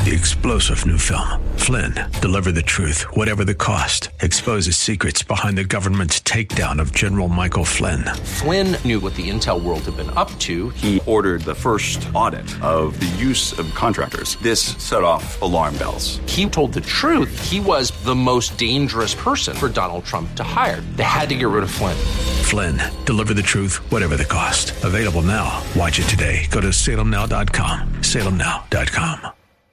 the explosive new film, Flynn, Deliver the Truth, Whatever the Cost, exposes secrets behind the government's takedown of General Michael Flynn. Flynn knew what the intel world had been up to. He ordered the first audit of the use of contractors. This set off alarm bells. He told the truth. He was the most dangerous person for Donald Trump to hire. They had to get rid of Flynn. Flynn, Deliver the Truth, Whatever the Cost. Available now. Watch it today. Go to salemnow.com. salemnow.com.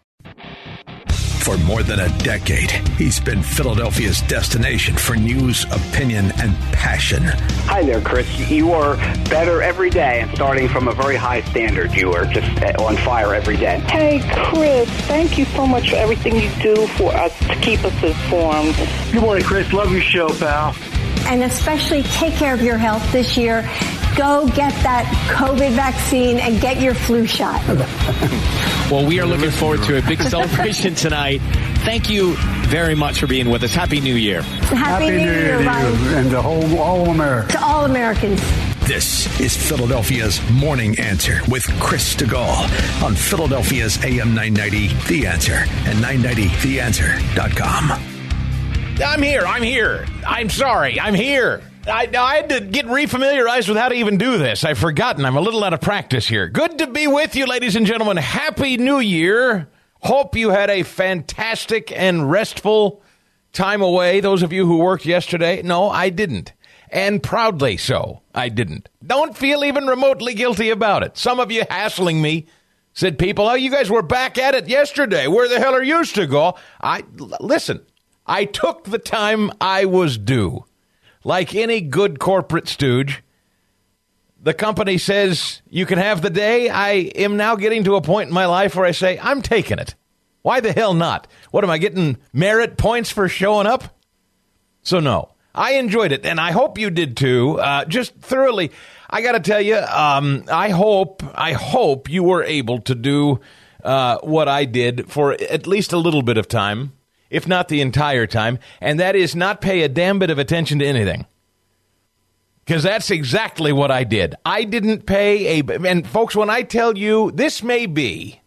For more than a decade, he's been Philadelphia's destination for news, opinion, and passion. Hi there, Chris. You are better every day, and starting from a very high standard. You are just on fire every day. Hey, Chris, thank you so much for everything you do for us to keep us informed. Good morning, Chris. Love your show, pal. And especially take care of your health this year. Go get that COVID vaccine and get your flu shot. Well, we are looking forward to a big celebration tonight. Thank you very much for being with us. Happy New Year. Happy New Year to you and to all America. To all Americans. This is Philadelphia's Morning Answer with Chris DeGaulle on Philadelphia's AM 990, The Answer, and 990theanswer.com. I'm here. I'm sorry. I'm here. I had to get refamiliarized with how to even do this. I've forgotten. I'm a little out of practice here. Good to be with you, ladies and gentlemen. Happy New Year. Hope you had a fantastic and restful time away. Those of you who worked yesterday, no, I didn't. And proudly so, I didn't. Don't feel even remotely guilty about it. Some of you hassling me said, people, oh, you guys were back at it yesterday. Where the hell are you to go? Listen, I took the time I was due. Like any good corporate stooge, the company says you can have the day. I am now getting to a point in my life where I say, I'm taking it. Why the hell not? What, am I getting merit points for showing up? So no, I enjoyed it, and I hope you did too, just thoroughly. I got to tell you, I hope you were able to do what I did for at least a little bit of time, if not the entire time, and that is not pay a damn bit of attention to anything. Because that's exactly what I did. I didn't pay and folks, when I tell you, this may be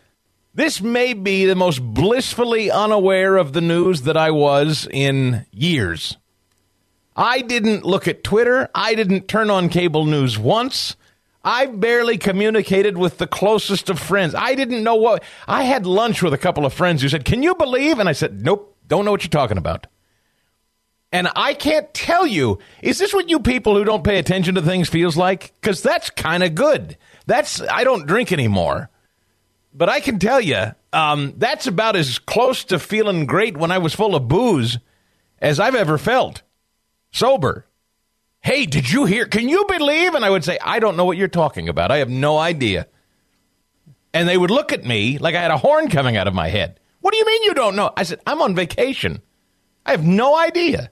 the most blissfully unaware of the news that I was in years. I didn't look at Twitter. I didn't turn on cable news once. I barely communicated with the closest of friends. I didn't know what. I had lunch with a couple of friends who said, can you believe? And I said, nope, don't know what you're talking about. And I can't tell you, is this what you people who don't pay attention to things feels like? Because that's kind of good. I don't drink anymore. But I can tell you, that's about as close to feeling great when I was full of booze as I've ever felt. Sober. Hey, did you hear? Can you believe? And I would say, I don't know what you're talking about. I have no idea. And they would look at me like I had a horn coming out of my head. What do you mean you don't know? I said, I'm on vacation. I have no idea.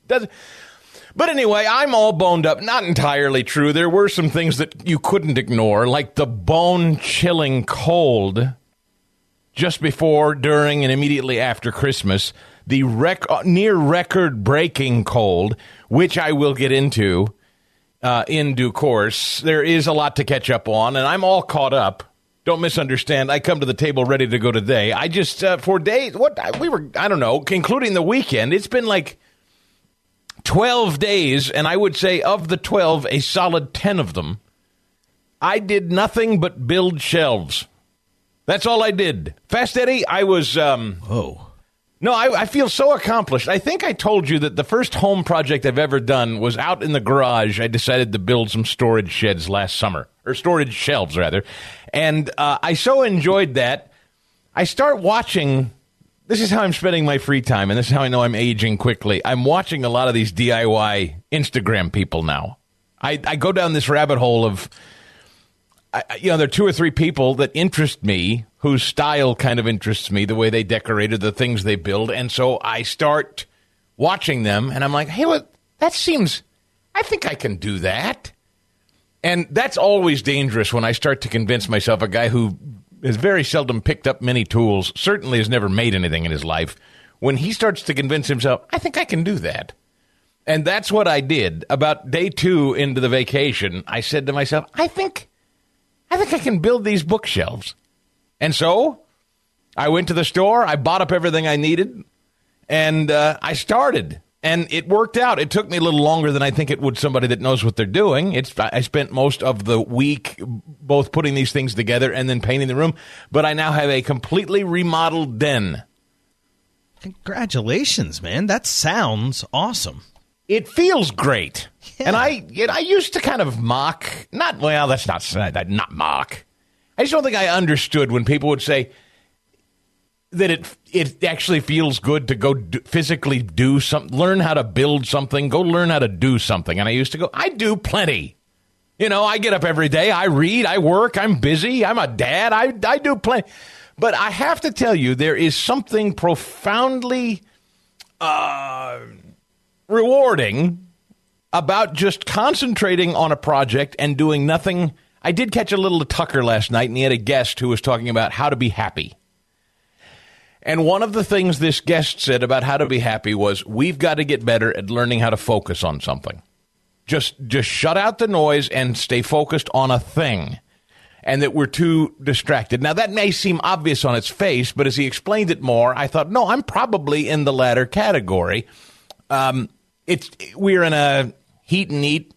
But anyway, I'm all boned up. Not entirely true. There were some things that you couldn't ignore, like the bone-chilling cold just before, during, and immediately after Christmas. The near record-breaking cold, which I will get into in due course. There is a lot to catch up on, and I'm all caught up. Don't misunderstand. I come to the table ready to go today. I just, for days, I don't know, including the weekend, it's been like 12 days, and I would say of the 12, a solid 10 of them, I did nothing but build shelves. That's all I did. Fast Eddie, I was, No, I feel so accomplished. I think I told you that the first home project I've ever done was out in the garage. I decided to build some storage sheds last summer, or storage shelves, rather. And I so enjoyed that. I start watching. This is how I'm spending my free time, and this is how I know I'm aging quickly. I'm watching a lot of these DIY Instagram people now. I go down this rabbit hole of, there are 2 or 3 people that interest me, whose style kind of interests me, the way they decorated, the things they build. And so I start watching them, and I'm like, hey, I think I can do that. And that's always dangerous when I start to convince myself, a guy who has very seldom picked up many tools, certainly has never made anything in his life, when he starts to convince himself, I think I can do that. And that's what I did. About day 2 into the vacation, I said to myself, I think I can build these bookshelves. And so I went to the store, I bought up everything I needed, and I started. And it worked out. It took me a little longer than I think it would somebody that knows what they're doing. I spent most of the week both putting these things together and then painting the room. But I now have a completely remodeled den. Congratulations, man. That sounds awesome. It feels great. Yeah. And I used to kind of mock. Not mock. I just don't think I understood when people would say that it actually feels good to go physically do something, learn how to build something, go learn how to do something. And I used to go, I do plenty. I get up every day, I read, I work, I'm busy, I'm a dad, I do plenty. But I have to tell you, there is something profoundly rewarding about just concentrating on a project and doing nothing. I did catch a little of Tucker last night, and he had a guest who was talking about how to be happy. And one of the things this guest said about how to be happy was, we've got to get better at learning how to focus on something. Just shut out the noise and stay focused on a thing. And that we're too distracted. Now, that may seem obvious on its face, but as he explained it more, I thought, no, I'm probably in the latter category. We're in a heat and eat,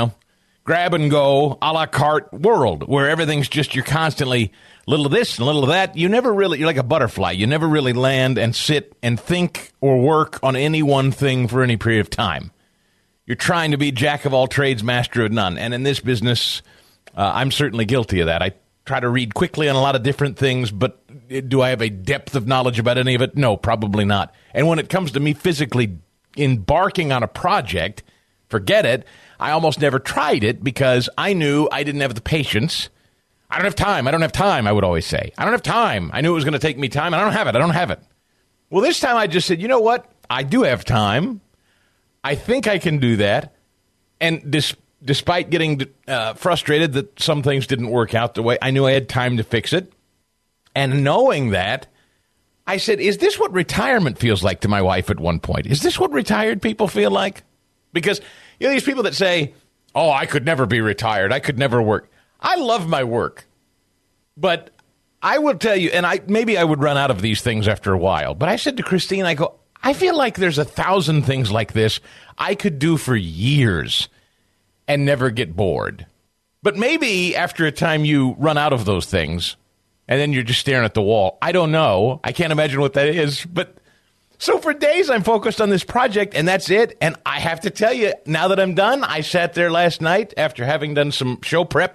grab and go, a la carte world where everything's just, you're constantly little of this and little of that. You're like a butterfly. You never really land and sit and think or work on any one thing for any period of time. You're trying to be jack of all trades, master of none. And in this business, I'm certainly guilty of that. I try to read quickly on a lot of different things, but do I have a depth of knowledge about any of it? No, probably not. And when it comes to me physically embarking on a project, forget it. I almost never tried it because I knew I didn't have the patience. I don't have time, I would always say. I don't have time. I knew it was going to take me time, and I don't have it. Well, this time I just said, you know what? I do have time. I think I can do that. And despite getting frustrated that some things didn't work out the way, I knew I had time to fix it. And knowing that, I said, is this what retirement feels like to my wife at one point? Is this what retired people feel like? Because these people that say, oh, I could never be retired. I could never work. I love my work, but I will tell you, and maybe I would run out of these things after a while, but I said to Christine, I feel like there's 1,000 things like this I could do for years and never get bored. But maybe after a time you run out of those things, and then you're just staring at the wall. I don't know. I can't imagine what that is, but so for days I'm focused on this project, and that's it. And I have to tell you, now that I'm done, I sat there last night after having done some show prep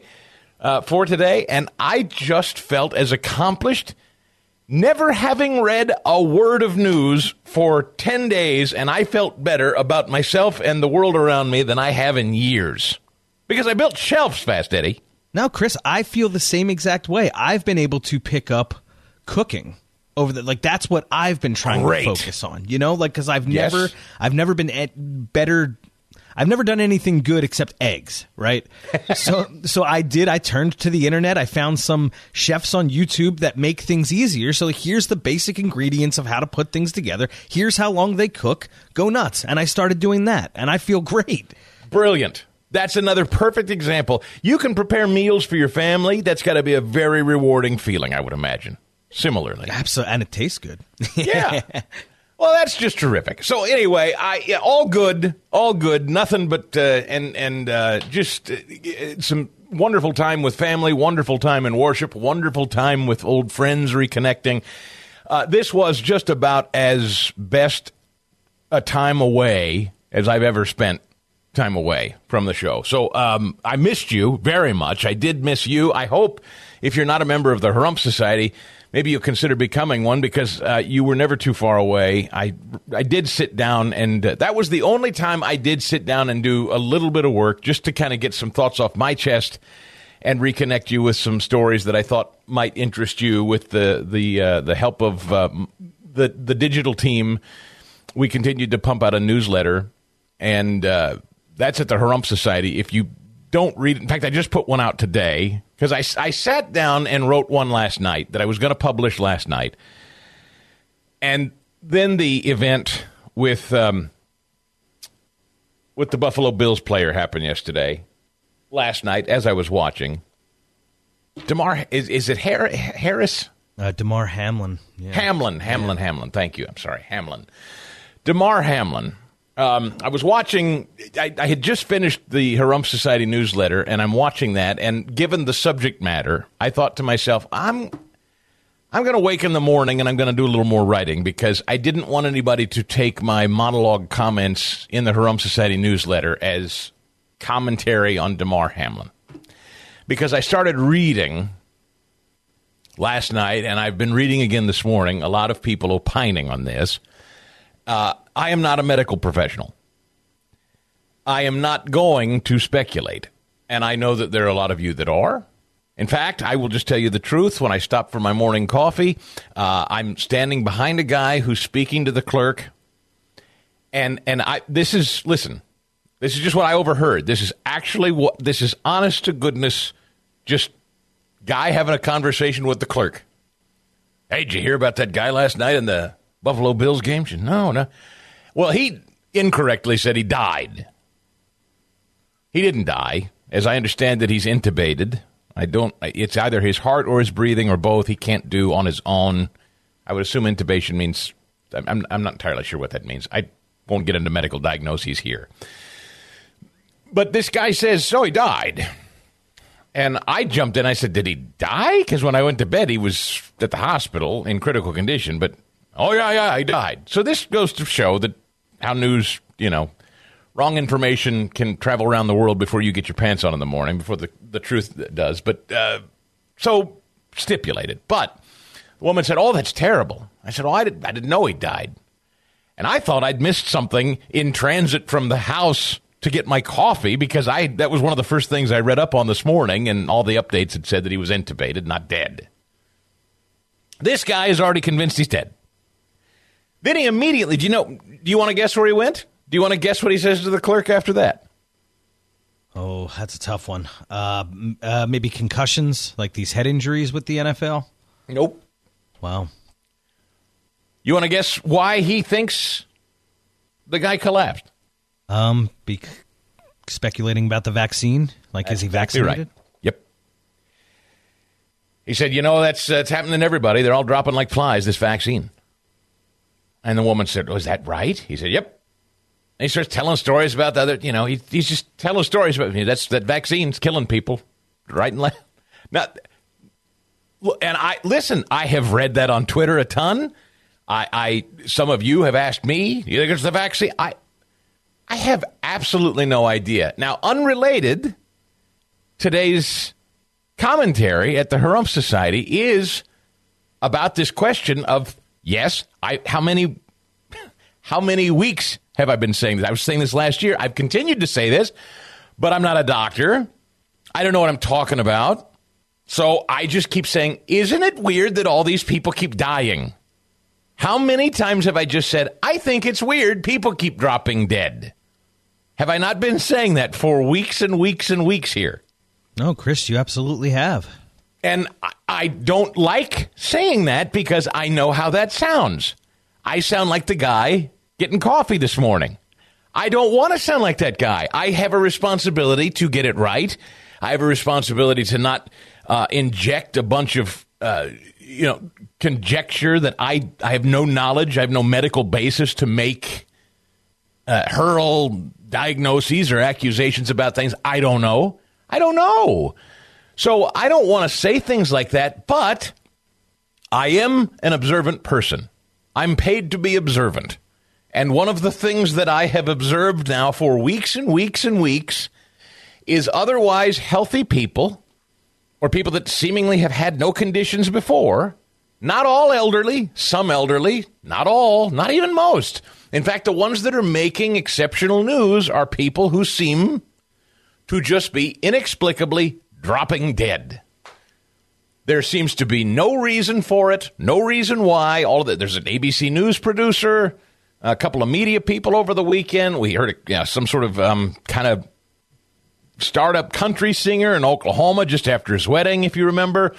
for today, and I just felt as accomplished, never having read a word of news for 10 days, and I felt better about myself and the world around me than I have in years. Because I built shelves fast, Eddie. Now, Chris, I feel the same exact way. I've been able to pick up cooking over that's what I've been trying to focus on, because I've never been better. I've never done anything good except eggs, right? So I turned to the internet. I found some chefs on YouTube that make things easier. So here's the basic ingredients of how to put things together. Here's how long they cook. Go nuts. And I started doing that, and I feel great. Brilliant. That's another perfect example. You can prepare meals for your family. That's got to be a very rewarding feeling, I would imagine. Similarly. Absolutely. And it tastes good. Yeah. Well, that's just terrific. So anyway, all good. Nothing but just some wonderful time with family, wonderful time in worship, wonderful time with old friends reconnecting. This was just about as best a time away as I've ever spent time away from the show. So I missed you very much. I did miss you. I hope if you're not a member of the Harump Society, maybe you'll consider becoming one because you were never too far away. I did sit down, and that was the only time I did sit down and do a little bit of work just to kind of get some thoughts off my chest and reconnect you with some stories that I thought might interest you with the help of the digital team. We continued to pump out a newsletter, and that's at the Harump Society. If you don't read it, in fact, I just put one out today because I sat down and wrote one last night that I was going to publish last night. And then the event with the Buffalo Bills player happened yesterday. Last night, as I was watching, DeMar, is it Harris? Damar Hamlin. Yeah. Hamlin. Thank you. I'm sorry. Hamlin. Damar Hamlin. I was watching, I had just finished the Harumph Society newsletter, and I'm watching that, and given the subject matter, I thought to myself, I'm going to wake in the morning and I'm going to do a little more writing, because I didn't want anybody to take my monologue comments in the Harumph Society newsletter as commentary on Damar Hamlin. Because I started reading last night, and I've been reading again this morning, a lot of people opining on this. I am not a medical professional. I am not going to speculate. And I know that there are a lot of you that are. In fact, I will just tell you the truth. When I stop for my morning coffee, I'm standing behind a guy who's speaking to the clerk. And this is just what I overheard. This is honest to goodness, just guy having a conversation with the clerk. Hey, did you hear about that guy last night in the Buffalo Bills game? She said, no. Well, he incorrectly said he died. He didn't die. As I understand it, he's intubated. It's either his heart or his breathing or both. He can't do on his own. I would assume intubation means, I'm not entirely sure what that means. I won't get into medical diagnoses here. But this guy says, so he died. And I jumped in. I said, did he die? Because when I went to bed, he was at the hospital in critical condition. But, oh, yeah, he died. So this goes to show that how news, wrong information can travel around the world before you get your pants on in the morning, before the truth does. But so stipulated. But the woman said, oh, that's terrible. I said, I didn't know he died. And I thought I'd missed something in transit from the house to get my coffee, because that was one of the first things I read up on this morning, and all the updates had said that he was intubated, not dead. This guy is already convinced he's dead. Then he immediately, do you want to guess where he went? Do you want to guess what he says to the clerk after that? Oh, that's a tough one. Maybe concussions, like these head injuries with the NFL? Nope. Wow. You want to guess why he thinks the guy collapsed? Speculating about the vaccine? Like, that's is he vaccinated? Right. Yep. He said, that's happening to everybody. They're all dropping like flies, this vaccine. And the woman said, is that right? He said, yep. And he starts telling stories about the other, he's just telling stories about me. That vaccine's killing people right and left. Now, and I have read that on Twitter a ton. Some of you have asked me, you think it's the vaccine? I have absolutely no idea. Now, unrelated, today's commentary at the Harumph Society is about this question of, yes, how many weeks have I been saying this? I was saying this last year. I've continued to say this, but I'm not a doctor. I don't know what I'm talking about. So I just keep saying, isn't it weird that all these people keep dying? How many times have I just said, I think it's weird people keep dropping dead? Have I not been saying that for weeks and weeks and weeks here? No, Chris, you absolutely have. And I don't like saying that, because I know how that sounds. I sound like the guy getting coffee this morning. I don't want to sound like that guy. I have a responsibility to get it right. I have a responsibility to not inject a bunch of conjecture that I have no knowledge, I have no medical basis to make, hurl diagnoses or accusations about things I don't know. So I don't want to say things like that, but I am an observant person. I'm paid to be observant. And one of the things that I have observed now for weeks and weeks and weeks is otherwise healthy people, or people that seemingly have had no conditions before. Not all elderly, some elderly, not all, not even most. In fact, the ones that are making exceptional news are people who seem to just be inexplicably dropping dead. There seems to be no reason for it, no reason why. All of that. There's an ABC News producer, a couple of media people over the weekend. We heard some sort of kind of startup country singer in Oklahoma just after his wedding, if you remember.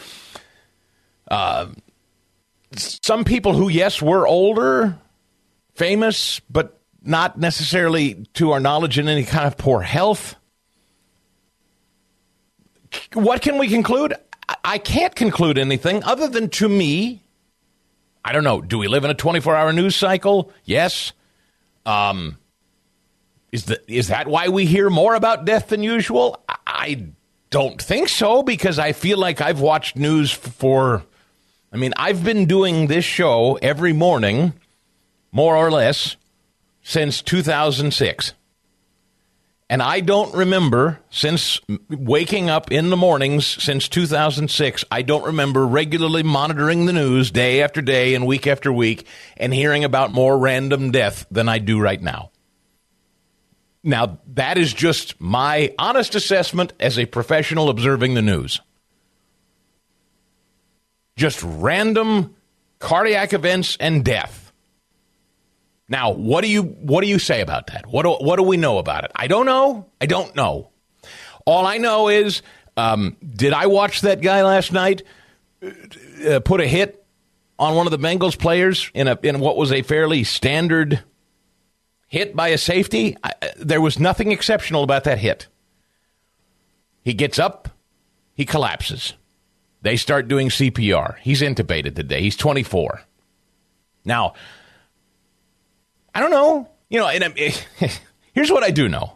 Some people who, yes, were older, famous, but not necessarily, to our knowledge, in any kind of poor health. What can we conclude? I can't conclude anything other than, to me, I don't know. Do we live in a 24-hour news cycle? Yes. Is that why we hear more about death than usual? I don't think so, because I feel like I've watched news I've been doing this show every morning, more or less, since 2006. And I don't remember, since waking up in the mornings since 2006, I don't remember regularly monitoring the news day after day and week after week and hearing about more random death than I do right now. Now, that is just my honest assessment as a professional observing the news. Just random cardiac events and death. Now, what do you say about that? What do we know about it? I don't know. I don't know. All I know is, did I watch that guy last night put a hit on one of the Bengals players in what was a fairly standard hit by a safety? There was nothing exceptional about that hit. He gets up, he collapses. They start doing CPR. He's intubated today. He's 24. Now, I don't know. Here's what I do know.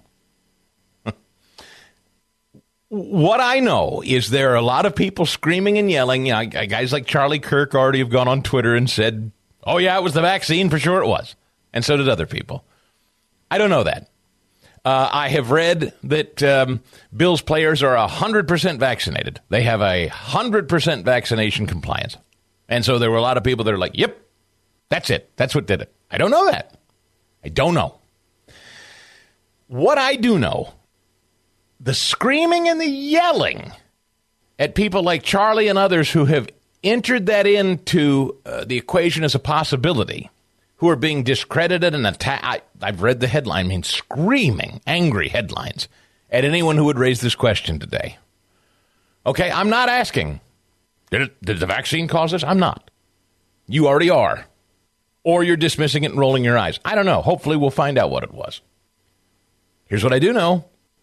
What I know is there are a lot of people screaming and yelling. Guys like Charlie Kirk already have gone on Twitter and said, oh, yeah, it was the vaccine. For sure it was. And so did other people. I don't know that. I have read that Bills players are 100% vaccinated. They have 100% vaccination compliance. And so there were a lot of people that are like, yep, that's it. That's what did it. I don't know that. I don't know. What I do know, the screaming and the yelling at people like Charlie and others who have entered that into the equation as a possibility, who are being discredited and attacked. I've read the headline, screaming, angry headlines at anyone who would raise this question today. Okay, I'm not asking, did the vaccine cause this? I'm not. You already are. Or you're dismissing it and rolling your eyes. I don't know. Hopefully we'll find out what it was. Here's what I do know.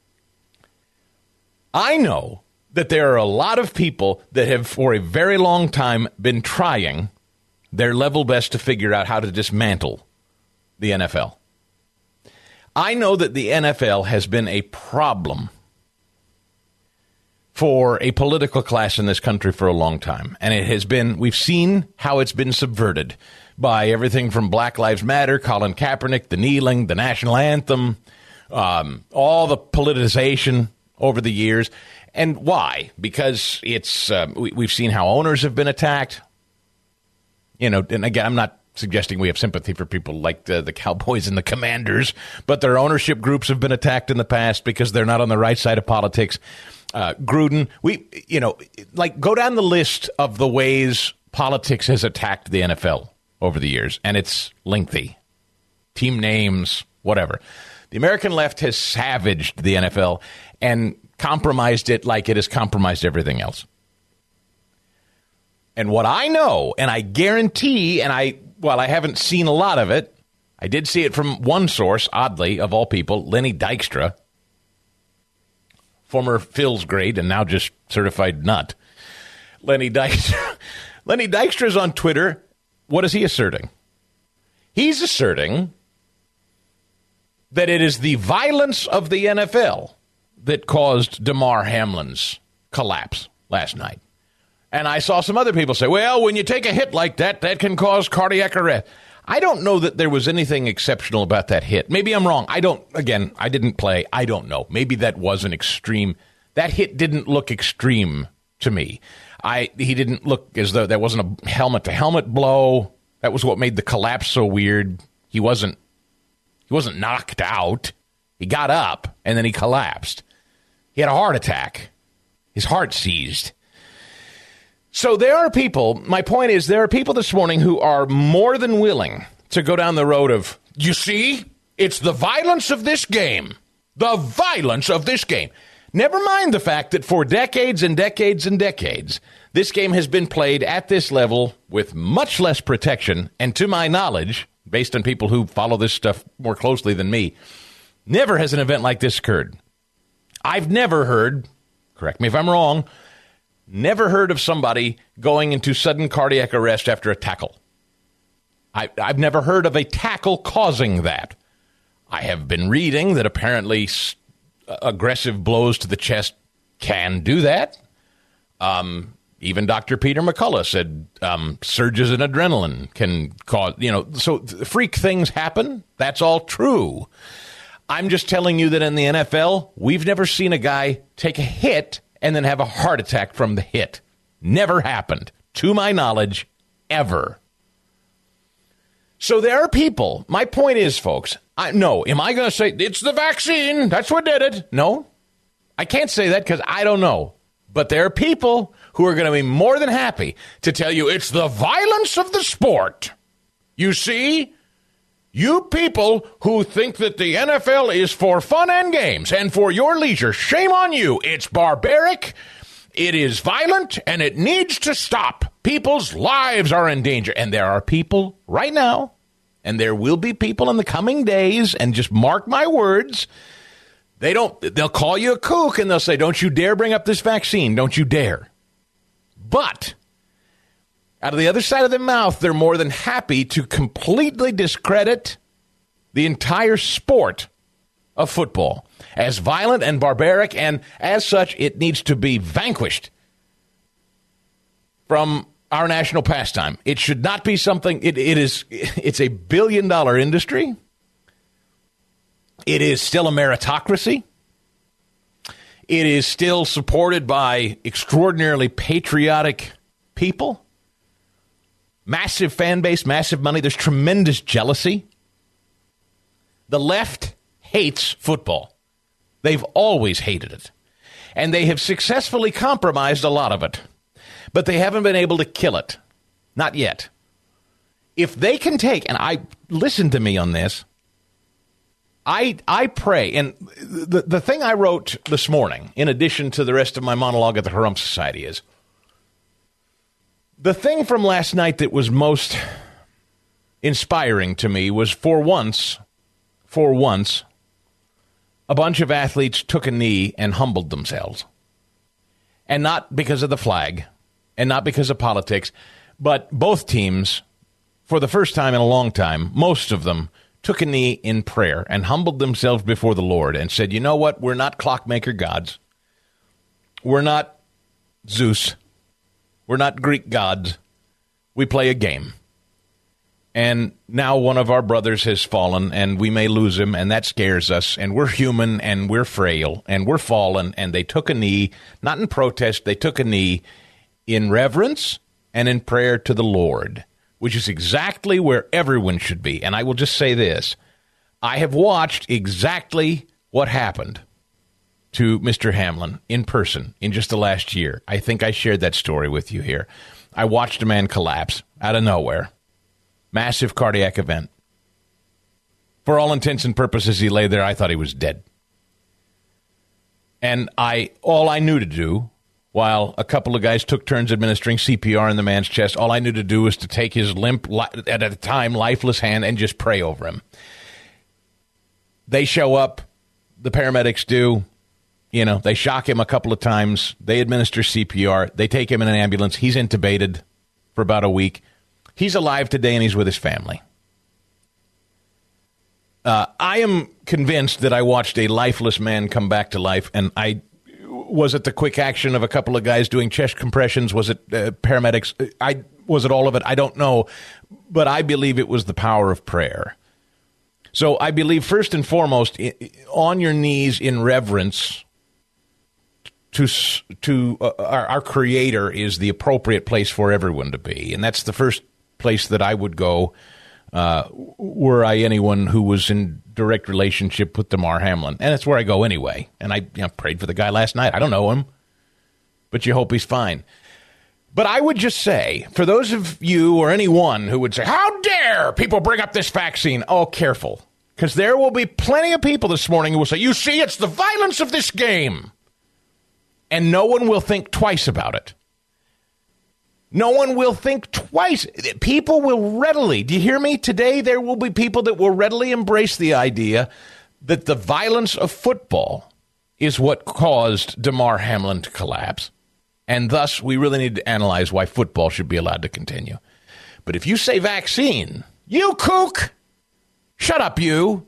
I know that there are a lot of people that have for a very long time been trying their level best to figure out how to dismantle the NFL. I know that the NFL has been a problem for a political class in this country for a long time. And it has been, we've seen how it's been subverted by everything from Black Lives Matter, Colin Kaepernick, the kneeling, the national anthem, all the politicization over the years. And why? Because it's we've seen how owners have been attacked. And again, I'm not suggesting we have sympathy for people like the Cowboys and the Commanders, but their ownership groups have been attacked in the past because they're not on the right side of politics. Gruden, go down the list of the ways politics has attacked the NFL over the years, and it's lengthy. Team names, whatever. The American left has savaged the NFL and compromised it like it has compromised everything else. And what I know, and I guarantee, while I haven't seen a lot of it, I did see it from one source, oddly, of all people, Lenny Dykstra, former Phil's grade and now just certified nut. Lenny Dykstra's on Twitter. What is he asserting? He's asserting that it is the violence of the NFL that caused Damar Hamlin's collapse last night. And I saw some other people say, well, when you take a hit like that, that can cause cardiac arrest. I don't know that there was anything exceptional about that hit. Maybe I'm wrong. I didn't play. I don't know. Maybe that was an extreme. That hit didn't look extreme to me. He didn't look as though there wasn't a helmet-to-helmet blow. That was what made the collapse so weird. He wasn't knocked out. He got up, and then he collapsed. He had a heart attack. His heart seized. So there are people, my point is, there are people this morning who are more than willing to go down the road of, you see, it's the violence of this game. The violence of this game. Never mind the fact that for decades and decades and decades, this game has been played at this level with much less protection. And to my knowledge, based on people who follow this stuff more closely than me, never has an event like this occurred. I've never heard, correct me if I'm wrong, never heard of somebody going into sudden cardiac arrest after a tackle. I've never heard of a tackle causing that. I have been reading that apparently aggressive blows to the chest can do that. Even Dr. Peter McCullough said surges in adrenaline can cause, so freak things happen. That's all true. I'm just telling you that in the NFL, we've never seen a guy take a hit and then have a heart attack from the hit. Never happened, to my knowledge, ever. So there are people. My point is, folks, am I going to say it's the vaccine? That's what did it. No, I can't say that because I don't know. But there are people who are going to be more than happy to tell you it's the violence of the sport. You see, you people who think that the NFL is for fun and games and for your leisure, shame on you. It's barbaric, it is violent, and it needs to stop. People's lives are in danger. And there are people right now, and there will be people in the coming days, and just mark my words, they'll call you a kook and they'll say, don't you dare bring up this vaccine. Don't you dare. But out of the other side of their mouth, they're more than happy to completely discredit the entire sport of football as violent and barbaric, and as such, it needs to be vanquished from our national pastime. It should not be something, it's a billion-dollar industry. It is still a meritocracy. It is still supported by extraordinarily patriotic people. Massive fan base, massive money. There's tremendous jealousy. The left hates football. They've always hated it. And they have successfully compromised a lot of it. But they haven't been able to kill it. Not yet. If they can take, and listen to me on this, I pray, and the thing I wrote this morning, in addition to the rest of my monologue at the Harum Society, is the thing from last night that was most inspiring to me was for once, a bunch of athletes took a knee and humbled themselves. And not because of the flag, and not because of politics, but both teams, for the first time in a long time, most of them, took a knee in prayer and humbled themselves before the Lord and said, you know what, we're not clockmaker gods. We're not Zeus. We're not Greek gods. We play a game. And now one of our brothers has fallen, and we may lose him, and that scares us, and we're human, and we're frail, and we're fallen, and they took a knee, not in protest, they took a knee in reverence and in prayer to the Lord, which is exactly where everyone should be. And I will just say this. I have watched exactly what happened to Mr. Hamlin in person in just the last year. I think I shared that story with you here. I watched a man collapse out of nowhere. Massive cardiac event. For all intents and purposes, he lay there. I thought he was dead. And all I knew to do, while a couple of guys took turns administering CPR in the man's chest, all I knew to do was to take his limp, at the time, lifeless hand and just pray over him. They show up. The paramedics do. They shock him a couple of times. They administer CPR. They take him in an ambulance. He's intubated for about a week. He's alive today, and he's with his family. I am convinced that I watched a lifeless man come back to life, and was it the quick action of a couple of guys doing chest compressions? Was it paramedics? Was it all of it? I don't know, but I believe it was the power of prayer. So I believe, first and foremost, on your knees in reverence to our Creator is the appropriate place for everyone to be, and that's the first place that I would go were I anyone who was in direct relationship with Damar Hamlin. And that's where I go anyway. And I prayed for the guy last night. I don't know him, but you hope he's fine. But I would just say, for those of you or anyone who would say, how dare people bring up this vaccine? Oh, careful. Because there will be plenty of people this morning who will say, you see, it's the violence of this game. And no one will think twice about it. No one will think twice. People will readily, do you hear me? Today there will be people that will readily embrace the idea that the violence of football is what caused Damar Hamlin to collapse. And thus, we really need to analyze why football should be allowed to continue. But if you say vaccine, you kook! Shut up, you!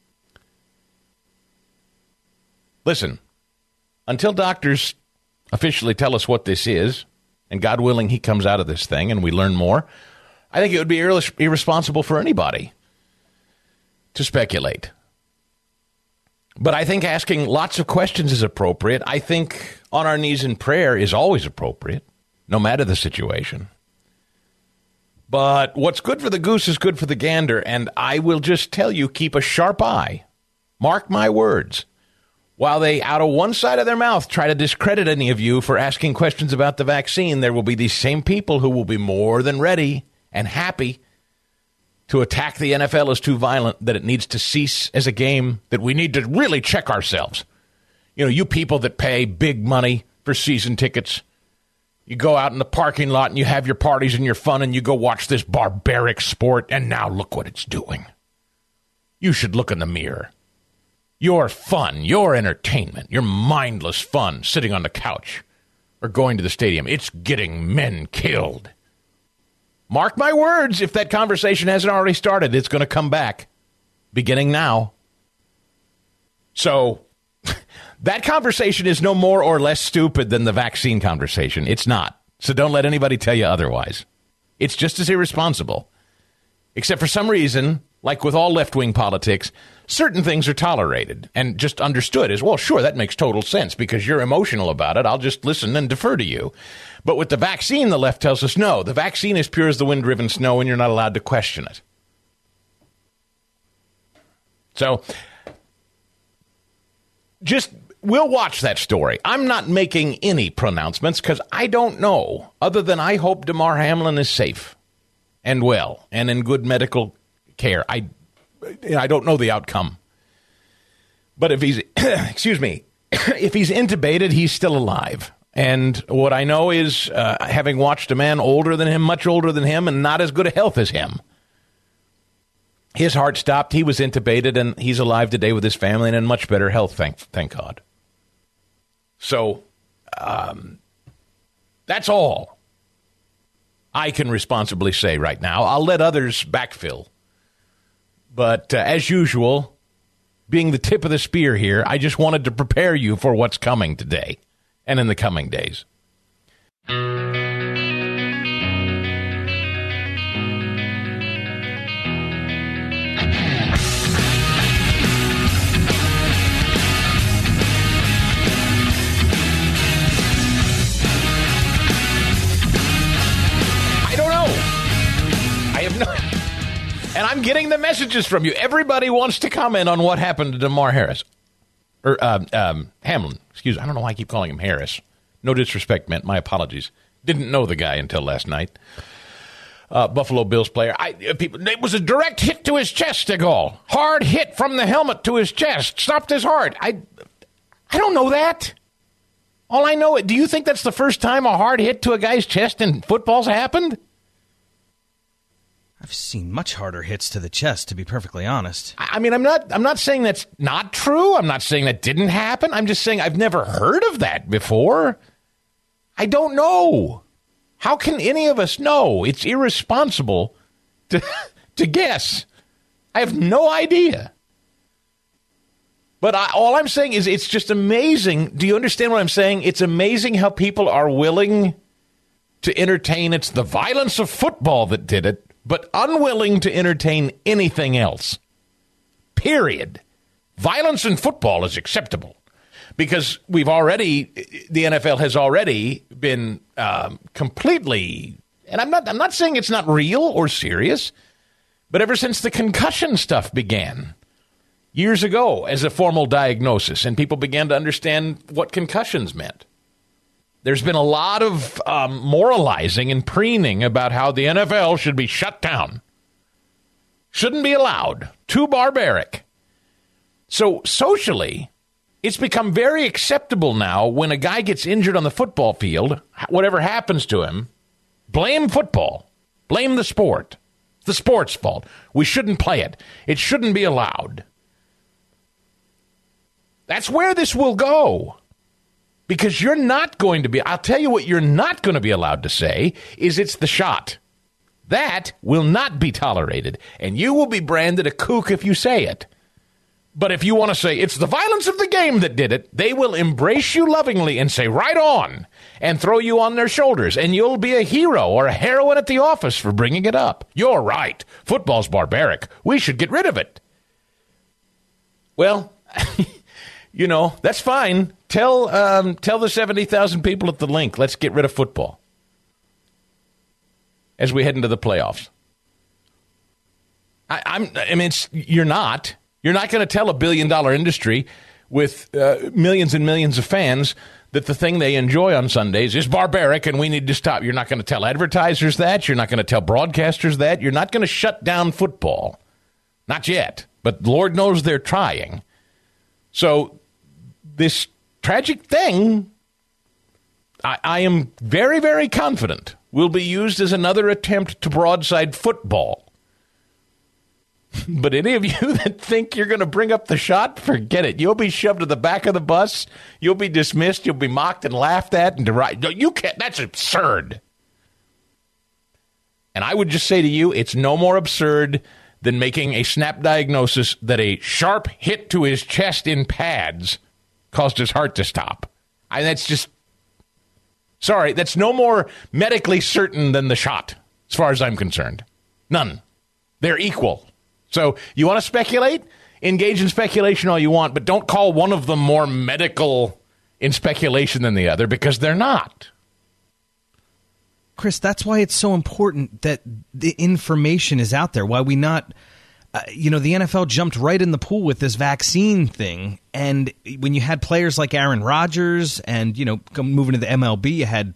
Listen, until doctors officially tell us what this is, and God willing, he comes out of this thing and we learn more, I think it would be irresponsible for anybody to speculate. But I think asking lots of questions is appropriate. I think on our knees in prayer is always appropriate, no matter the situation. But what's good for the goose is good for the gander, and I will just tell you, keep a sharp eye. Mark my words. While they, out of one side of their mouth, try to discredit any of you for asking questions about the vaccine, there will be these same people who will be more than ready and happy to attack the NFL as too violent, that it needs to cease as a game, that we need to really check ourselves. You know, you people that pay big money for season tickets, you go out in the parking lot and you have your parties and your fun and you go watch this barbaric sport, and now look what it's doing. You should look in the mirror. Your fun, your entertainment, your mindless fun sitting on the couch or going to the stadium, it's getting men killed. Mark my words, if that conversation hasn't already started, it's going to come back, beginning now. So, that conversation is no more or less stupid than the vaccine conversation. It's not. So don't let anybody tell you otherwise. It's just as irresponsible. Except for some reason, like with all left-wing politics, certain things are tolerated and just understood as, well, sure, that makes total sense because you're emotional about it. I'll just listen and defer to you. But with the vaccine, the left tells us, no, the vaccine is pure as the wind-driven snow and you're not allowed to question it. So, we'll watch that story. I'm not making any pronouncements because I don't know, other than I hope Damar Hamlin is safe and well and in good medical care. I don't know the outcome. But if he's, if he's intubated, he's still alive. And what I know is, having watched a man older than him, much older than him, and not as good a health as him, his heart stopped, he was intubated, and he's alive today with his family and in much better health, thank God. So, that's all I can responsibly say right now. I'll let others backfill. But as usual, being the tip of the spear here, I just wanted to prepare you for what's coming today and in the coming days. I don't know. I have no... And I'm getting the messages from you. Everybody wants to comment on what happened to Damar Harris. Or Hamlin. Excuse me. I don't know why I keep calling him Harris. No disrespect meant. My apologies. Didn't know the guy until last night. Buffalo Bills player. It was a direct hit to his chest, de Gaulle. Hard hit from the helmet to his chest. Stopped his heart. I don't know that. All I know, do you think that's the first time a hard hit to a guy's chest in football's happened? I've seen much harder hits to the chest, to be perfectly honest. I mean, I'm not saying that's not true. I'm not saying that didn't happen. I'm just saying I've never heard of that before. I don't know. How can any of us know? It's irresponsible to guess. I have no idea. But all I'm saying is it's just amazing. Do you understand what I'm saying? It's amazing how people are willing to entertain. It's the violence of football that did it, but unwilling to entertain anything else. Period. Violence in football is acceptable because the NFL has already been completely, and I'm not saying it's not real or serious, but ever since the concussion stuff began years ago as a formal diagnosis and people began to understand what concussions meant, there's been a lot of moralizing and preening about how the NFL should be shut down. Shouldn't be allowed. Too barbaric. So socially, it's become very acceptable now when a guy gets injured on the football field, whatever happens to him, blame football. Blame the sport. It's the sport's fault. We shouldn't play it. It shouldn't be allowed. That's where this will go. Because you're not going to be, I'll tell you what you're not going to be allowed to say is it's the shot. That will not be tolerated, and you will be branded a kook if you say it. But if you want to say it's the violence of the game that did it, they will embrace you lovingly and say, right on, and throw you on their shoulders, and you'll be a hero or a heroine at the office for bringing it up. You're right. Football's barbaric. We should get rid of it. Well, you know, that's fine. Tell the 70,000 people at the link, let's get rid of football as we head into the playoffs. You're not going to tell $1 billion industry with millions and millions of fans that the thing they enjoy on Sundays is barbaric and we need to stop. You're not going to tell advertisers that. You're not going to tell broadcasters that. You're not going to shut down football. Not yet. But Lord knows they're trying. So this tragic thing, I am very, very confident, will be used as another attempt to broadside football. But any of you that think you're going to bring up the shot, forget it. You'll be shoved to the back of the bus. You'll be dismissed. You'll be mocked and laughed at and derided. No, you can't. That's absurd. And I would just say to you, it's no more absurd than making a snap diagnosis that a sharp hit to his chest in pads caused his heart to stop. That's just, sorry, that's no more medically certain than the shot, as far as I'm concerned. None. They're equal. So you want to speculate? Engage in speculation all you want, but don't call one of them more medical in speculation than the other, because they're not. Chris, that's why it's so important that the information is out there. Why we not, the NFL jumped right in the pool with this vaccine thing. And when you had players like Aaron Rodgers and, moving to the MLB, you had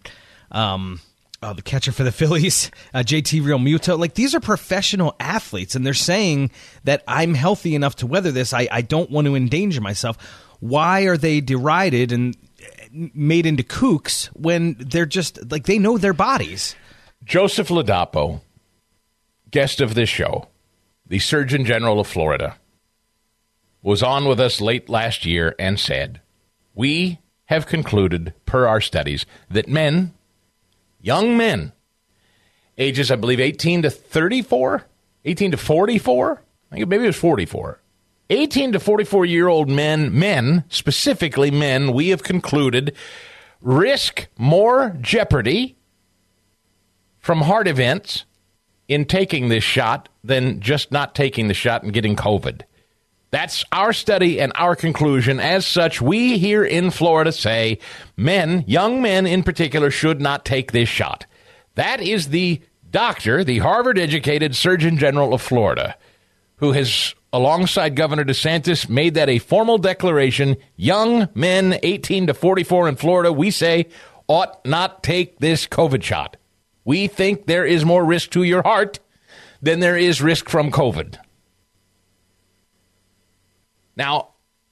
the catcher for the Phillies, JT Realmuto. Like, these are professional athletes, and they're saying that I'm healthy enough to weather this. I don't want to endanger myself. Why are they derided and made into kooks when they're just, like, they know their bodies? Joseph Ladapo, guest of this show, the Surgeon General of Florida, was on with us late last year and said, we have concluded, per our studies, that men, young men, ages, I believe, 18 to 34, 18 to 44, I think maybe it was 44, 18 to 44-year-old men, specifically men, we have concluded, risk more jeopardy from heart events in taking this shot than just not taking the shot and getting COVID. That's our study and our conclusion. As such, we here in Florida say men, young men in particular, should not take this shot. That is the doctor, the Harvard-educated Surgeon General of Florida, who has, alongside Governor DeSantis, made that a formal declaration. Young men 18 to 44 in Florida, we say, ought not take this COVID shot. We think there is more risk to your heart than there is risk from COVID. Now,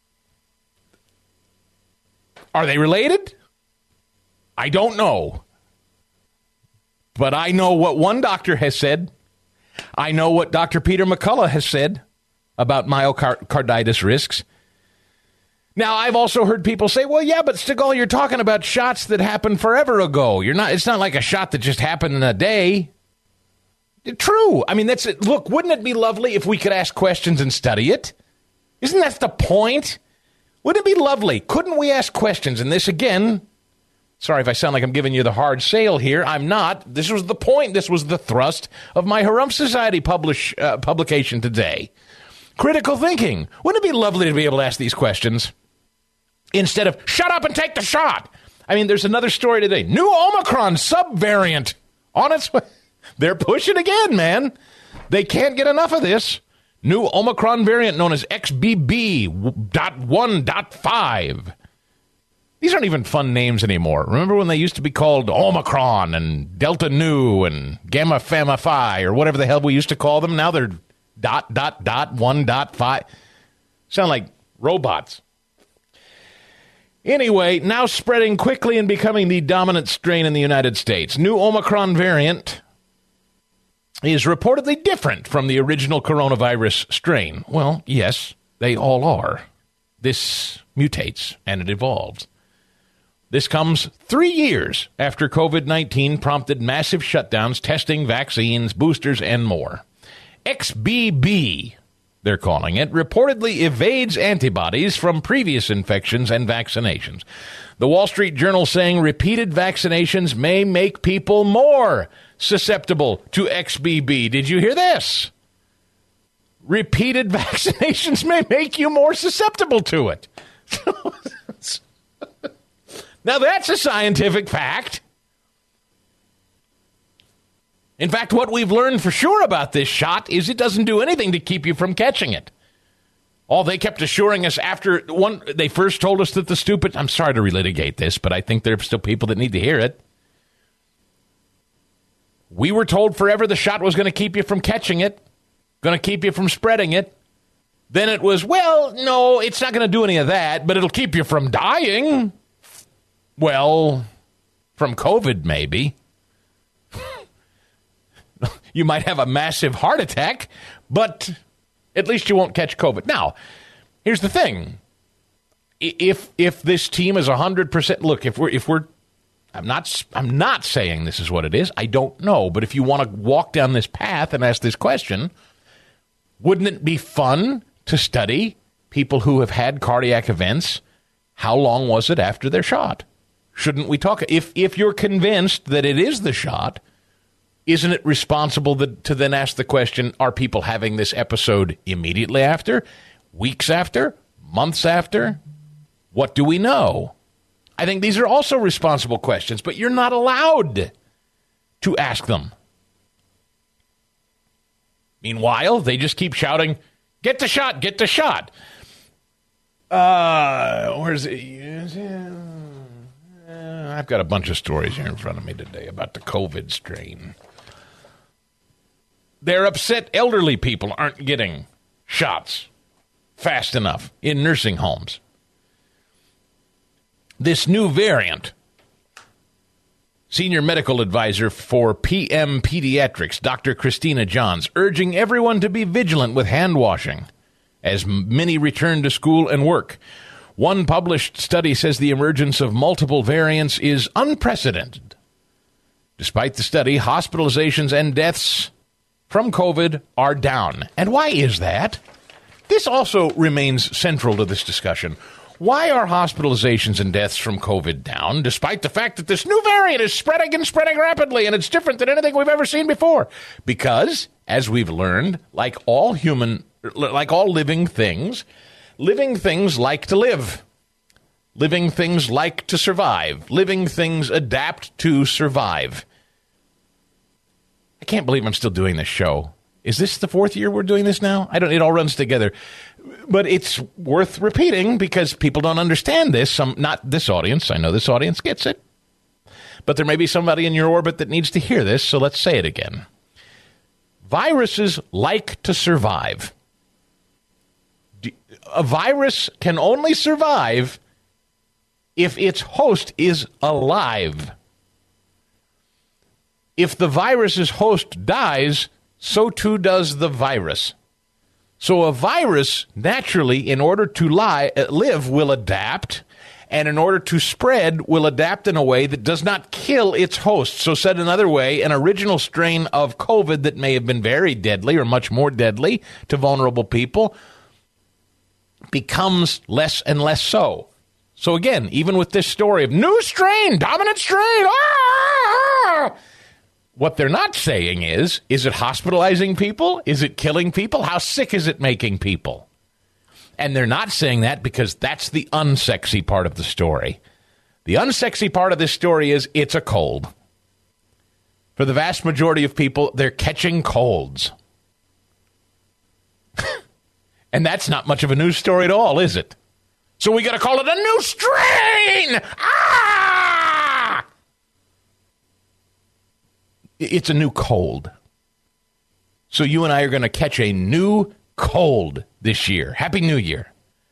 are they related? I don't know. But I know what one doctor has said. I know what Dr. Peter McCullough has said about myocarditis risks. Now, I've also heard people say, well, yeah, but Stigall, you're talking about shots that happened forever ago. It's not like a shot that just happened in a day. True. I mean, that's it. Look, wouldn't it be lovely if we could ask questions and study it? Isn't that the point? Wouldn't it be lovely? Couldn't we ask questions? And this, again, sorry if I sound like I'm giving you the hard sale here. I'm not. This was the point. This was the thrust of my Harumph Society publication today. Critical thinking. Wouldn't it be lovely to be able to ask these questions instead of shut up and take the shot? I mean, there's another story today. New Omicron subvariant on its way. They're pushing again, man. They can't get enough of this. New Omicron variant known as XBB.1.5. These aren't even fun names anymore. Remember when they used to be called Omicron and Delta Nu and Gamma Fama Phi or whatever the hell we used to call them? Now they're ... 1.5. Sound like robots. Anyway, now spreading quickly and becoming the dominant strain in the United States. New Omicron variant is reportedly different from the original coronavirus strain. Well, yes, they all are. This mutates and it evolves. This comes 3 years after COVID-19 prompted massive shutdowns, testing, vaccines, boosters, and more. XBB, they're calling it, reportedly evades antibodies from previous infections and vaccinations. The Wall Street Journal saying repeated vaccinations may make people more susceptible to XBB. Did you hear this? Repeated vaccinations may make you more susceptible to it. Now, that's a scientific fact. In fact, what we've learned for sure about this shot is it doesn't do anything to keep you from catching it. All they kept assuring us after they first told us that the stupid... I'm sorry to relitigate this, but I think there are still people that need to hear it. We were told forever the shot was going to keep you from catching it, going to keep you from spreading it. Then it was, well, no, it's not going to do any of that, but it'll keep you from dying. Well, from COVID, maybe. You might have a massive heart attack, but at least you won't catch COVID. Now, here's the thing. If this team is 100%, look, if we're I'm not saying this is what it is. I don't know, but if you want to walk down this path and ask this question, wouldn't it be fun to study people who have had cardiac events? How long was it after their shot? Shouldn't we talk? If you're convinced that it is the shot, isn't it responsible to then ask the question, are people having this episode immediately after, weeks after, months after? What do we know? I think these are also responsible questions, but you're not allowed to ask them. Meanwhile, they just keep shouting, get the shot, get the shot. Where's it? I've got a bunch of stories here in front of me today about the COVID strain. They're upset elderly people aren't getting shots fast enough in nursing homes. This new variant, Senior Medical Advisor for PM Pediatrics, Dr. Christina Johns, urging everyone to be vigilant with hand washing as many return to school and work. One published study says the emergence of multiple variants is unprecedented. Despite the study, hospitalizations and deaths from COVID are down. And why is that? This also remains central to this discussion. Why are hospitalizations and deaths from COVID down, despite the fact that this new variant is spreading and spreading rapidly, and it's different than anything we've ever seen before? Because, as we've learned, like all living things like to live. Living things like to survive. Living things adapt to survive. I can't believe I'm still doing this show. Is this the fourth year we're doing this now? It all runs together. But it's worth repeating because people don't understand this. Not this audience. I know this audience gets it. But there may be somebody in your orbit that needs to hear this, so let's say it again. Viruses like to survive. A virus can only survive if its host is alive. If the virus's host dies, so too does the virus. So a virus, naturally, in order to live, will adapt, and in order to spread, will adapt in a way that does not kill its host. So said another way, an original strain of COVID that may have been very deadly or much more deadly to vulnerable people becomes less and less so. So again, even with this story of new strain, dominant strain, what they're not saying is it hospitalizing people? Is it killing people? How sick is it making people? And they're not saying that because that's the unsexy part of the story. The unsexy part of this story is it's a cold. For the vast majority of people, they're catching colds. And that's not much of a news story at all, is it? So we got to call it a new strain! It's a new cold. So you and I are going to catch a new cold this year. Happy New Year.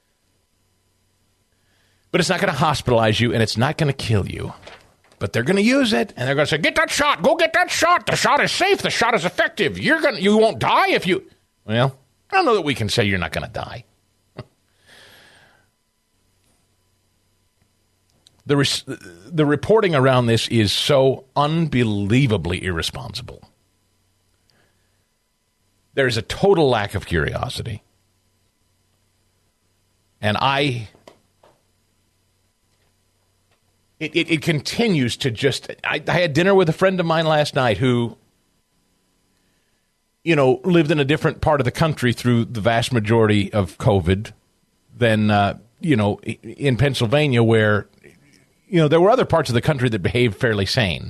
But it's not going to hospitalize you, and it's not going to kill you. But they're going to use it, and they're going to say, get that shot. Go get that shot. The shot is safe. The shot is effective. You won't die if you... Well, I don't know that we can say you're not going to die. The reporting around this is so unbelievably irresponsible. There's a total lack of curiosity. And it continues to just... I had dinner with a friend of mine last night who, lived in a different part of the country through the vast majority of COVID than, in Pennsylvania where, there were other parts of the country that behaved fairly sane.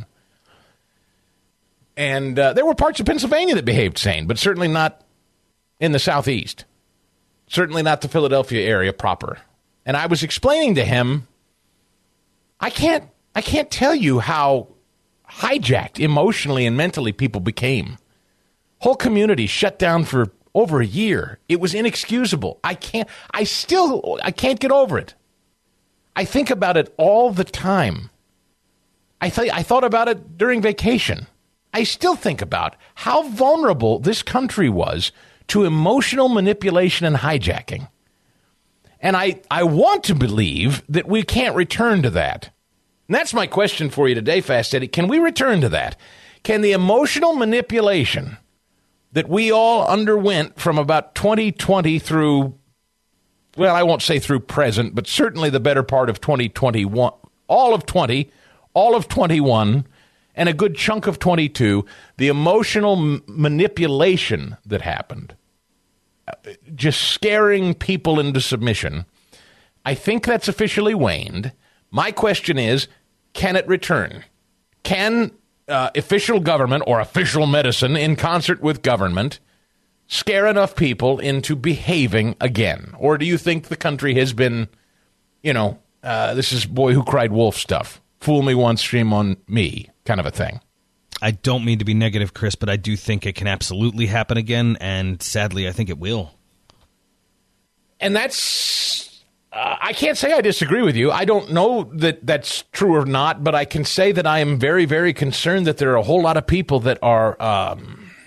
And there were parts of Pennsylvania that behaved sane, but certainly not in the Southeast. Certainly not the Philadelphia area proper. And I was explaining to him, I can't tell you how hijacked emotionally and mentally people became. Whole communities shut down for over a year. It was inexcusable. I can't get over it. I think about it all the time. I thought about it during vacation. I still think about how vulnerable this country was to emotional manipulation and hijacking. And I want to believe that we can't return to that. And that's my question for you today, Fast Eddie. Can we return to that? Can the emotional manipulation that we all underwent from about 2020 through, well, I won't say through present, but certainly the better part of 2021, all of 20, all of 21, and a good chunk of 22, the emotional manipulation that happened, just scaring people into submission, I think that's officially waned. My question is, can it return? Can official government or official medicine in concert with government scare enough people into behaving again? Or do you think the country has been, this is boy who cried wolf stuff? Fool me once, shame on me kind of a thing. I don't mean to be negative, Chris, but I do think it can absolutely happen again, and sadly, I think it will. And that's... I can't say I disagree with you. I don't know that that's true or not, but I can say that I am very, very concerned that there are a whole lot of people that are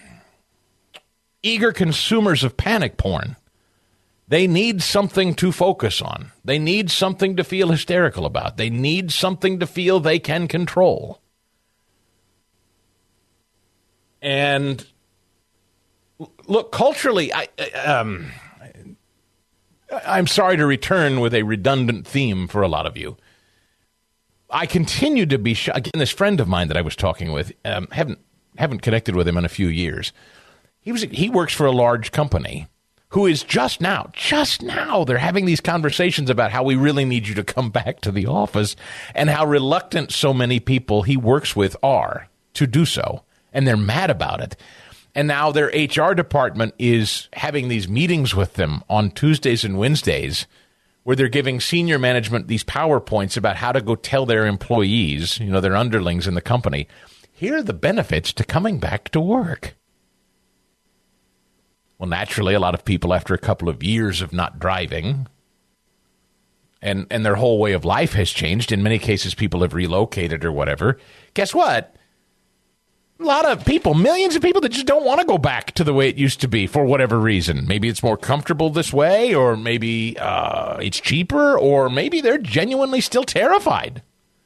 eager consumers of panic porn. They need something to focus on. They need something to feel hysterical about. They need something to feel they can control. And look, culturally, I'm sorry to return with a redundant theme for a lot of you. I continue to be shocked. Again, this friend of mine that I was talking with, haven't connected with him in a few years. He works for a large company who is just now, they're having these conversations about how we really need you to come back to the office and how reluctant so many people he works with are to do so. And they're mad about it. And now their HR department is having these meetings with them on Tuesdays and Wednesdays where they're giving senior management these PowerPoints about how to go tell their employees, their underlings in the company, here are the benefits to coming back to work. Well, naturally, a lot of people, after a couple of years of not driving, and their whole way of life has changed. In many cases, people have relocated or whatever. Guess what? A lot of people, millions of people that just don't want to go back to the way it used to be for whatever reason. Maybe it's more comfortable this way, or maybe it's cheaper, or maybe they're genuinely still terrified.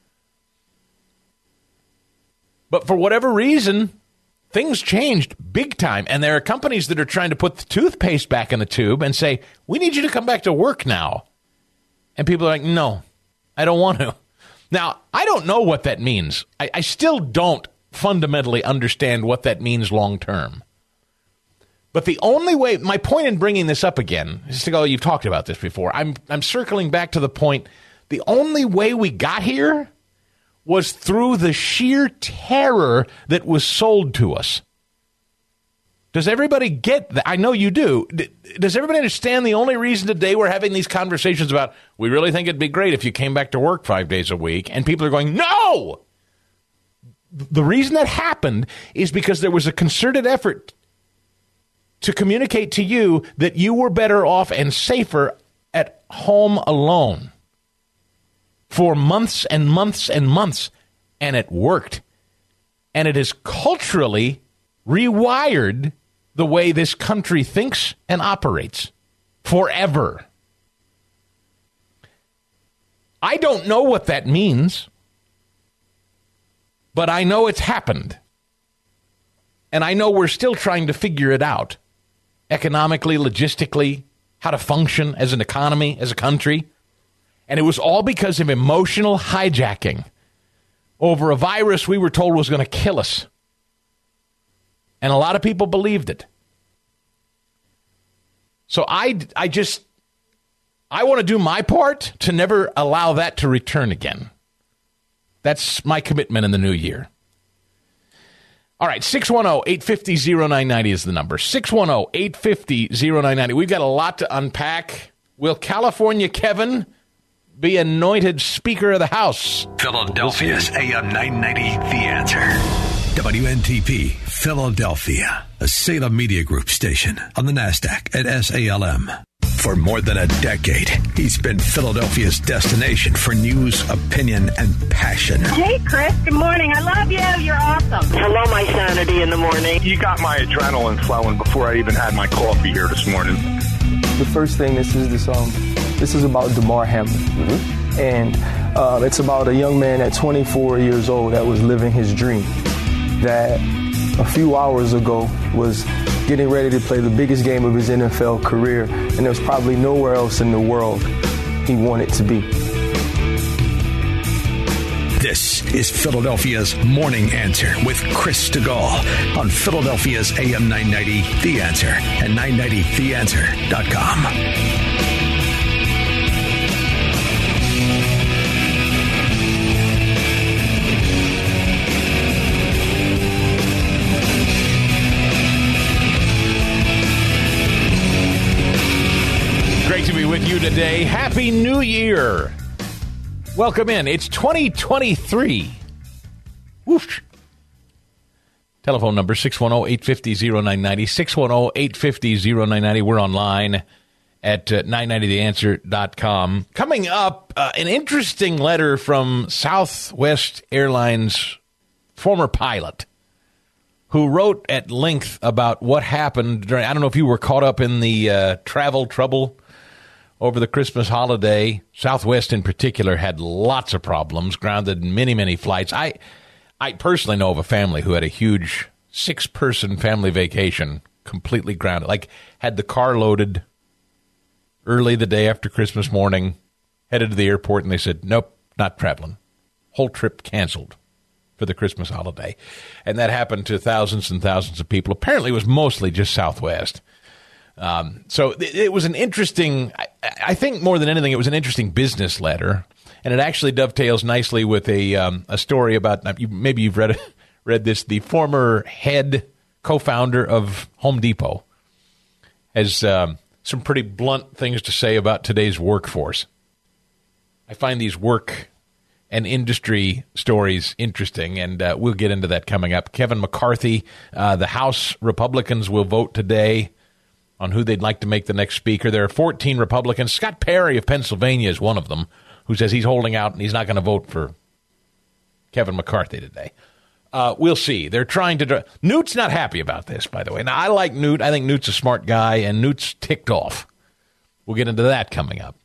But for whatever reason, things changed big time. And there are companies that are trying to put the toothpaste back in the tube and say, we need you to come back to work now. And people are like, no, I don't want to. Now, I don't know what that means. I still don't fundamentally understand what that means long term. But the only way, my point in bringing this up again is to go, you've talked about this before. I'm circling back to the point, the only way we got here was through the sheer terror that was sold to us. Does everybody get that? I know you do. Does everybody understand the only reason today we're having these conversations about, we really think it'd be great if you came back to work 5 days a week, and people are going, no! The reason that happened is because there was a concerted effort to communicate to you that you were better off and safer at home alone for months and months and months, and it worked. And it has culturally rewired the way this country thinks and operates forever. I don't know what that means, but I know it's happened. And I know we're still trying to figure it out, economically, logistically, how to function as an economy, as a country. And it was all because of emotional hijacking over a virus we were told was going to kill us. And a lot of people believed it. So I want to do my part to never allow that to return again. That's my commitment in the new year. All right, 610-850-0990 is the number. 610-850-0990. We've got a lot to unpack. Will California Kevin be anointed Speaker of the House? Philadelphia's AM 990, The Answer. WNTP, Philadelphia, a Salem Media Group station on the NASDAQ at SALM. For more than a decade, he's been Philadelphia's destination for news, opinion, and passion. Hey, Chris. Good morning. I love you. You're awesome. Hello, my sanity in the morning. You got my adrenaline flowing before I even had my coffee here this morning. The first thing, this is about Damar Hamlin. Mm-hmm. And it's about a young man at 24 years old that was living his dream. That a few hours ago was getting ready to play the biggest game of his NFL career, and there's probably nowhere else in the world he wanted to be. This is Philadelphia's Morning Answer with Chris DeGaulle on Philadelphia's AM 990, The Answer, and 990theanswer.com. Great to be with you today. Happy New Year. Welcome in. It's 2023. Whoosh. Telephone number 610-850-0990. 610-850-0990. We're online at 990theanswer.com. Coming up, an interesting letter from Southwest Airlines former pilot who wrote at length about what happened during, I don't know if you were caught up in the travel trouble over the Christmas holiday. Southwest in particular had lots of problems, grounded many, many flights. I personally know of a family who had a huge 6-person family vacation completely grounded. Like, had the car loaded early the day after Christmas morning, headed to the airport, and they said, nope, not traveling. Whole trip canceled for the Christmas holiday. And that happened to thousands and thousands of people. Apparently it was mostly just Southwest. So it was an interesting, I think more than anything, it was an interesting business letter, and it actually dovetails nicely with a story about, maybe you've read this, the former head co-founder of Home Depot has some pretty blunt things to say about today's workforce. I find these work and industry stories interesting, and we'll get into that coming up. Kevin McCarthy, the House Republicans will vote today on who they'd like to make the next speaker. There are 14 Republicans. Scott Perry of Pennsylvania is one of them, who says he's holding out and he's not going to vote for Kevin McCarthy today. We'll see. They're trying to... Newt's not happy about this, by the way. Now, I like Newt. I think Newt's a smart guy, and Newt's ticked off. We'll get into that coming up.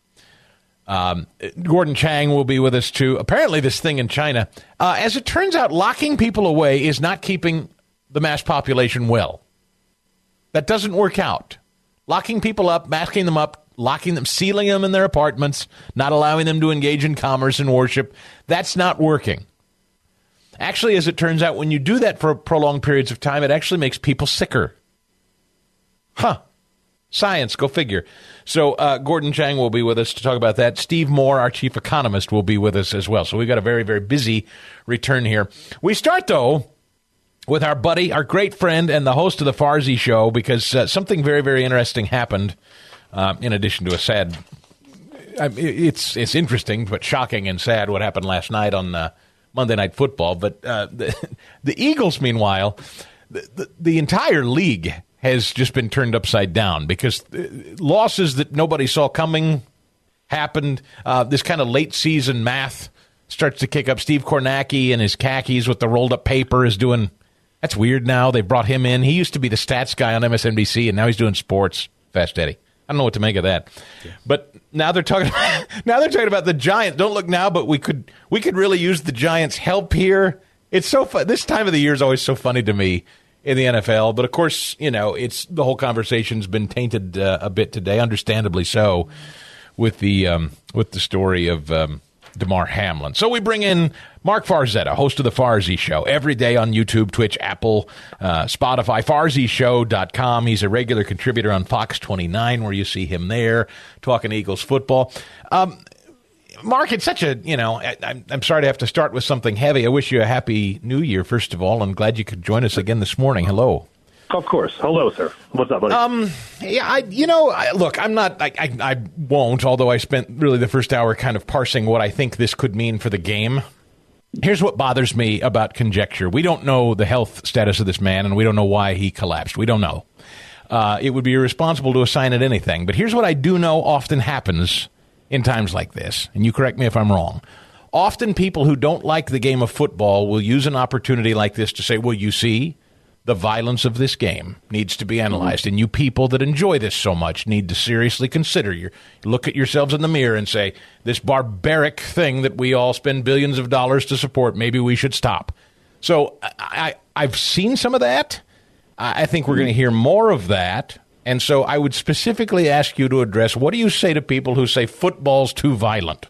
Gordon Chang will be with us, too. Apparently, this thing in China, as it turns out, locking people away is not keeping the mass population well. That doesn't work out. Locking people up, masking them up, locking them, sealing them in their apartments, not allowing them to engage in commerce and worship, that's not working. Actually, as it turns out, when you do that for prolonged periods of time, it actually makes people sicker. Science, go figure. So Gordon Chang will be with us to talk about that. Steve Moore, our chief economist, will be with us as well. So we've got a very, very busy return here. We start, though, with our buddy, our great friend, and the host of the Farzi Show, because something very, very interesting happened, in addition to a sad... It's interesting, but shocking and sad what happened last night on Monday Night Football. But the Eagles, meanwhile, the entire league has just been turned upside down because losses that nobody saw coming happened. This kind of late-season math starts to kick up. Steve Kornacki and his khakis with the rolled-up paper is doing... That's weird now. They brought him in. He used to be the stats guy on MSNBC, and now he's doing sports. Fast Eddie. I don't know what to make of that. Yeah. But now they're talking about the Giants. Don't look now, but we could really use the Giants' help here. It's so fun. This time of the year is always so funny to me in the NFL. But of course, it's the whole conversation's been tainted a bit today, understandably so, with the story of Damar Hamlin. So we bring in Mark Farzetta, host of the Farzy Show, every day on YouTube, Twitch, Apple, Spotify, FarzyShow.com. He's a regular contributor on Fox 29, where you see him there talking Eagles football. Mark, it's such a, I'm sorry to have to start with something heavy. I wish you a happy new year, first of all. I'm glad you could join us again this morning. Hello. Of course. Hello, sir. What's up, buddy? Look, I'm not, I won't, although I spent really the first hour kind of parsing what I think this could mean for the game. Here's what bothers me about conjecture. We don't know the health status of this man, and we don't know why he collapsed. We don't know. It would be irresponsible to assign it anything. But here's what I do know often happens in times like this, and you correct me if I'm wrong. Often people who don't like the game of football will use an opportunity like this to say, well, you see, the violence of this game needs to be analyzed, and you people that enjoy this so much need to seriously consider. You look at yourselves in the mirror and say, this barbaric thing that we all spend billions of dollars to support, maybe we should stop. So I've seen some of that. I think we're going to hear more of that. And so I would specifically ask you to address, what do you say to people who say football's too violent?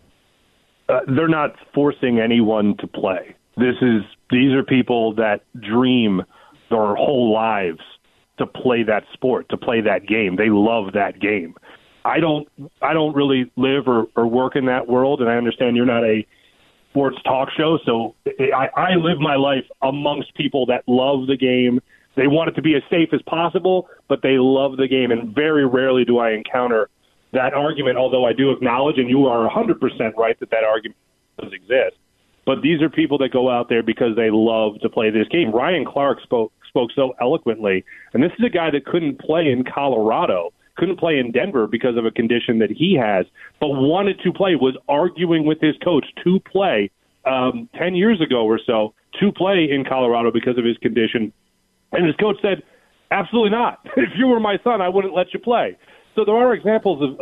They're not forcing anyone to play. These are people that dream their whole lives to play that sport, to play that game. They love that game. I don't really live or work in that world, and I understand you're not a sports talk show, so I live my life amongst people that love the game. They want it to be as safe as possible, but they love the game, and very rarely do I encounter that argument, although I do acknowledge, and you are 100% right, that argument does exist. But these are people that go out there because they love to play this game. Ryan Clark spoke so eloquently, and this is a guy that couldn't play in Colorado, couldn't play in Denver because of a condition that he has, but wanted to play, was arguing with his coach to play 10 years ago or so, to play in Colorado because of his condition. And his coach said, absolutely not. If you were my son, I wouldn't let you play. So there are examples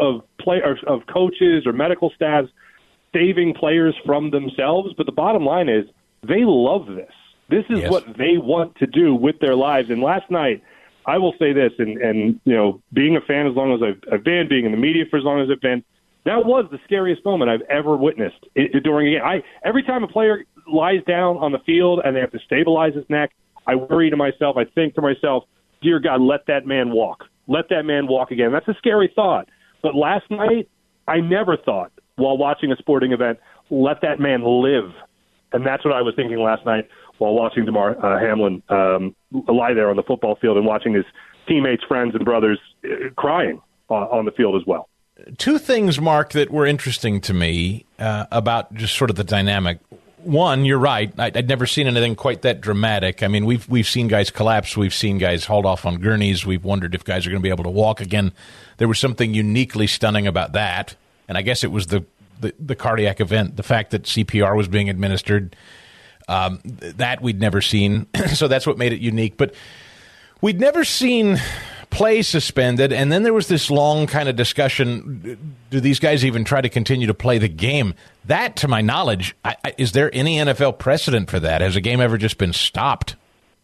of coaches or medical staffs saving players from themselves, but the bottom line is they love this. This is what they want to do with their lives. And last night, I will say this, and being a fan as long as I've been, being in the media for as long as I've been, that was the scariest moment I've ever witnessed during a game. Every time a player lies down on the field and they have to stabilize his neck, I worry to myself, I think to myself, dear God, let that man walk. Let that man walk again. That's a scary thought. But last night, I never thought, while watching a sporting event, let that man live. And that's what I was thinking last night while watching Damar Hamlin lie there on the football field and watching his teammates, friends, and brothers crying on the field as well. Two things, Mark, that were interesting to me about just sort of the dynamic. One, you're right. I'd never seen anything quite that dramatic. I mean, we've seen guys collapse. We've seen guys hauled off on gurneys. We've wondered if guys are going to be able to walk again. There was something uniquely stunning about that, and I guess it was the cardiac event, the fact that CPR was being administered. That we'd never seen, so that's what made it unique. But we'd never seen play suspended, and then there was this long kind of discussion, do these guys even try to continue to play the game? That, to my knowledge, is there any NFL precedent for that? Has a game ever just been stopped?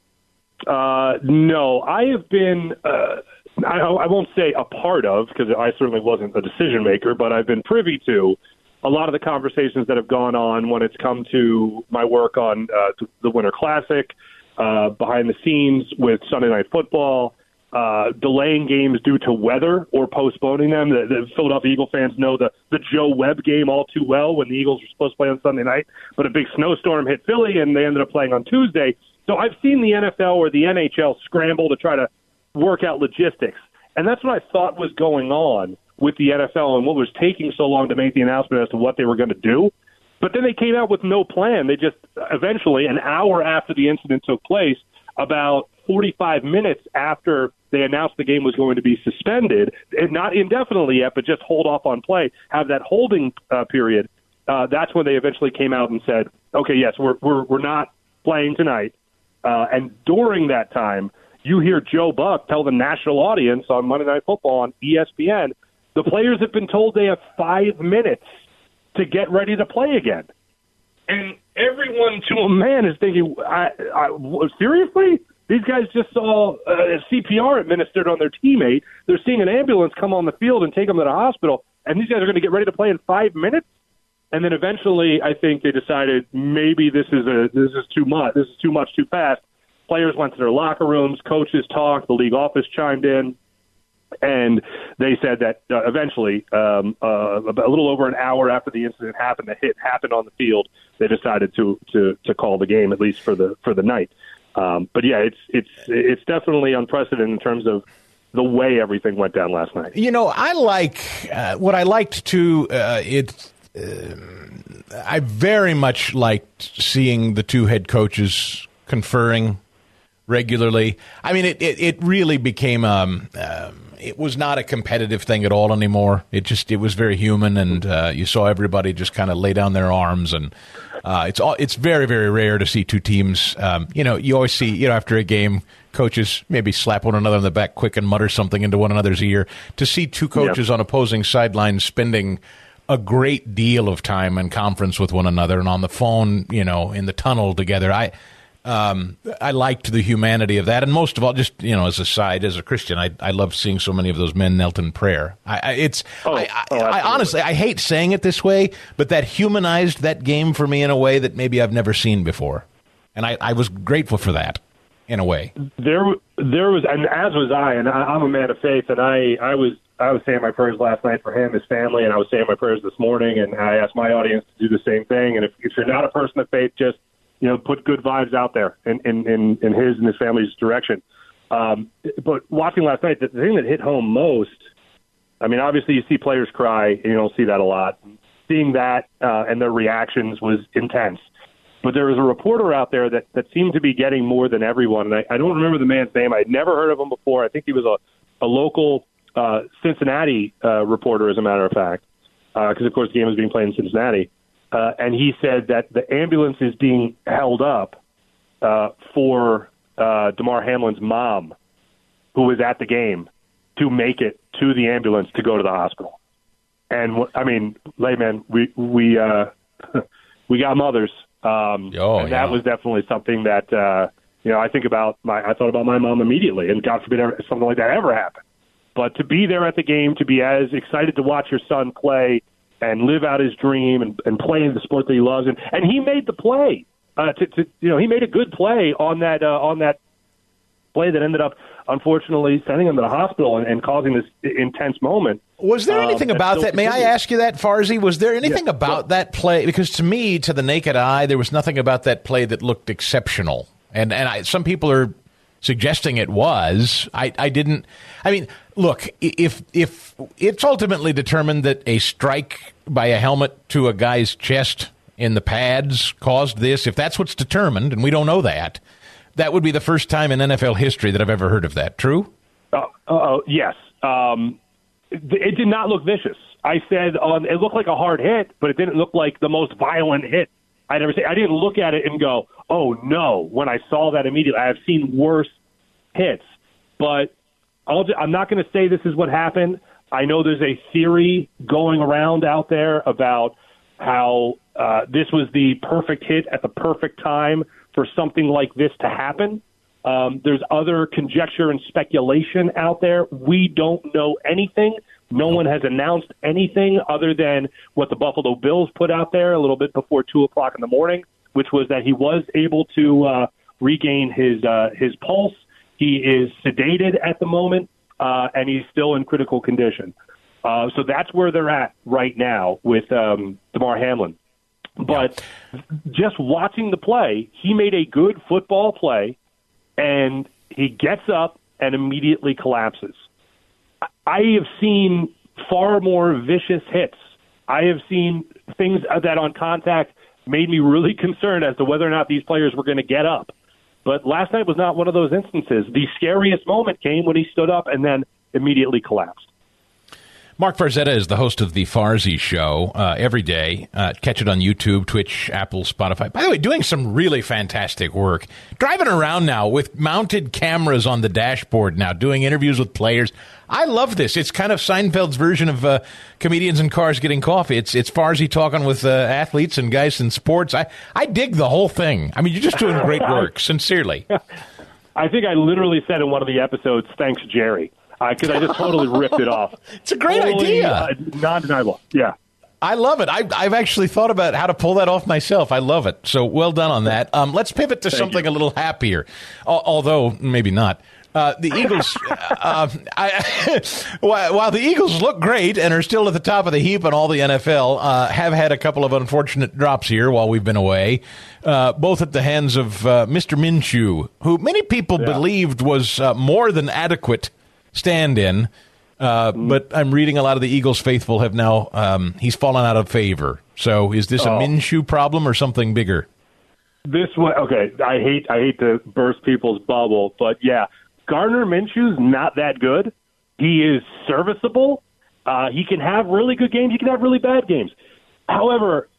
No. I have been, I won't say a part of, because I certainly wasn't a decision maker, but I've been privy to a lot of the conversations that have gone on when it's come to my work on the Winter Classic, behind the scenes with Sunday Night Football, delaying games due to weather or postponing them. The Philadelphia Eagle fans know the Joe Webb game all too well when the Eagles were supposed to play on Sunday night, but a big snowstorm hit Philly and they ended up playing on Tuesday. So I've seen the NFL or the NHL scramble to try to work out logistics. And that's what I thought was going on with the NFL and what was taking so long to make the announcement as to what they were going to do. But then they came out with no plan. They just eventually, an hour after the incident took place, about 45 minutes after they announced the game was going to be suspended, and not indefinitely yet, but just hold off on play, have that holding period, that's when they eventually came out and said, okay, yes, we're not playing tonight. And during that time, you hear Joe Buck tell the national audience on Monday Night Football on ESPN, the players have been told they have 5 minutes to get ready to play again. And everyone to a man is thinking, seriously? These guys just saw CPR administered on their teammate. They're seeing an ambulance come on the field and take them to the hospital, and these guys are going to get ready to play in 5 minutes? And then eventually, I think they decided maybe this is too much. This is too much too fast. Players went to their locker rooms, coaches talked, the league office chimed in, and they said that eventually, a little over an hour after the incident happened, the hit happened on the field, they decided to call the game, at least for the night. But yeah, it's definitely unprecedented in terms of the way everything went down last night. You know, I like what I liked too. I very much liked seeing the two head coaches conferring regularly. I mean, it really became it was not a competitive thing at all anymore. It was very human, and you saw everybody just kind of lay down their arms, and it's very, very rare to see two teams. You always see, after a game, coaches maybe slap one another in the back quick and mutter something into one another's ear. To see two coaches on opposing sidelines spending a great deal of time in conference with one another and on the phone, in the tunnel together, I liked the humanity of that, and most of all, just as a side, as a Christian, I love seeing so many of those men knelt in prayer. I honestly, I hate saying it this way, but that humanized that game for me in a way that maybe I've never seen before, and I was grateful for that in a way. There was, and as was I, and I'm a man of faith, and I was saying my prayers last night for him, his family, and I was saying my prayers this morning, and I asked my audience to do the same thing. And if you're not a person of faith, just put good vibes out there in his and his family's direction. But watching last night, the thing that hit home most, I mean, obviously you see players cry, and you don't see that a lot. Seeing that and their reactions was intense. But there was a reporter out there that seemed to be getting more than everyone. And I don't remember the man's name. I'd never heard of him before. I think he was a local Cincinnati reporter, as a matter of fact, because, of course, the game was being played in Cincinnati. And he said that the ambulance is being held up for Damar Hamlin's mom, who was at the game, to make it to the ambulance to go to the hospital. And, I mean, layman, we got mothers. And that was definitely something that, I thought about my mom immediately, and God forbid something like that ever happened. But to be there at the game, to be as excited to watch your son play and live out his dream and play in the sport that he loves, and he made the play. He made a good play on that play that ended up, unfortunately, sending him to the hospital and causing this intense moment. Was there anything about that? May I ask you that, Farzi? Was there anything about that play? Because to me, to the naked eye, there was nothing about that play that looked exceptional. And some people are suggesting it was. I didn't. I mean, look, if it's ultimately determined that a strike by a helmet to a guy's chest in the pads caused this, if that's what's determined, and we don't know that, that would be the first time in NFL history that I've ever heard of that. True? Yes. It did not look vicious. I said it looked like a hard hit, but it didn't look like the most violent hit I'd ever seen. I didn't look at it and go, oh, no, when I saw that immediately. I've seen worse hits. But I'm not going to say this is what happened. I know there's a theory going around out there about how this was the perfect hit at the perfect time for something like this to happen. There's other conjecture and speculation out there. We don't know anything. No one has announced anything other than what the Buffalo Bills put out there a little bit before 2 o'clock in the morning, which was that he was able to regain his pulse. He is sedated at the moment, and he's still in critical condition. So that's where they're at right now with Damar Hamlin. But just watching the play, he made a good football play, and he gets up and immediately collapses. I have seen far more vicious hits. I have seen things that on contact made me really concerned as to whether or not these players were going to get up. But last night was not one of those instances. The scariest moment came when he stood up and then immediately collapsed. Mark Farzetta is the host of the Farzy Show every day. Catch it on YouTube, Twitch, Apple, Spotify. By the way, doing some really fantastic work. Driving around now with mounted cameras on the dashboard now, doing interviews with players. I love this. It's kind of Seinfeld's version of comedians in cars getting coffee. It's Farzy talking with athletes and guys in sports. I dig the whole thing. I mean, you're just doing great work, sincerely. I think I literally said in one of the episodes, thanks, Jerry, because I just totally ripped it off. It's a great idea. Non-deniable, yeah. I love it. I've actually thought about how to pull that off myself. I love it. So well done on that. Let's pivot to something a little happier, although maybe not. The Eagles, while the Eagles look great and are still at the top of the heap in all the NFL, have had a couple of unfortunate drops here while we've been away, both at the hands of Mr. Minshew, who many people believed was more than adequate stand-in. But I'm reading a lot of the Eagles faithful have now, he's fallen out of favor. So is this a Minshew problem or something bigger? This one, okay, I hate to burst people's bubble, but yeah, Gardner Minshew's not that good. He is serviceable. He can have really good games. He can have really bad games. However,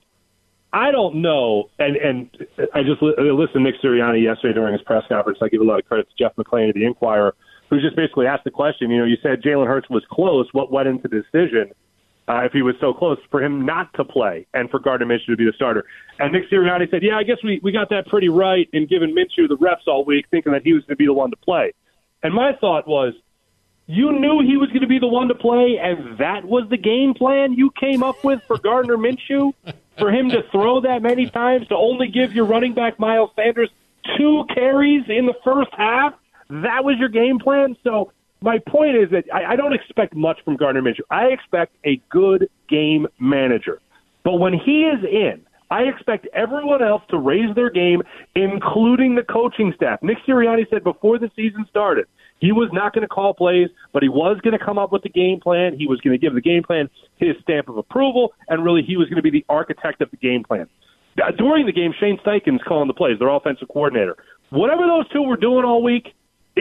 I don't know, and I just listened to Nick Sirianni yesterday during his press conference. I give a lot of credit to Jeff McClain of the Inquirer, who just basically asked the question, you said Jalen Hurts was close. What went into the decision if he was so close for him not to play and for Gardner Minshew to be the starter? And Nick Sirianni said, I guess we got that pretty right in giving Minshew the reps all week, thinking that he was going to be the one to play. And my thought was, you knew he was going to be the one to play, and that was the game plan you came up with for Gardner Minshew? For him to throw that many times, to only give your running back Miles Sanders 2 carries in the first half? That was your game plan? So my point is that I don't expect much from Gardner Minshew. I expect a good game manager. But when he is in, I expect everyone else to raise their game, including the coaching staff. Nick Sirianni said before the season started, he was not going to call plays, but he was going to come up with the game plan. He was going to give the game plan his stamp of approval, and really he was going to be the architect of the game plan. During the game, Shane Steichen's calling the plays, their offensive coordinator. Whatever those two were doing all week,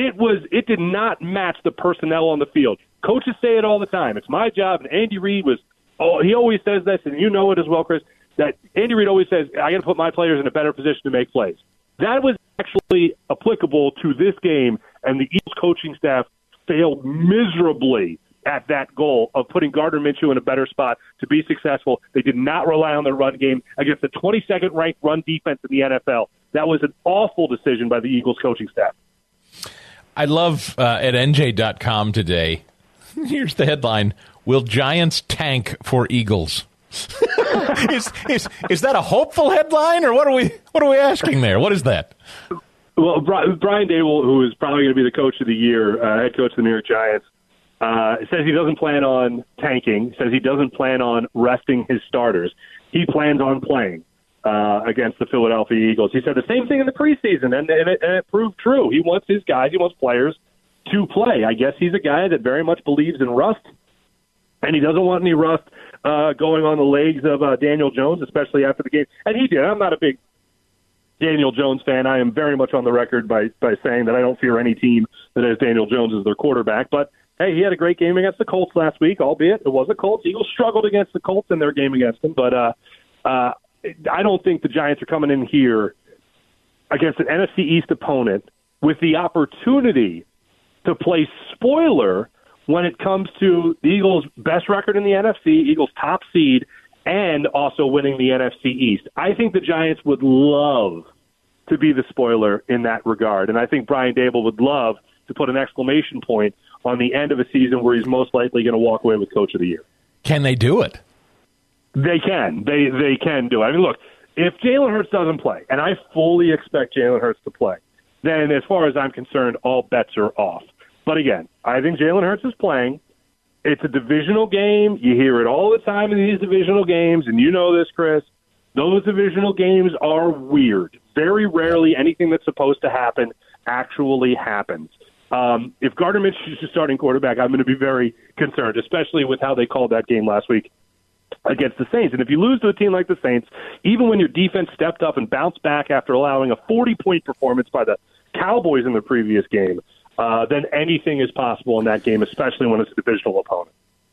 it did not match the personnel on the field. Coaches say it all the time. It's my job, and Andy Reid he always says this, and you know it as well, Chris, that Andy Reid always says, I got to put my players in a better position to make plays. That was actually applicable to this game, and the Eagles coaching staff failed miserably at that goal of putting Gardner Minshew in a better spot to be successful. They did not rely on their run game against the 22nd ranked run defense in the NFL. That was an awful decision by the Eagles coaching staff. I love at NJ.com today, here's the headline, Will Giants tank for Eagles? Is that a hopeful headline, or what are we asking there? What is that? Well, Brian Daboll, who is probably going to be the coach of the year, head coach of the New York Giants, says he doesn't plan on tanking, says he doesn't plan on resting his starters. He plans on playing against the Philadelphia Eagles. He said the same thing in the preseason, and it proved true. He wants his guys, he wants players to play. I guess he's a guy that very much believes in rust, and he doesn't want any rust going on the legs of Daniel Jones, especially after the game. And he did. I'm not a big Daniel Jones fan. I am very much on the record by saying that I don't fear any team that has Daniel Jones as their quarterback. But, hey, he had a great game against the Colts last week, albeit it was the Colts. Eagles struggled against the Colts in their game against them. But I don't think the Giants are coming in here against an NFC East opponent with the opportunity to play spoiler when it comes to the Eagles' best record in the NFC, Eagles' top seed, and also winning the NFC East. I think the Giants would love to be the spoiler in that regard, and I think Brian Daboll would love to put an exclamation point on the end of a season where he's most likely going to walk away with Coach of the Year. Can they do it? They can. They can do it. I mean, look, if Jalen Hurts doesn't play, and I fully expect Jalen Hurts to play, then as far as I'm concerned, all bets are off. But again, I think Jalen Hurts is playing. It's a divisional game. You hear it all the time in these divisional games, and you know this, Chris. Those divisional games are weird. Very rarely anything that's supposed to happen actually happens. If Gardner Minshew is the starting quarterback, I'm going to be very concerned, especially with how they called that game last week against the Saints. And if you lose to a team like the Saints, even when your defense stepped up and bounced back after allowing a 40-point performance by the Cowboys in the previous game, then anything is possible in that game, especially when it's a divisional opponent.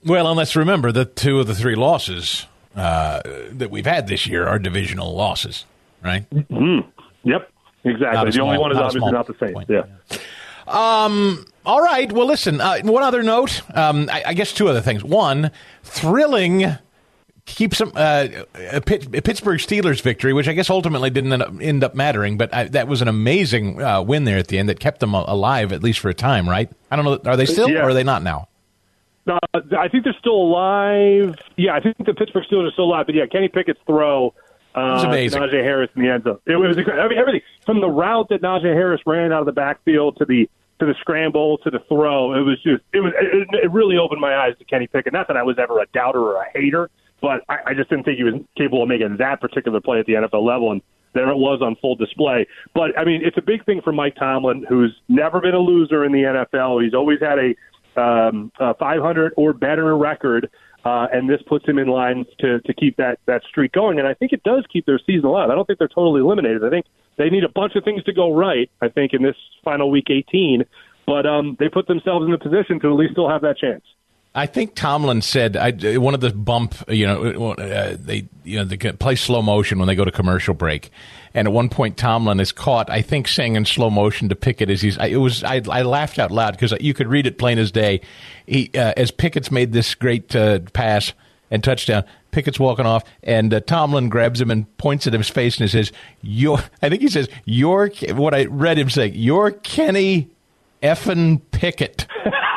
Well, and let's remember that 2 of the 3 losses that we've had this year are divisional losses, right? Mm-hmm. Yep, exactly. The only one is obviously not the Saints. Yeah. All right. Well, listen, one other note. I guess 2 other things. One, thrilling keeps some Pittsburgh Steelers victory, which I guess ultimately didn't end up mattering, but that was an amazing win there at the end that kept them alive, at least for a time, right? I don't know. Are they still, or are they not now? I think they're still alive. Yeah, I think the Pittsburgh Steelers are still alive. But yeah, Kenny Pickett's throw was amazing. Najee Harris in the end zone. It was incredible. I mean, everything from the route that Najee Harris ran out of the backfield to the scramble to the throw. It really opened my eyes to Kenny Pickett. Not that I was ever a doubter or a hater, but I just didn't think he was capable of making that particular play at the NFL level, and there it was on full display. But, I mean, it's a big thing for Mike Tomlin, who's never been a loser in the NFL. He's always had a 500 or better record, and this puts him in line to keep that streak going. And I think it does keep their season alive. I don't think they're totally eliminated. I think they need a bunch of things to go right, I think, in this final week 18. But they put themselves in the position to at least still have that chance. I think Tomlin said one of the they play slow motion when they go to commercial break, and at one point Tomlin is caught, I think, saying in slow motion to Pickett I laughed out loud because you could read it plain as day. As Pickett's made this great pass and touchdown, Pickett's walking off, and Tomlin grabs him and points at his face and says, I think he says, what I read him saying, "You're Kenny effing Pickett."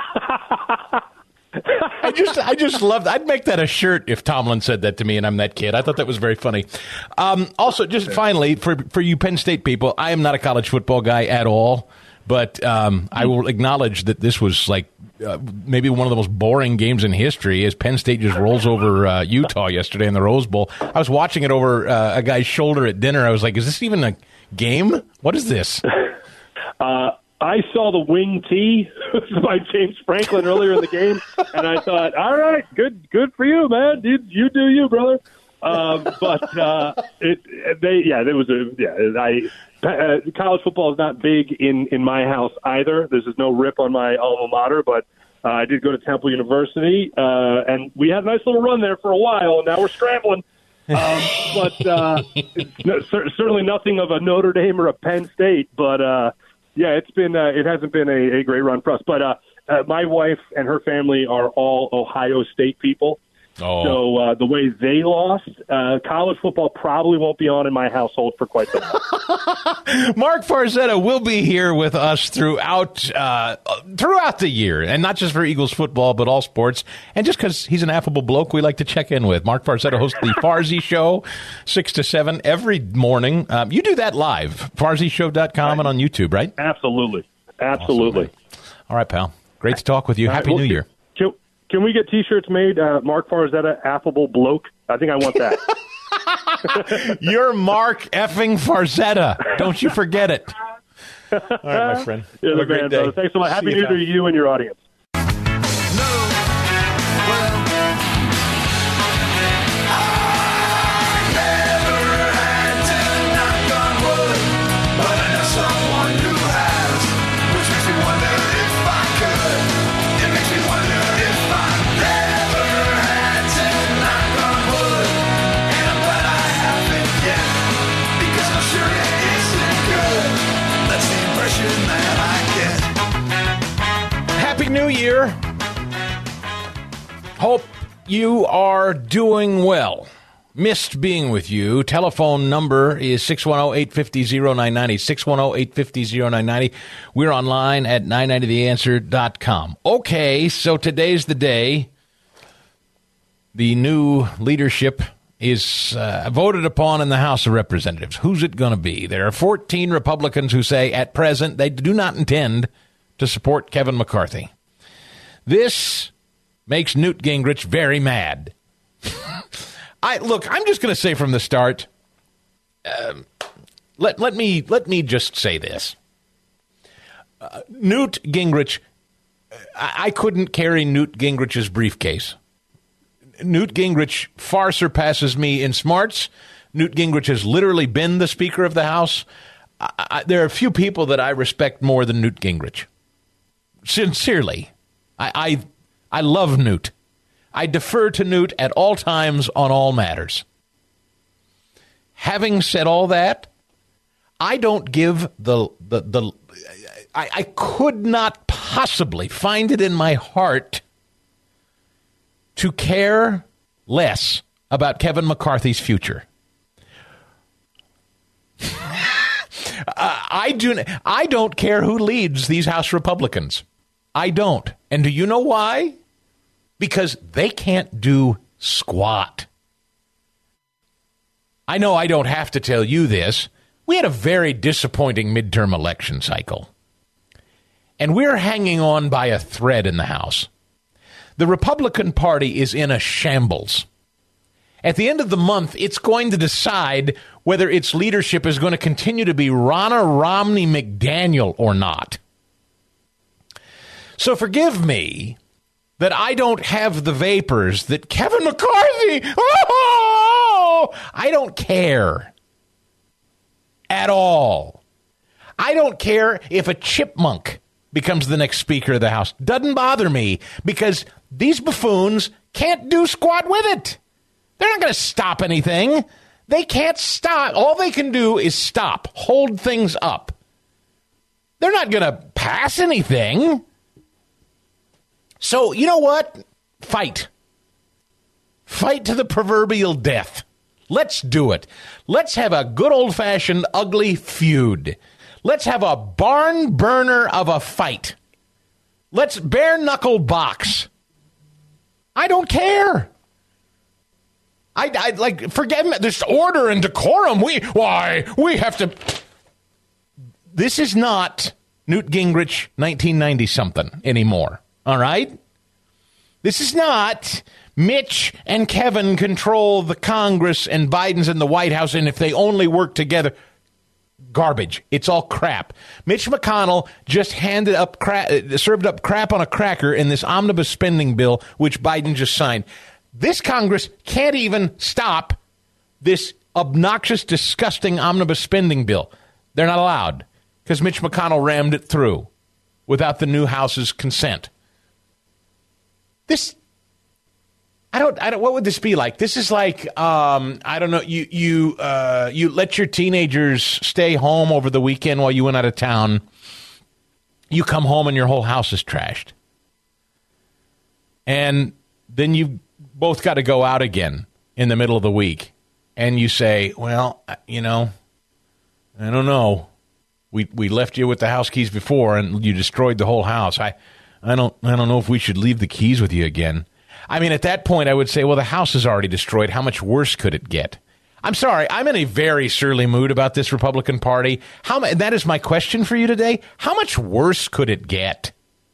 I just loved it. I'd make that a shirt if Tomlin said that to me and I'm that kid. I thought that was very funny. Also, just finally, for you Penn State people, I am not a college football guy at all, but I will acknowledge that this was like maybe one of the most boring games in history as Penn State just rolls over Utah yesterday in the Rose Bowl. I was watching it over a guy's shoulder at dinner. I was like, is this even a game? What is this? I saw the wing tee by James Franklin earlier in the game, and I thought, all right, good for you, man. You do you, brother. College football is not big in my house either. There's just no rip on my alma mater, but I did go to Temple University, and we had a nice little run there for a while, and now we're scrambling. But certainly nothing of a Notre Dame or a Penn State, but yeah, it hasn't been a great run for us. But my wife and her family are all Ohio State people. Oh. So the way they lost, college football probably won't be on in my household for quite some time. Mark Farzetta will be here with us throughout the year, and not just for Eagles football, but all sports. And just because he's an affable bloke, we like to check in with. Mark Farzetta hosts the Farzy Show, 6 to 7 every morning. You do that live, FarziShow.com and on YouTube, right? Absolutely. Absolutely. Awesome, all right, pal. Great to talk with you. Happy New Year. Can we get T-shirts made? Mark Farzetta, affable bloke. I think I want that. You're Mark effing Farzetta. Don't you forget it. All right, my friend. You're the man, brother. Thanks so much. Happy New Year to you and your audience. Happy New Year. Hope you are doing well. Missed being with you. Telephone number is 610-850-0990, 610-850-0990. We're online at 990theanswer.com. Okay, so today's the day. The new leadership is voted upon in the House of Representatives. Who's it going to be? There are 14 Republicans who say at present they do not intend to support Kevin McCarthy. This makes Newt Gingrich very mad. I'm just going to say from the start, let me just say this. Newt Gingrich, I couldn't carry Newt Gingrich's briefcase. Newt Gingrich far surpasses me in smarts. Newt Gingrich has literally been the Speaker of the House. There are a few people that I respect more than Newt Gingrich. Sincerely. I love Newt. I defer to Newt at all times on all matters. Having said all that, I don't give I could not possibly find it in my heart to care less about Kevin McCarthy's future. I don't care who leads these House Republicans. I don't. And do you know why? Because they can't do squat. I know I don't have to tell you this. We had a very disappointing midterm election cycle. And we're hanging on by a thread in the House. The Republican Party is in a shambles. At the end of the month, it's going to decide whether its leadership is going to continue to be Ronna Romney McDaniel or not. So forgive me that I don't have the vapors that Kevin McCarthy, I don't care at all. I don't care if a chipmunk becomes the next Speaker of the House. Doesn't bother me because these buffoons can't do squat with it. They're not going to stop anything. They can't stop. All they can do is stop, hold things up. They're not going to pass anything. So, you know what? Fight. Fight to the proverbial death. Let's do it. Let's have a good old-fashioned ugly feud. Let's have a barn burner of a fight. Let's bare-knuckle box. I don't care. I like, forget this order and decorum. We have to. This is not Newt Gingrich 1990-something anymore. All right? This is not Mitch and Kevin control the Congress and Biden's in the White House, and if they only work together. Garbage. It's all crap. Mitch McConnell just served up crap on a cracker in this omnibus spending bill, which Biden just signed. This Congress can't even stop this obnoxious, disgusting omnibus spending bill. They're not allowed because Mitch McConnell rammed it through without the new House's consent. What would this be like? This is like, I don't know, you let your teenagers stay home over the weekend while you went out of town. You come home and your whole house is trashed. And then you both got to go out again in the middle of the week. And you say, well, you know, I don't know. We left you with the house keys before and you destroyed the whole house. I don't know if we should leave the keys with you again. I mean, at that point, I would say, well, the house is already destroyed. How much worse could it get? I'm sorry. I'm in a very surly mood about this Republican Party. That is my question for you today. How much worse could it get?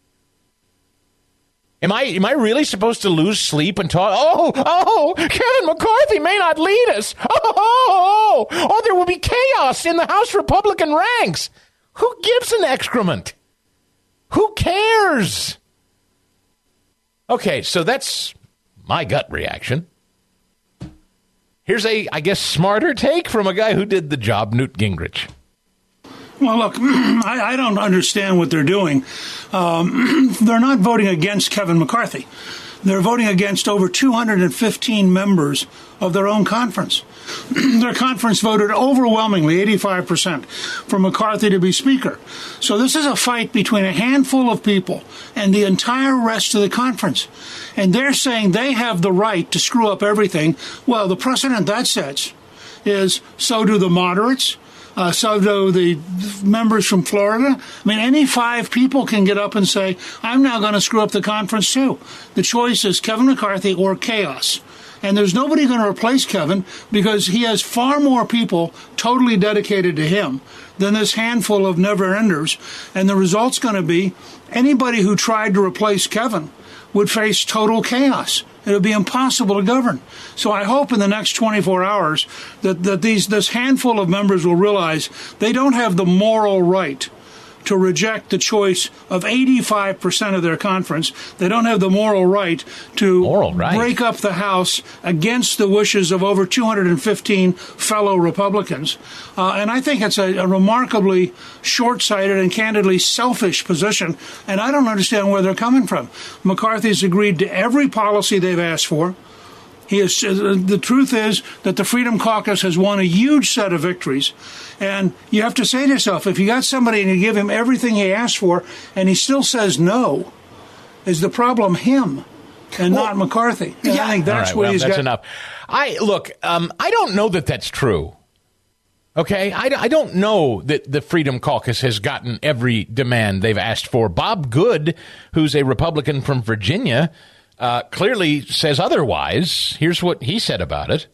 Am I really supposed to lose sleep and talk? Oh, Kevin McCarthy may not lead us. Oh, there will be chaos in the House Republican ranks. Who gives an excrement? Who cares? Okay, so that's my gut reaction. Here's a, I guess, smarter take from a guy who did the job, Newt Gingrich. Well, look, I don't understand what they're doing. They're not voting against Kevin McCarthy. They're voting against over 215 members of their own conference. Their conference voted overwhelmingly, 85%, for McCarthy to be Speaker. So this is a fight between a handful of people and the entire rest of the conference. And they're saying they have the right to screw up everything. Well, the precedent that sets is so do the moderates. So do the members from Florida. I mean, any five people can get up and say, I'm now going to screw up the conference too. The choice is Kevin McCarthy or chaos. And there's nobody going to replace Kevin because he has far more people totally dedicated to him than this handful of never-enders. And the result's going to be anybody who tried to replace Kevin would face total chaos. It would be impossible to govern. So I hope in the next 24 hours that this handful of members will realize they don't have the moral right to reject the choice of 85% of their conference. They don't have the moral right to break up the House against the wishes of over 215 fellow Republicans. And I think it's a remarkably short-sighted and candidly selfish position, and I don't understand where they're coming from. McCarthy's agreed to every policy they've asked for. The truth is that the Freedom Caucus has won a huge set of victories. And you have to say to yourself, if you got somebody and you give him everything he asked for and he still says no, is the problem him and not McCarthy? And I think that's what he's got. That's enough. I don't know that that's true. Okay, I don't know that the Freedom Caucus has gotten every demand they've asked for. Bob Good, who's a Republican from Virginia, clearly says otherwise. Here's what he said about it.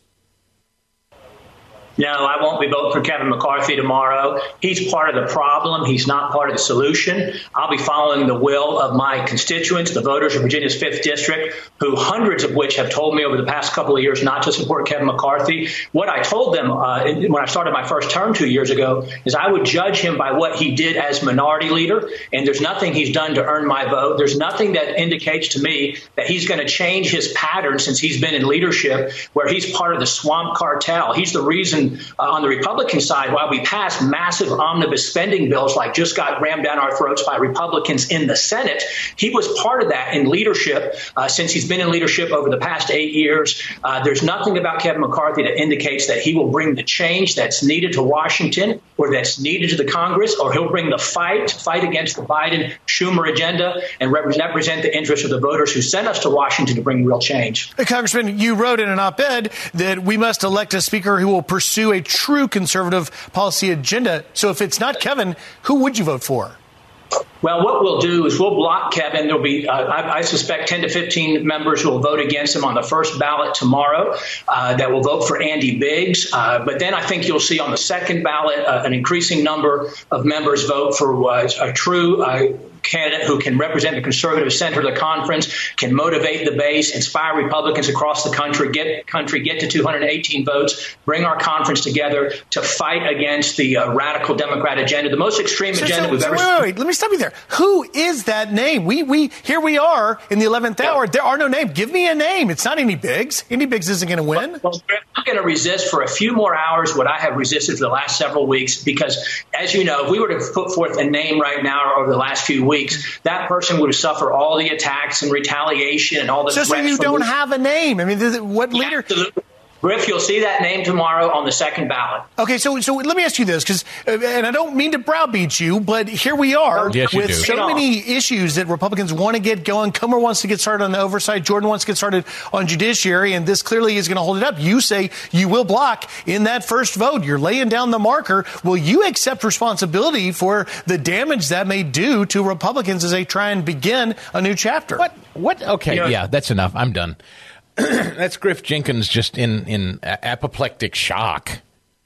No, I won't be voting for Kevin McCarthy tomorrow. He's part of the problem. He's not part of the solution. I'll be following the will of my constituents, the voters of Virginia's 5th District, who hundreds of which have told me over the past couple of years not to support Kevin McCarthy. What I told them when I started my first term 2 years ago is I would judge him by what he did as minority leader, and there's nothing he's done to earn my vote. There's nothing that indicates to me that he's going to change his pattern since he's been in leadership, where he's part of the swamp cartel. He's the reason on the Republican side, while we passed massive omnibus spending bills like just got rammed down our throats by Republicans in the Senate, he was part of that in leadership since he's been in leadership over the past 8 years. There's nothing about Kevin McCarthy that indicates that he will bring the change that's needed to Washington or that's needed to the Congress, or he'll bring the fight against the Biden-Schumer agenda and represent the interests of the voters who sent us to Washington to bring real change. Congressman, you wrote in an op-ed that we must elect a speaker who will pursue a true conservative policy agenda. So if it's not Kevin, who would you vote for? Well, what we'll do is we'll block Kevin. There'll be, I suspect, 10 to 15 members who will vote against him on the first ballot tomorrow that will vote for Andy Biggs. But then I think you'll see on the second ballot an increasing number of members vote for a true candidate who can represent the conservative center of the conference, can motivate the base, inspire Republicans across the country, get to 218 votes, bring our conference together to fight against the radical Democrat agenda, the most extreme agenda we've ever seen. Wait, let me stop you there. Who is that name? We here we are in the 11th hour. There are no names. Give me a name. It's not Andy Biggs. Andy Biggs isn't going to win. Well, I'm going to resist for a few more hours what I have resisted for the last several weeks, because, as you know, if we were to put forth a name right now or over the last few weeks, that person would suffer all the attacks and retaliation and all the threats. So you don't have a name. I mean, what leader? Absolutely. Griff, you'll see that name tomorrow on the second ballot. Okay, so let me ask you this, because, and I don't mean to browbeat you, but here we are with so many issues that Republicans want to get going. Comer wants to get started on the oversight. Jordan wants to get started on judiciary, and this clearly is going to hold it up. You say you will block in that first vote. You're laying down the marker. Will you accept responsibility for the damage that may do to Republicans as they try and begin a new chapter? What? Okay, yeah, that's enough. I'm done. That's Griff Jenkins just in apoplectic shock.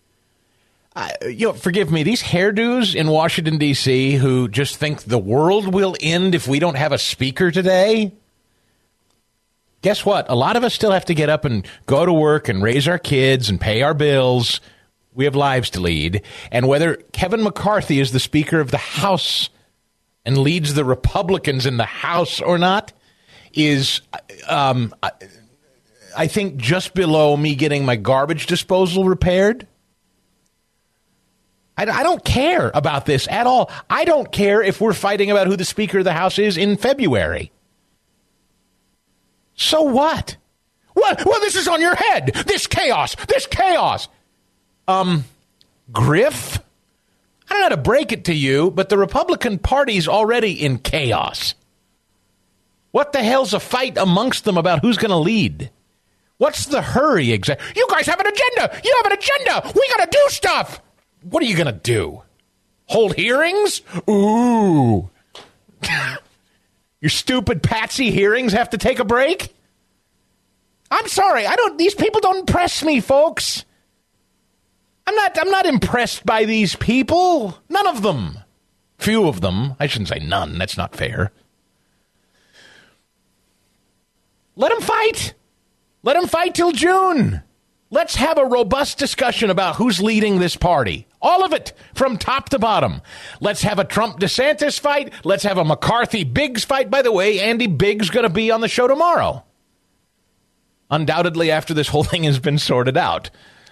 Forgive me, these hairdos in Washington, D.C. who just think the world will end if we don't have a speaker today. Guess what? A lot of us still have to get up and go to work and raise our kids and pay our bills. We have lives to lead. And whether Kevin McCarthy is the Speaker of the House and leads the Republicans in the House or not is... I think just below me getting my garbage disposal repaired. I don't care about this at all. I don't care if we're fighting about who the Speaker of the House is in February. So what? Well, this is on your head. This chaos. Griff, I don't know how to break it to you, but the Republican Party's already in chaos. What the hell's a fight amongst them about who's going to lead? What's the hurry exactly? You guys have an agenda. You have an agenda. We got to do stuff. What are you going to do? Hold hearings? Ooh. Your stupid patsy hearings have to take a break? I'm sorry. These people don't impress me, folks. I'm not impressed by these people. None of them. Few of them. I shouldn't say none. That's not fair. Let them fight. Let them fight till June. Let's have a robust discussion about who's leading this party. All of it, from top to bottom. Let's have a Trump-DeSantis fight. Let's have a McCarthy-Biggs fight. By the way, Andy Biggs going to be on the show tomorrow. Undoubtedly after this whole thing has been sorted out.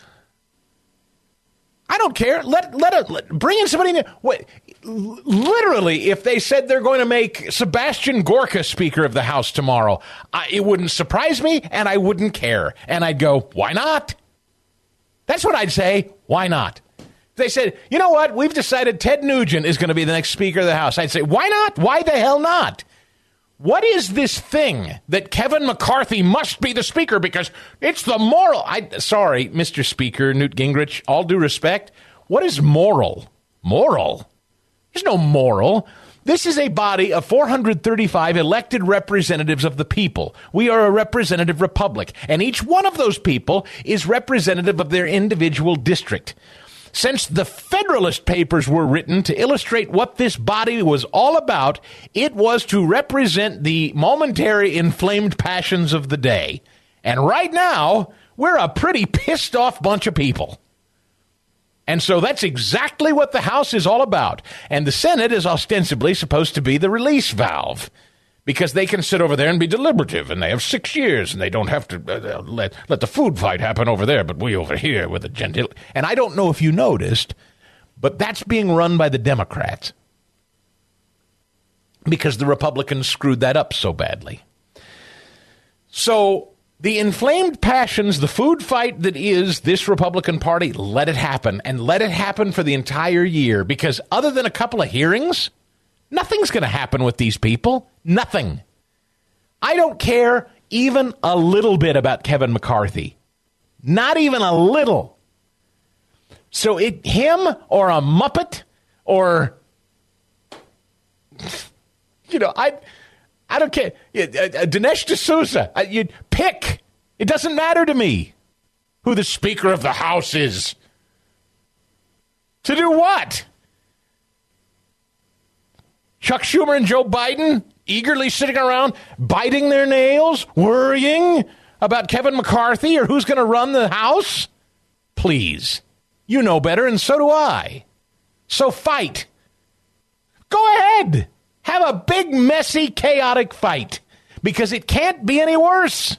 I don't care. Let bring in somebody new. What, literally, if they said they're going to make Sebastian Gorka Speaker of the House tomorrow, it wouldn't surprise me, and I wouldn't care. And I'd go, why not? That's what I'd say. Why not? If they said, you know what? We've decided Ted Nugent is going to be the next Speaker of the House. I'd say, why not? Why the hell not? What is this thing that Kevin McCarthy must be the Speaker because it's the moral? Sorry, Mr. Speaker, Newt Gingrich, all due respect. What is moral? Moral? There's no moral. This is a body of 435 elected representatives of the people. We are a representative republic, and each one of those people is representative of their individual district. Since the Federalist Papers were written to illustrate what this body was all about, it was to represent the momentary inflamed passions of the day. And right now, we're a pretty pissed off bunch of people. And so that's exactly what the House is all about. And the Senate is ostensibly supposed to be the release valve, because they can sit over there and be deliberative, and they have 6 years, and they don't have to let the food fight happen over there, but we over here with the gentile. And I don't know if you noticed, but that's being run by the Democrats because the Republicans screwed that up so badly. So the inflamed passions, the food fight that is this Republican Party, let it happen, and let it happen for the entire year, because other than a couple of hearings, nothing's going to happen with these people. Nothing. I don't care even a little bit about Kevin McCarthy. Not even a little. So him or a Muppet or, I don't care. Dinesh D'Souza, you'd pick. It doesn't matter to me who the Speaker of the House is. To do what? Chuck Schumer and Joe Biden eagerly sitting around, biting their nails, worrying about Kevin McCarthy or who's going to run the House? Please. You know better, and so do I. So fight. Go ahead. Have a big, messy, chaotic fight, because it can't be any worse.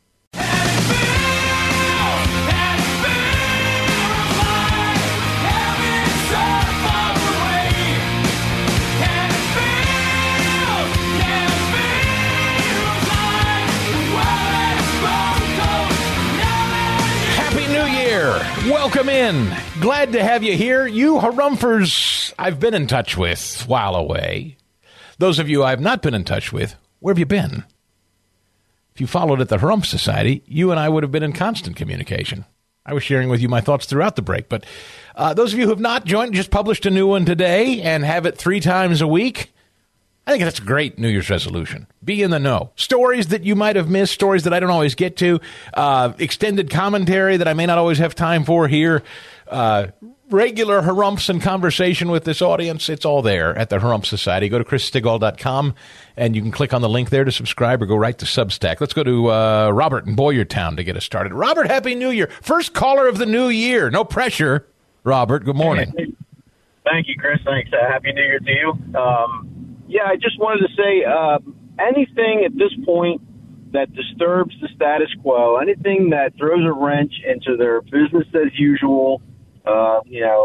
Welcome in. Glad to have you here. You harumphers I've been in touch with while away. Those of you I've not been in touch with, where have you been? If you followed at the Harumph Society, you and I would have been in constant communication. I was sharing with you my thoughts throughout the break. But those of you who have not joined, just published a new one today and have it 3 times a week. I think that's a great New Year's resolution. Be in the know. Stories that you might have missed, stories that I don't always get to, extended commentary that I may not always have time for here, regular harumphs and conversation with this audience. It's all there at the Harumph Society. Go to chrisstigall.com, and you can click on the link there to subscribe or go right to Substack. Let's go to Robert in Boyertown to get us started. Robert, Happy New Year. First caller of the new year. No pressure. Robert, good morning. Thank you, Chris. Thanks. Happy New Year to you. Yeah, I just wanted to say anything at this point that disturbs the status quo, anything that throws a wrench into their business as usual, out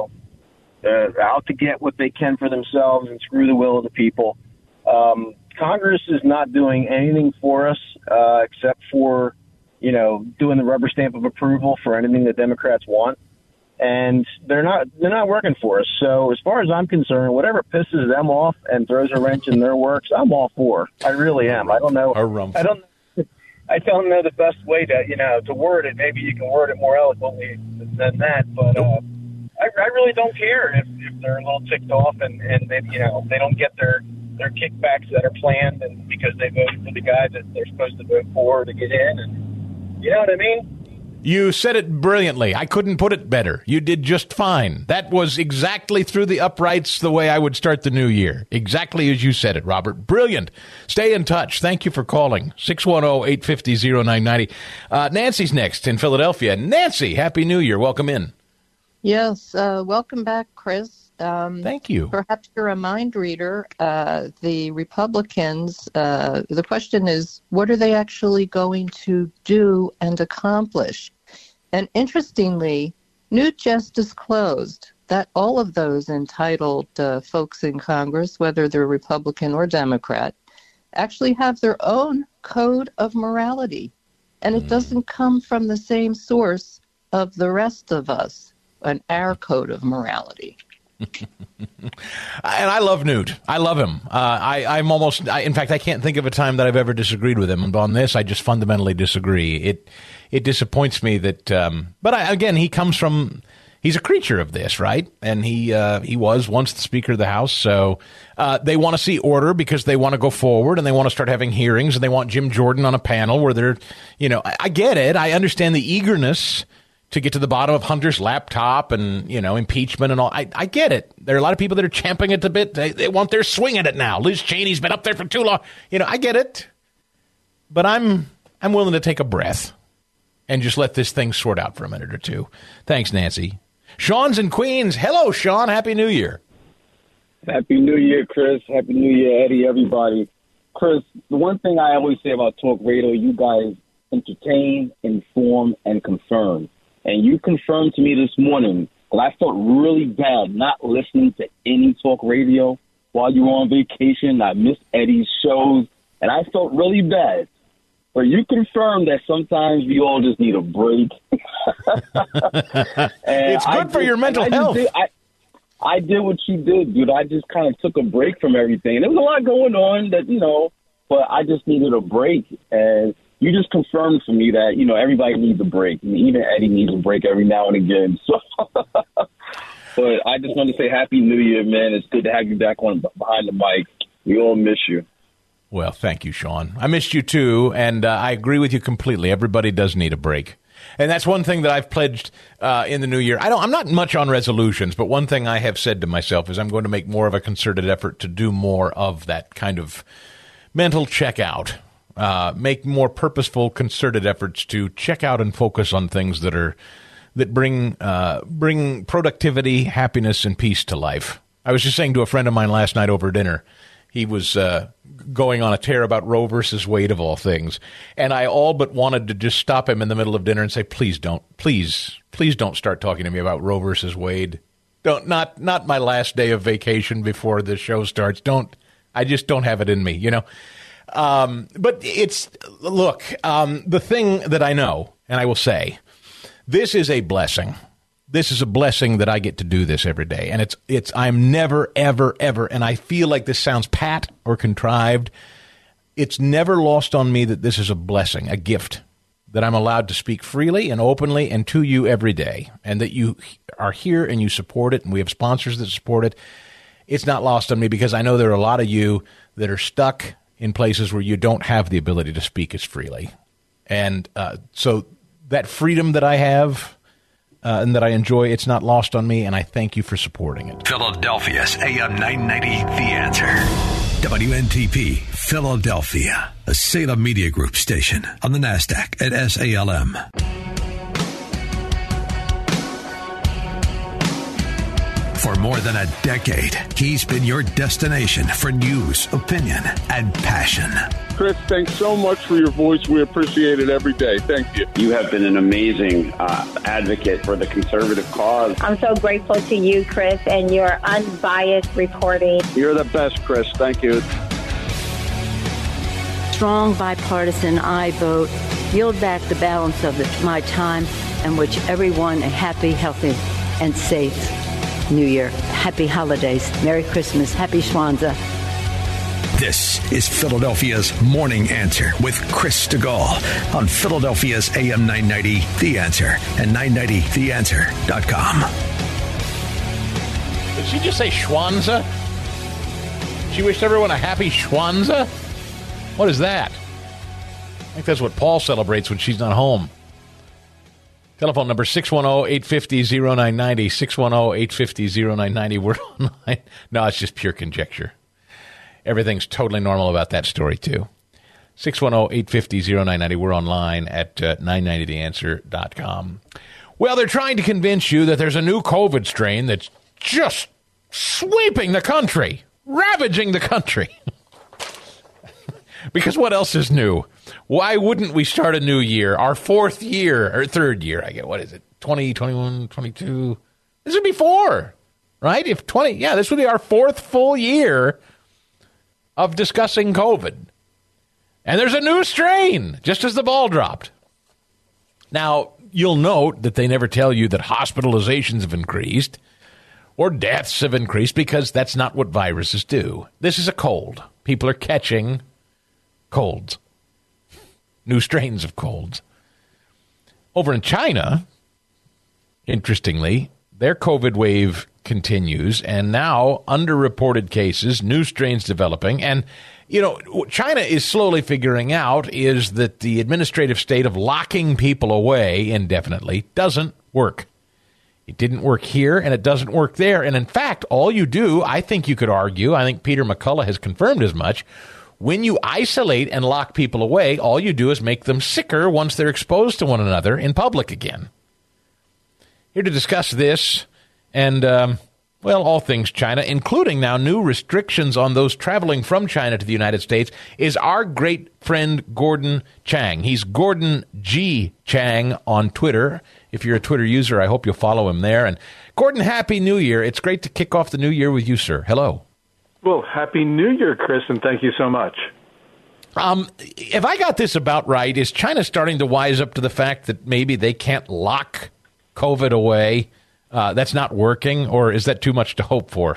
to get what they can for themselves and screw the will of the people. Congress is not doing anything for us except for, doing the rubber stamp of approval for anything the Democrats want. And they're not working for us. So as far as I'm concerned, whatever pisses them off and throws a wrench in their works, I'm all for. I really am. I don't know the best way to word it. Maybe you can word it more eloquently than that. But I really don't care if they're a little ticked off and they they don't get their kickbacks that are planned, and because they voted for the guy that they're supposed to vote for to get in, and you know what I mean. You said it brilliantly. I couldn't put it better. You did just fine. That was exactly through the uprights the way I would start the new year. Exactly as you said it, Robert. Brilliant. Stay in touch. Thank you for calling. 610-850-0990. Nancy's next in Philadelphia. Nancy, Happy New Year. Welcome in. Yes. Welcome back, Chris. Thank you. Perhaps you're a mind reader. The Republicans, the question is, what are they actually going to do and accomplish? And interestingly, Newt just disclosed that all of those entitled folks in Congress, whether they're Republican or Democrat, actually have their own code of morality. And it doesn't come from the same source of the rest of us, and our code of morality. And I love Newt. I love him. In fact, I can't think of a time that I've ever disagreed with him. And on this, I just fundamentally disagree. It disappoints me that, again, he's a creature of this, right? And he was once the Speaker of the House. So they want to see order because they want to go forward and they want to start having hearings and they want Jim Jordan on a panel where they're, I get it. I understand the eagerness to get to the bottom of Hunter's laptop and, impeachment and all. I get it. There are a lot of people that are champing at the bit. They want their swing at it now. Liz Cheney's been up there for too long. I get it. But I'm willing to take a breath and just let this thing sort out for a minute or two. Thanks, Nancy. Sean's in Queens. Hello, Sean. Happy New Year. Happy New Year, Chris. Happy New Year, Eddie, everybody. Chris, the one thing I always say about talk radio, you guys entertain, inform, and confirm. And you confirmed to me this morning that I felt really bad not listening to any talk radio while you were on vacation. I missed Eddie's shows, and I felt really bad. But you confirmed that sometimes we all just need a break. It's good for your mental health. I did what you did, dude. I just kind of took a break from everything. There was a lot going on but I just needed a break. And you just confirmed for me that, everybody needs a break. And even Eddie needs a break every now and again. So, but I just want to say Happy New Year, man. It's good to have you back on behind the mic. We all miss you. Well, thank you, Sean. I missed you too, and I agree with you completely. Everybody does need a break. And that's one thing that I've pledged in the new year. I'm not much on resolutions, but one thing I have said to myself is I'm going to make more of a concerted effort to do more of that kind of mental checkout. Make more purposeful, concerted efforts to check out and focus on things that bring productivity, happiness, and peace to life. I was just saying to a friend of mine last night over dinner, he was going on a tear about Roe versus Wade of all things, and I all but wanted to just stop him in the middle of dinner and say, please don't start talking to me about Roe versus Wade. Not my last day of vacation before the show starts. I just don't have it in me, But the thing that I know, and I will say, this is a blessing. This is a blessing that I get to do this every day. And I'm never, ever, ever, and I feel like this sounds pat or contrived. It's never lost on me that this is a blessing, a gift, that I'm allowed to speak freely and openly and to you every day, and that you are here and you support it, and we have sponsors that support it. It's not lost on me because I know there are a lot of you that are stuck in places where you don't have the ability to speak as freely. And so that freedom that I have and that I enjoy, it's not lost on me, and I thank you for supporting it. Philadelphia's AM 990, The Answer. WNTP, Philadelphia, a Salem Media Group station on the NASDAQ at SALM. For more than a decade, he's been your destination for news, opinion, and passion. Chris, thanks so much for your voice. We appreciate it every day. Thank you. You have been an amazing advocate for the conservative cause. I'm so grateful to you, Chris, and your unbiased reporting. You're the best, Chris. Thank you. Strong bipartisan I vote. Yield back the balance of my time and wish everyone a happy, healthy, and safe New Year. Happy holidays. Merry Christmas. Happy Schwanza. This is Philadelphia's Morning Answer with Chris DeGaulle on Philadelphia's AM 990, The Answer, and 990theanswer.com. Did she just say Schwanza? She wished everyone a happy Schwanza? What is that? I think that's what Paul celebrates when she's not home. Telephone number 610-850-0990, 610-850-0990. We're online. No, it's just pure conjecture. Everything's totally normal about that story, too. 610-850-0990. We're online at 990theanswer.com. Well, they're trying to convince you that there's a new COVID strain that's just sweeping the country, ravaging the country. Because what else is new? Why wouldn't we start a new year, our fourth year, or third year, I get, what is it, 20, 21, 22? This would be 4, right? This would be our fourth full year of discussing COVID. And there's a new strain, just as the ball dropped. Now, you'll note that they never tell you that hospitalizations have increased or deaths have increased, because that's not what viruses do. This is a cold. People are catching colds, new strains of colds. Over in China, interestingly, their COVID wave continues, and now underreported cases, new strains developing. And, what China is slowly figuring out is that the administrative state of locking people away indefinitely doesn't work. It didn't work here, and it doesn't work there. And in fact, all you do, I think you could argue, I think Peter McCullough has confirmed as much, when you isolate and lock people away, all you do is make them sicker once they're exposed to one another in public again. Here to discuss this and, all things China, including now new restrictions on those traveling from China to the United States, is our great friend Gordon Chang. He's Gordon G. Chang on Twitter. If you're a Twitter user, I hope you'll follow him there. And Gordon, Happy New Year. It's great to kick off the new year with you, sir. Hello. Well, Happy New Year, Chris, and thank you so much. If I got this about right, is China starting to wise up to the fact that maybe they can't lock COVID away? That's not working, or is that too much to hope for?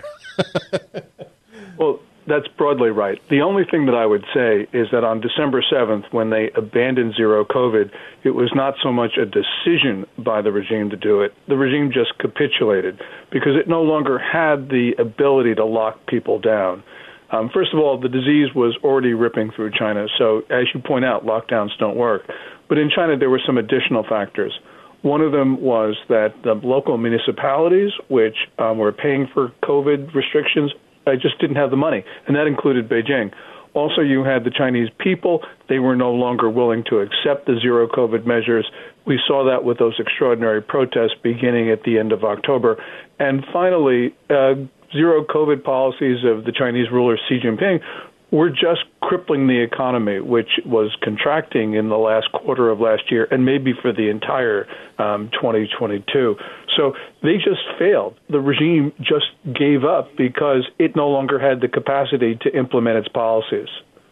Well, that's broadly right. The only thing that I would say is that on December 7th, when they abandoned zero COVID, it was not so much a decision by the regime to do it. The regime just capitulated because it no longer had the ability to lock people down. First of all, the disease was already ripping through China. So as you point out, lockdowns don't work. But in China, there were some additional factors. One of them was that the local municipalities, which were paying for COVID restrictions, just didn't have the money, and that included Beijing. Also, you had the Chinese people. They were no longer willing to accept the zero COVID measures. We saw that with those extraordinary protests beginning at the end of October. And finally, zero COVID policies of the Chinese ruler Xi Jinping were just crippling the economy, which was contracting in the last quarter of last year and maybe for the entire 2022. So they just failed. The regime just gave up because it no longer had the capacity to implement its policies.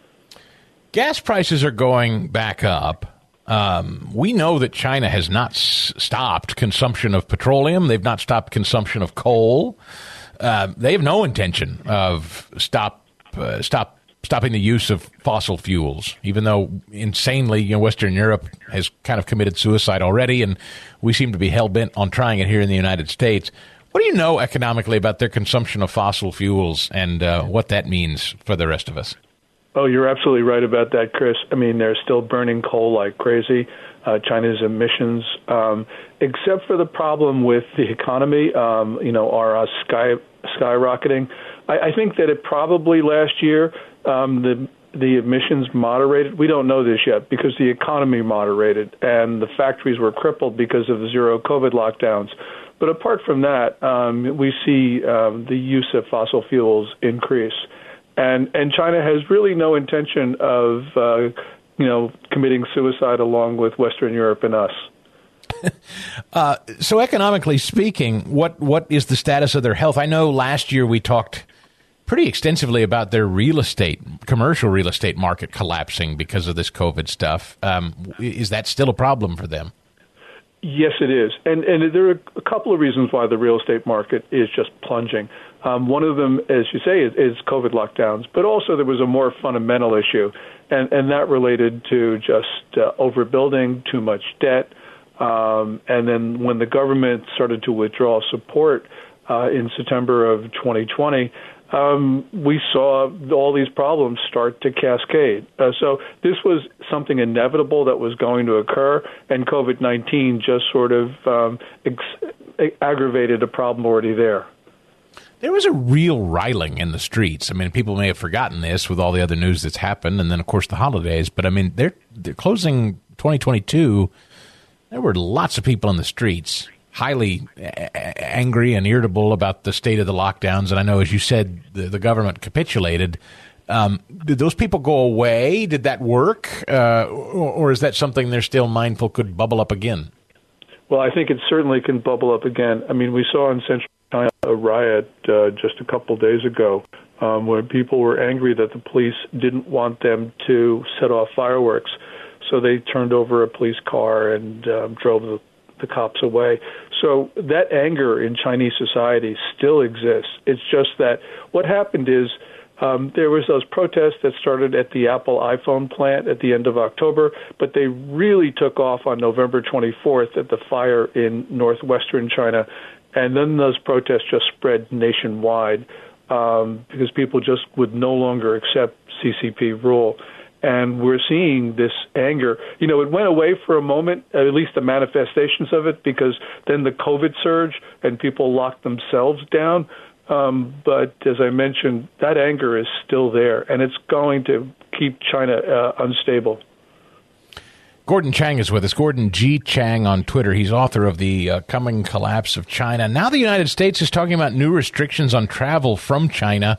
Gas prices are going back up. We know that China has not stopped consumption of petroleum. They've not stopped consumption of coal. They have no intention of stopping the use of fossil fuels, even though insanely, Western Europe has kind of committed suicide already, and we seem to be hell-bent on trying it here in the United States. What do you know economically about their consumption of fossil fuels and what that means for the rest of us? Oh, you're absolutely right about that, Chris. I mean, they're still burning coal like crazy. China's emissions, except for the problem with the economy, are skyrocketing. I think that it probably last year the emissions moderated. We don't know this yet because the economy moderated and the factories were crippled because of the zero COVID lockdowns. But apart from that, we see the use of fossil fuels increase. And China has really no intention of, committing suicide along with Western Europe and us. So economically speaking, what is the status of their health? I know last year we talked pretty extensively about their commercial real estate market collapsing because of this COVID stuff. Is that still a problem for them? Yes, it is. And there are a couple of reasons why the real estate market is just plunging. One of them, as you say, is COVID lockdowns, but also there was a more fundamental issue, and that related to just overbuilding, too much debt. And then when the government started to withdraw support in September of 2020, we saw all these problems start to cascade. So this was something inevitable that was going to occur, and COVID-19 just sort of aggravated a problem already there. There was a real riling in the streets. I mean, people may have forgotten this with all the other news that's happened, and then, of course, the holidays. But, I mean, they're closing 2022 there were lots of people in the streets, highly angry and irritable about the state of the lockdowns. And I know, as you said, the government capitulated. Did those people go away? Did that work? Or is that something they're still mindful could bubble up again? Well, I think it certainly can bubble up again. I mean, we saw in Central China a riot just a couple days ago where people were angry that the police didn't want them to set off fireworks. So they turned over a police car and drove the cops away. So that anger in Chinese society still exists. It's just that what happened is there was those protests that started at the Apple iPhone plant at the end of October, but they really took off on November 24th at the fire in northwestern China. And then those protests just spread nationwide because people just would no longer accept CCP rule. And we're seeing this anger. You know, it went away for a moment, at least the manifestations of it, because then the COVID surge and people locked themselves down. But as I mentioned, that anger is still there, and it's going to keep China unstable. Gordon Chang is with us. Gordon G. Chang on Twitter. He's author of The Coming Collapse of China. Now the United States is talking about new restrictions on travel from China.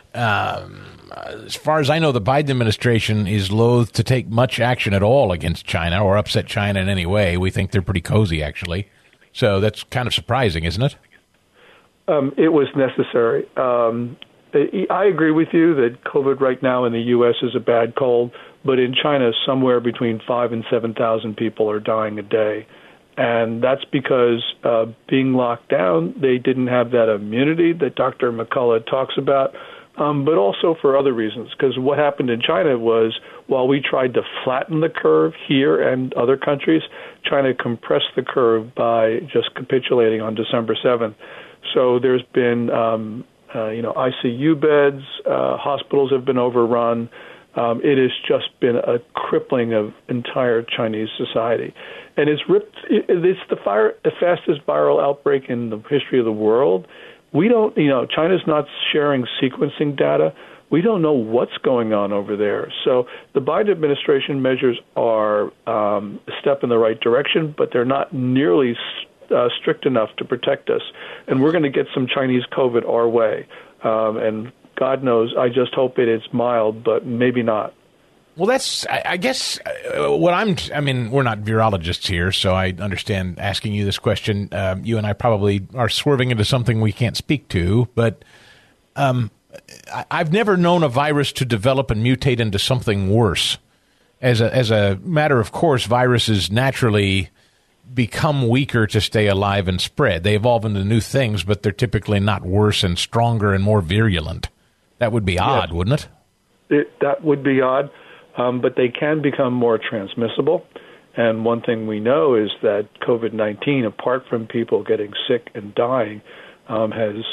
As far as I know, the Biden administration is loath to take much action at all against China or upset China in any way. We think they're pretty cozy, actually. So that's kind of surprising, isn't it? It was necessary. I agree with you that COVID right now in the U.S. is a bad cold, but in China, somewhere between 5,000 and 7,000 people are dying a day. And that's because being locked down, they didn't have that immunity that Dr. McCullough talks about, but also for other reasons. Because what happened in China was, while we tried to flatten the curve here and other countries, China compressed the curve by just capitulating on December 7th. So there's been, ICU beds, hospitals have been overrun. It has just been a crippling of entire Chinese society. And it's the fastest viral outbreak in the history of the world. We don't, China's not sharing sequencing data. We don't know what's going on over there. So the Biden administration measures are a step in the right direction, but they're not nearly strict enough to protect us. And we're going to get some Chinese COVID our way. And God knows, I just hope it is mild, but maybe not. Well, that's, I guess, we're not virologists here, so I understand asking you this question. You and I probably are swerving into something we can't speak to, but I've never known a virus to develop and mutate into something worse. As a matter of course, viruses naturally become weaker to stay alive and spread. They evolve into new things, but they're typically not worse and stronger and more virulent. That would be odd, wouldn't it? That would be odd, but they can become more transmissible. And one thing we know is that COVID-19, apart from people getting sick and dying, has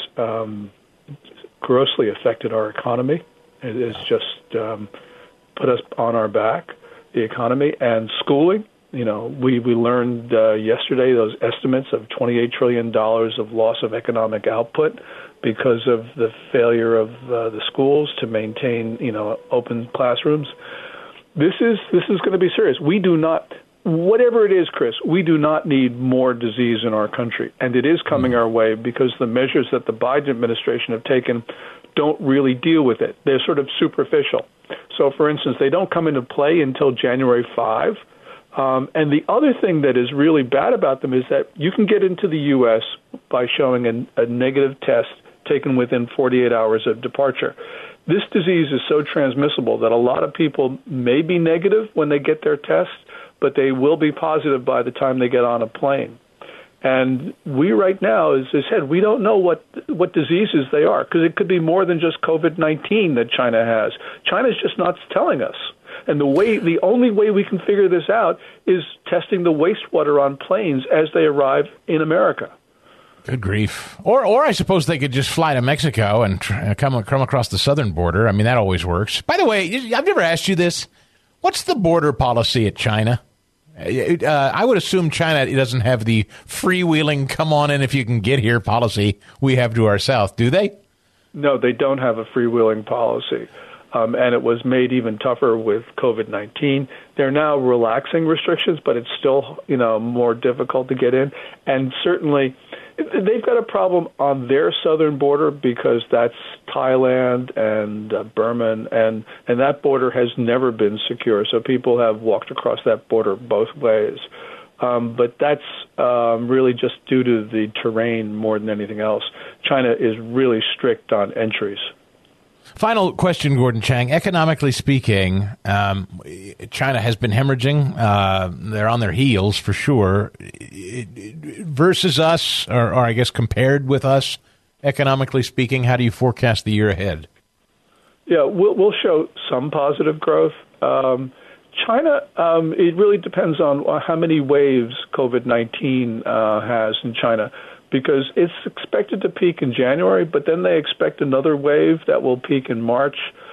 grossly affected our economy. It has just put us on our back, the economy, and schooling. We learned yesterday those estimates of $28 trillion of loss of economic output because of the failure of the schools to maintain, open classrooms. This is going to be serious. We do not, whatever it is, Chris, we do not need more disease in our country. And it is coming our way because the measures that the Biden administration have taken don't really deal with it. They're sort of superficial. So, for instance, they don't come into play until January 5. And the other thing that is really bad about them is that you can get into the U.S. by showing a negative test taken within 48 hours of departure. This disease is so transmissible that a lot of people may be negative when they get their test, but they will be positive by the time they get on a plane. And we right now, as I said, we don't know what diseases they are, because it could be more than just COVID-19 that China has. China's just not telling us. And the only way we can figure this out is testing the wastewater on planes as they arrive in America. Good grief. Or I suppose they could just fly to Mexico and come across the southern border. I mean, that always works. By the way, I've never asked you this. What's the border policy at China? I would assume China doesn't have the freewheeling, come on in if you can get here policy we have to our south, do they? No, they don't have a freewheeling policy. and it was made even tougher with COVID-19. They're now relaxing restrictions, but it's still, more difficult to get in. And certainly, they've got a problem on their southern border because that's Thailand and Burma, and that border has never been secure. So people have walked across that border both ways. But that's really just due to the terrain more than anything else. China is really strict on entries. Final question, Gordon Chang. Economically speaking, China has been hemorrhaging. They're on their heels for sure. Versus us, or I guess compared with us, economically speaking, how do you forecast the year ahead? Yeah, we'll show some positive growth. China, it really depends on how many waves COVID-19 has in China, because it's expected to peak in January, but then they expect another wave that will peak in March.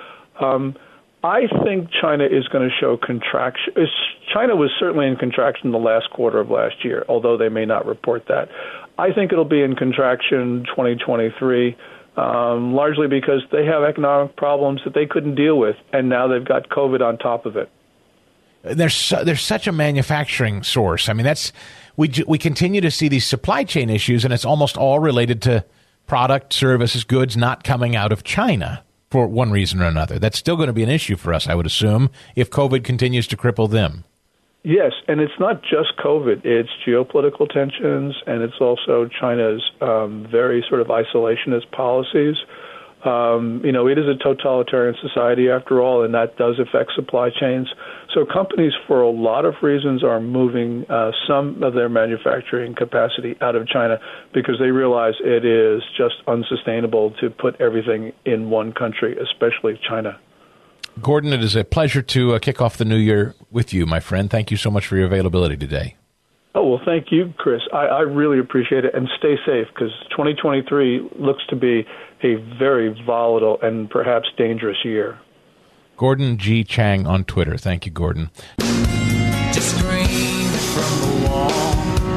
I think China is going to show contraction. China was certainly in contraction the last quarter of last year, although they may not report that. I think it'll be in contraction 2023, largely because they have economic problems that they couldn't deal with, and now they've got COVID on top of it. There's such a manufacturing source. I mean, we continue to see these supply chain issues, and it's almost all related to product, services, goods not coming out of China for one reason or another. That's still going to be an issue for us, I would assume, if COVID continues to cripple them. Yes, and it's not just COVID. It's geopolitical tensions, and it's also China's very sort of isolationist policies. It is a totalitarian society after all, and that does affect supply chains. So companies, for a lot of reasons, are moving some of their manufacturing capacity out of China because they realize it is just unsustainable to put everything in one country, especially China. Gordon, it is a pleasure to kick off the new year with you, my friend. Thank you so much for your availability today. Oh, well, thank you, Chris. I really appreciate it. And stay safe, because 2023 looks to be a very volatile and perhaps dangerous year. Gordon G. Chang on Twitter. Thank you, Gordon. Just scream from the wall.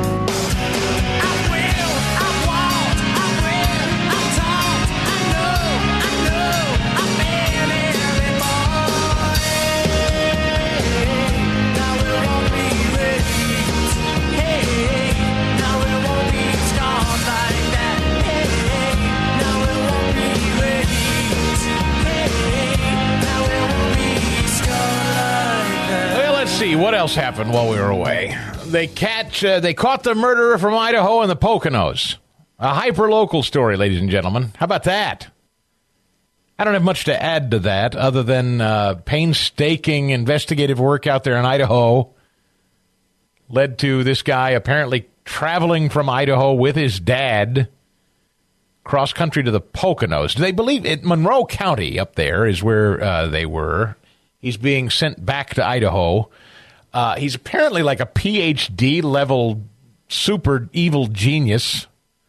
What else happened while we were away? They caught the murderer from Idaho in the Poconos. A hyper-local story, ladies and gentlemen. How about that? I don't have much to add to that other than painstaking investigative work out there in Idaho led to this guy apparently traveling from Idaho with his dad cross-country to the Poconos. Do they believe it? Monroe County up there is where they were. He's being sent back to Idaho. He's apparently like a PhD level super evil genius.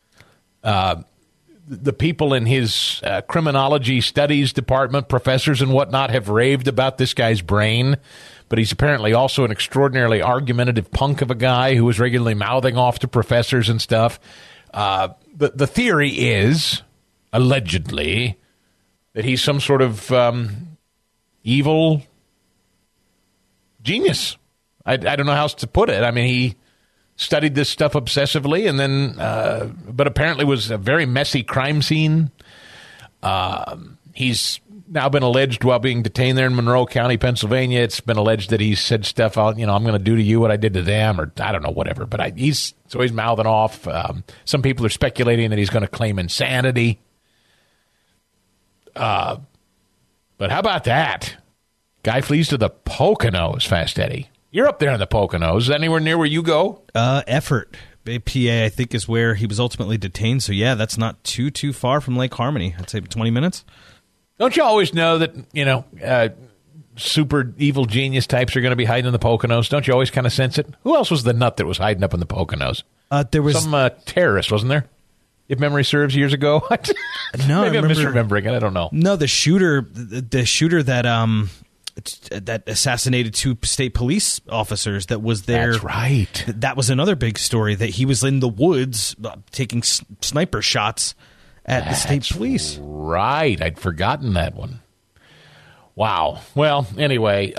The people in his criminology studies department, professors and whatnot, have raved about this guy's brain. But he's apparently also an extraordinarily argumentative punk of a guy who is regularly mouthing off to professors and stuff. The theory is, allegedly, that he's some sort of evil genius. I don't know how else to put it. I mean, he studied this stuff obsessively and then, but apparently was a very messy crime scene. He's now been alleged while being detained there in Monroe County, Pennsylvania. It's been alleged that he said stuff, I'm going to do to you what I did to them, or I don't know, whatever. But he's mouthing off. Some people are speculating that he's going to claim insanity. But how about that? Guy flees to the Poconos, Fast Eddie. You're up there in the Poconos. Is that anywhere near where you go? Effort, PA, I think, is where he was ultimately detained. So, yeah, that's not too far from Lake Harmony. I'd say 20 minutes. Don't you always know that, super evil genius types are going to be hiding in the Poconos? Don't you always kind of sense it? Who else was the nut that was hiding up in the Poconos? There was some terrorist, wasn't there? If memory serves, years ago. No, maybe I'm misremembering it. I don't know. No, the shooter that assassinated 2 state police officers that was there. That's right. That was another big story, that he was in the woods taking sniper shots at the state police. Right. I'd forgotten that one. Wow. Well, anyway,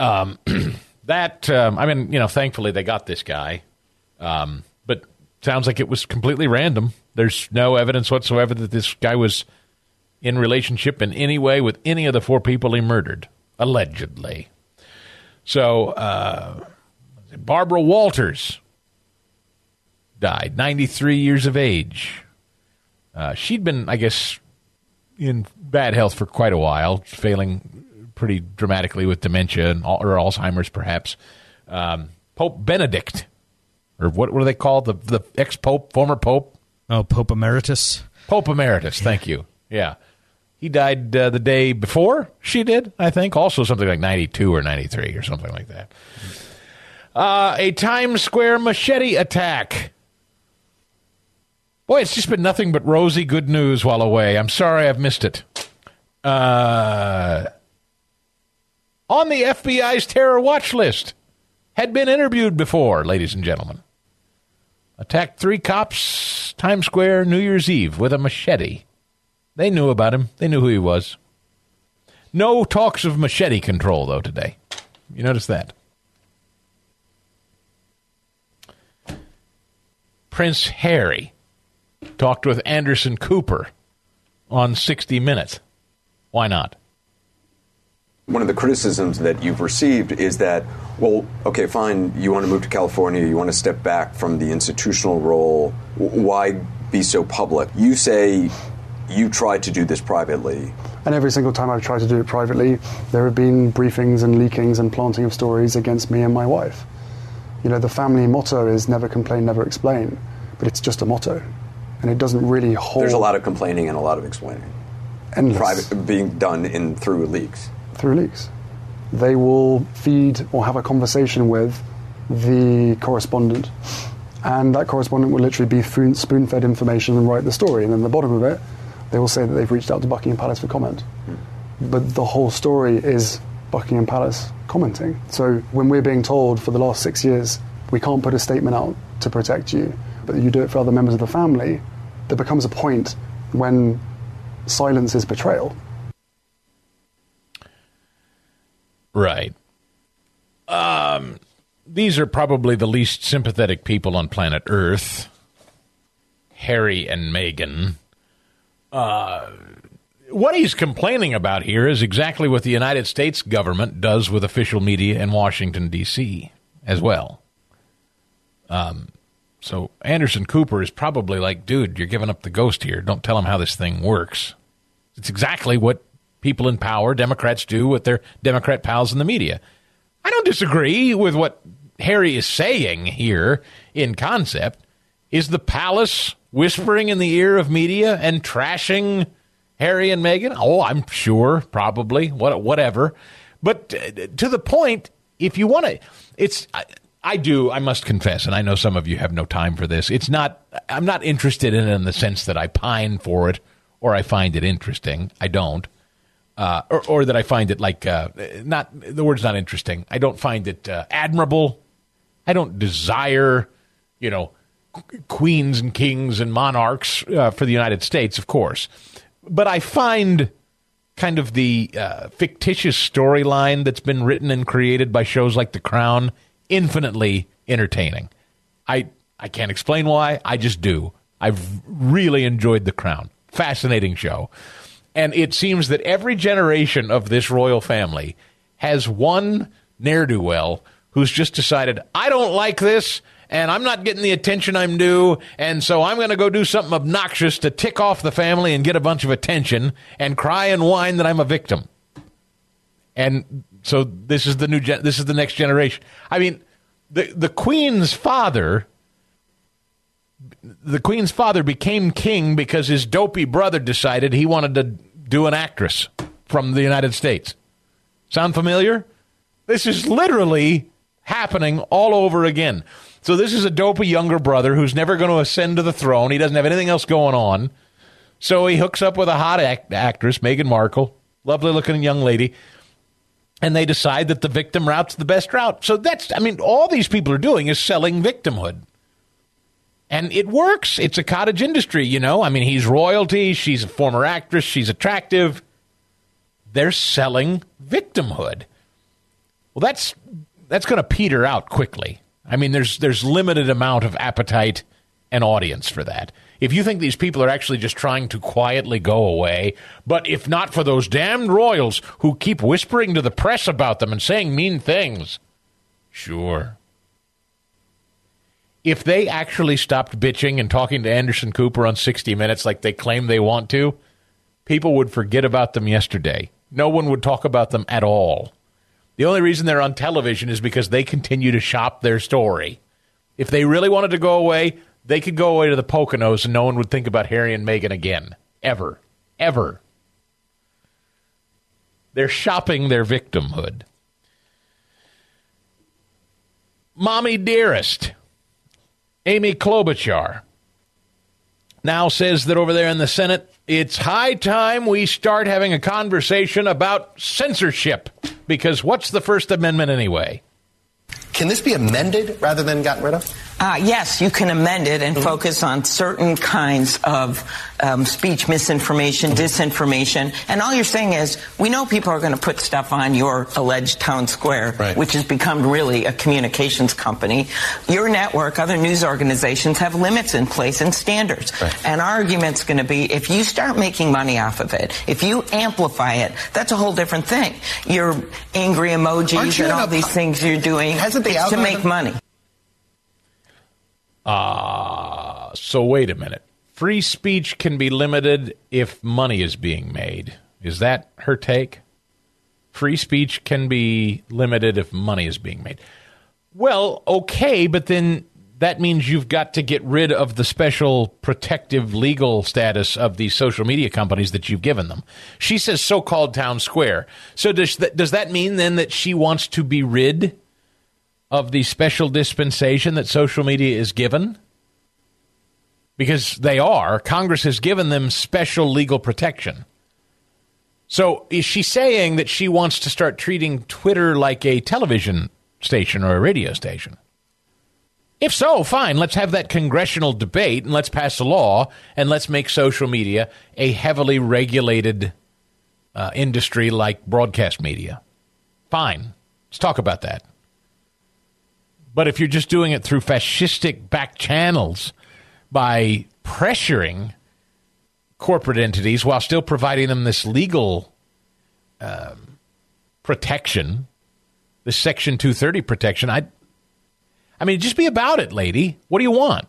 thankfully they got this guy. But sounds like it was completely random. There's no evidence whatsoever that this guy was in relationship in any way with any of the 4 people he murdered, allegedly. So, Barbara Walters died, 93 years of age. She'd been, I guess, in bad health for quite a while, failing pretty dramatically with dementia or Alzheimer's, perhaps. Pope Benedict, or what do they call the ex-pope, former pope? Oh, Pope Emeritus. Pope Emeritus, thank you. Yeah. He died the day before she did, I think. Also something like 92 or 93 or something like that. A Times Square machete attack. Boy, it's just been nothing but rosy good news while away. I'm sorry I've missed it. On the FBI's terror watch list. Had been interviewed before, ladies and gentlemen. Attacked 3 cops, Times Square, New Year's Eve, with a machete. They knew about him. They knew who he was. No talks of machete control, though, today. You notice that? Prince Harry talked with Anderson Cooper on 60 Minutes. Why not? One of the criticisms that you've received is that, well, okay, fine, you want to move to California, you want to step back from the institutional role, why be so public? You say you tried to do this privately. And every single time I've tried to do it privately, there have been briefings and leakings and planting of stories against me and my wife. You know, the family motto is never complain, never explain, but it's just a motto, and it doesn't really hold. There's a lot of complaining and a lot of explaining. Endless. Private, being done through leaks. Through leaks. They will feed or have a conversation with the correspondent, and that correspondent will literally be spoon-fed information and write the story, and then at the bottom of it, they will say that they've reached out to Buckingham Palace for comment. But the whole story is Buckingham Palace commenting. So when we're being told for the last 6 years, we can't put a statement out to protect you, but you do it for other members of the family, there becomes a point when silence is betrayal. Right. These are probably the least sympathetic people on planet Earth. Harry and Meghan. What he's complaining about here is exactly what the United States government does with official media in Washington, D.C. as well. So Anderson Cooper is probably like, dude, you're giving up the ghost here. Don't tell him how this thing works. It's exactly what people in power, Democrats, do with their Democrat pals in the media. I don't disagree with what Harry is saying here in concept. Is the palace whispering in the ear of media and trashing Harry and Meghan? Oh, I'm sure, probably, whatever. But to the point, if you want to, I must confess, and I know some of you have no time for this. I'm not interested in it in the sense that I pine for it or I find it interesting. I don't. Or that I find it the word's not interesting. I don't find it admirable. I don't desire, queens and kings and monarchs for the United States, of course. But I find kind of the fictitious storyline that's been written and created by shows like The Crown infinitely entertaining. I can't explain why. I just do. I've really enjoyed The Crown. Fascinating show. And it seems that every generation of this royal family has one ne'er-do-well who's just decided, I don't like this, and I'm not getting the attention I'm due, and so I'm going to go do something obnoxious to tick off the family and get a bunch of attention and cry and whine that I'm a victim. And so this is the next generation. I mean, the Queen's father became king because his dopey brother decided he wanted to do an actress from the United States. Sound familiar? This is literally happening all over again. So this is a dopey younger brother who's never going to ascend to the throne. He doesn't have anything else going on. So he hooks up with a hot actress, Meghan Markle, lovely-looking young lady, and they decide that the victim route's the best route. So all these people are doing is selling victimhood. And it works. It's a cottage industry, he's royalty. She's a former actress. She's attractive. They're selling victimhood. Well, that's going to peter out quickly. I mean, there's limited amount of appetite and audience for that. If you think these people are actually just trying to quietly go away, but if not for those damned royals who keep whispering to the press about them and saying mean things, sure. If they actually stopped bitching and talking to Anderson Cooper on 60 Minutes like they claim they want to, people would forget about them yesterday. No one would talk about them at all. The only reason they're on television is because they continue to shop their story. If they really wanted to go away, they could go away to the Poconos and no one would think about Harry and Meghan again. Ever. Ever. They're shopping their victimhood. Mommy Dearest, Amy Klobuchar, now says that over there in the Senate, it's high time we start having a conversation about censorship. Because what's the First Amendment anyway? Can this be amended rather than gotten rid of? Yes, you can amend it and focus on certain kinds of speech misinformation, disinformation. And all you're saying is, we know people are going to put stuff on your alleged town square, which has become really a communications company. Your network, other news organizations have limits in place and standards. And our argument's going to be, if you start making money off of it, if you amplify it, that's a whole different thing. Your angry emojis and all these things you're doing to make money. So wait a minute. Free speech can be limited if money is being made. Is that her take? Free speech can be limited if money is being made. Well, okay, but then that means you've got to get rid of the special protective legal status of these social media companies that you've given them. She says so-called town square. So does that mean then that she wants to be rid of the special dispensation that social media is given? Because they are. Congress has given them special legal protection. So is she saying that she wants to start treating Twitter like a television station or a radio station? If so, fine, let's have that congressional debate and let's pass a law and let's make social media a heavily regulated industry like broadcast media. Fine, let's talk about that. But if you're just doing it through fascistic back channels by pressuring corporate entities while still providing them this legal protection, this Section 230 protection, I mean, just be about it, lady. What do you want?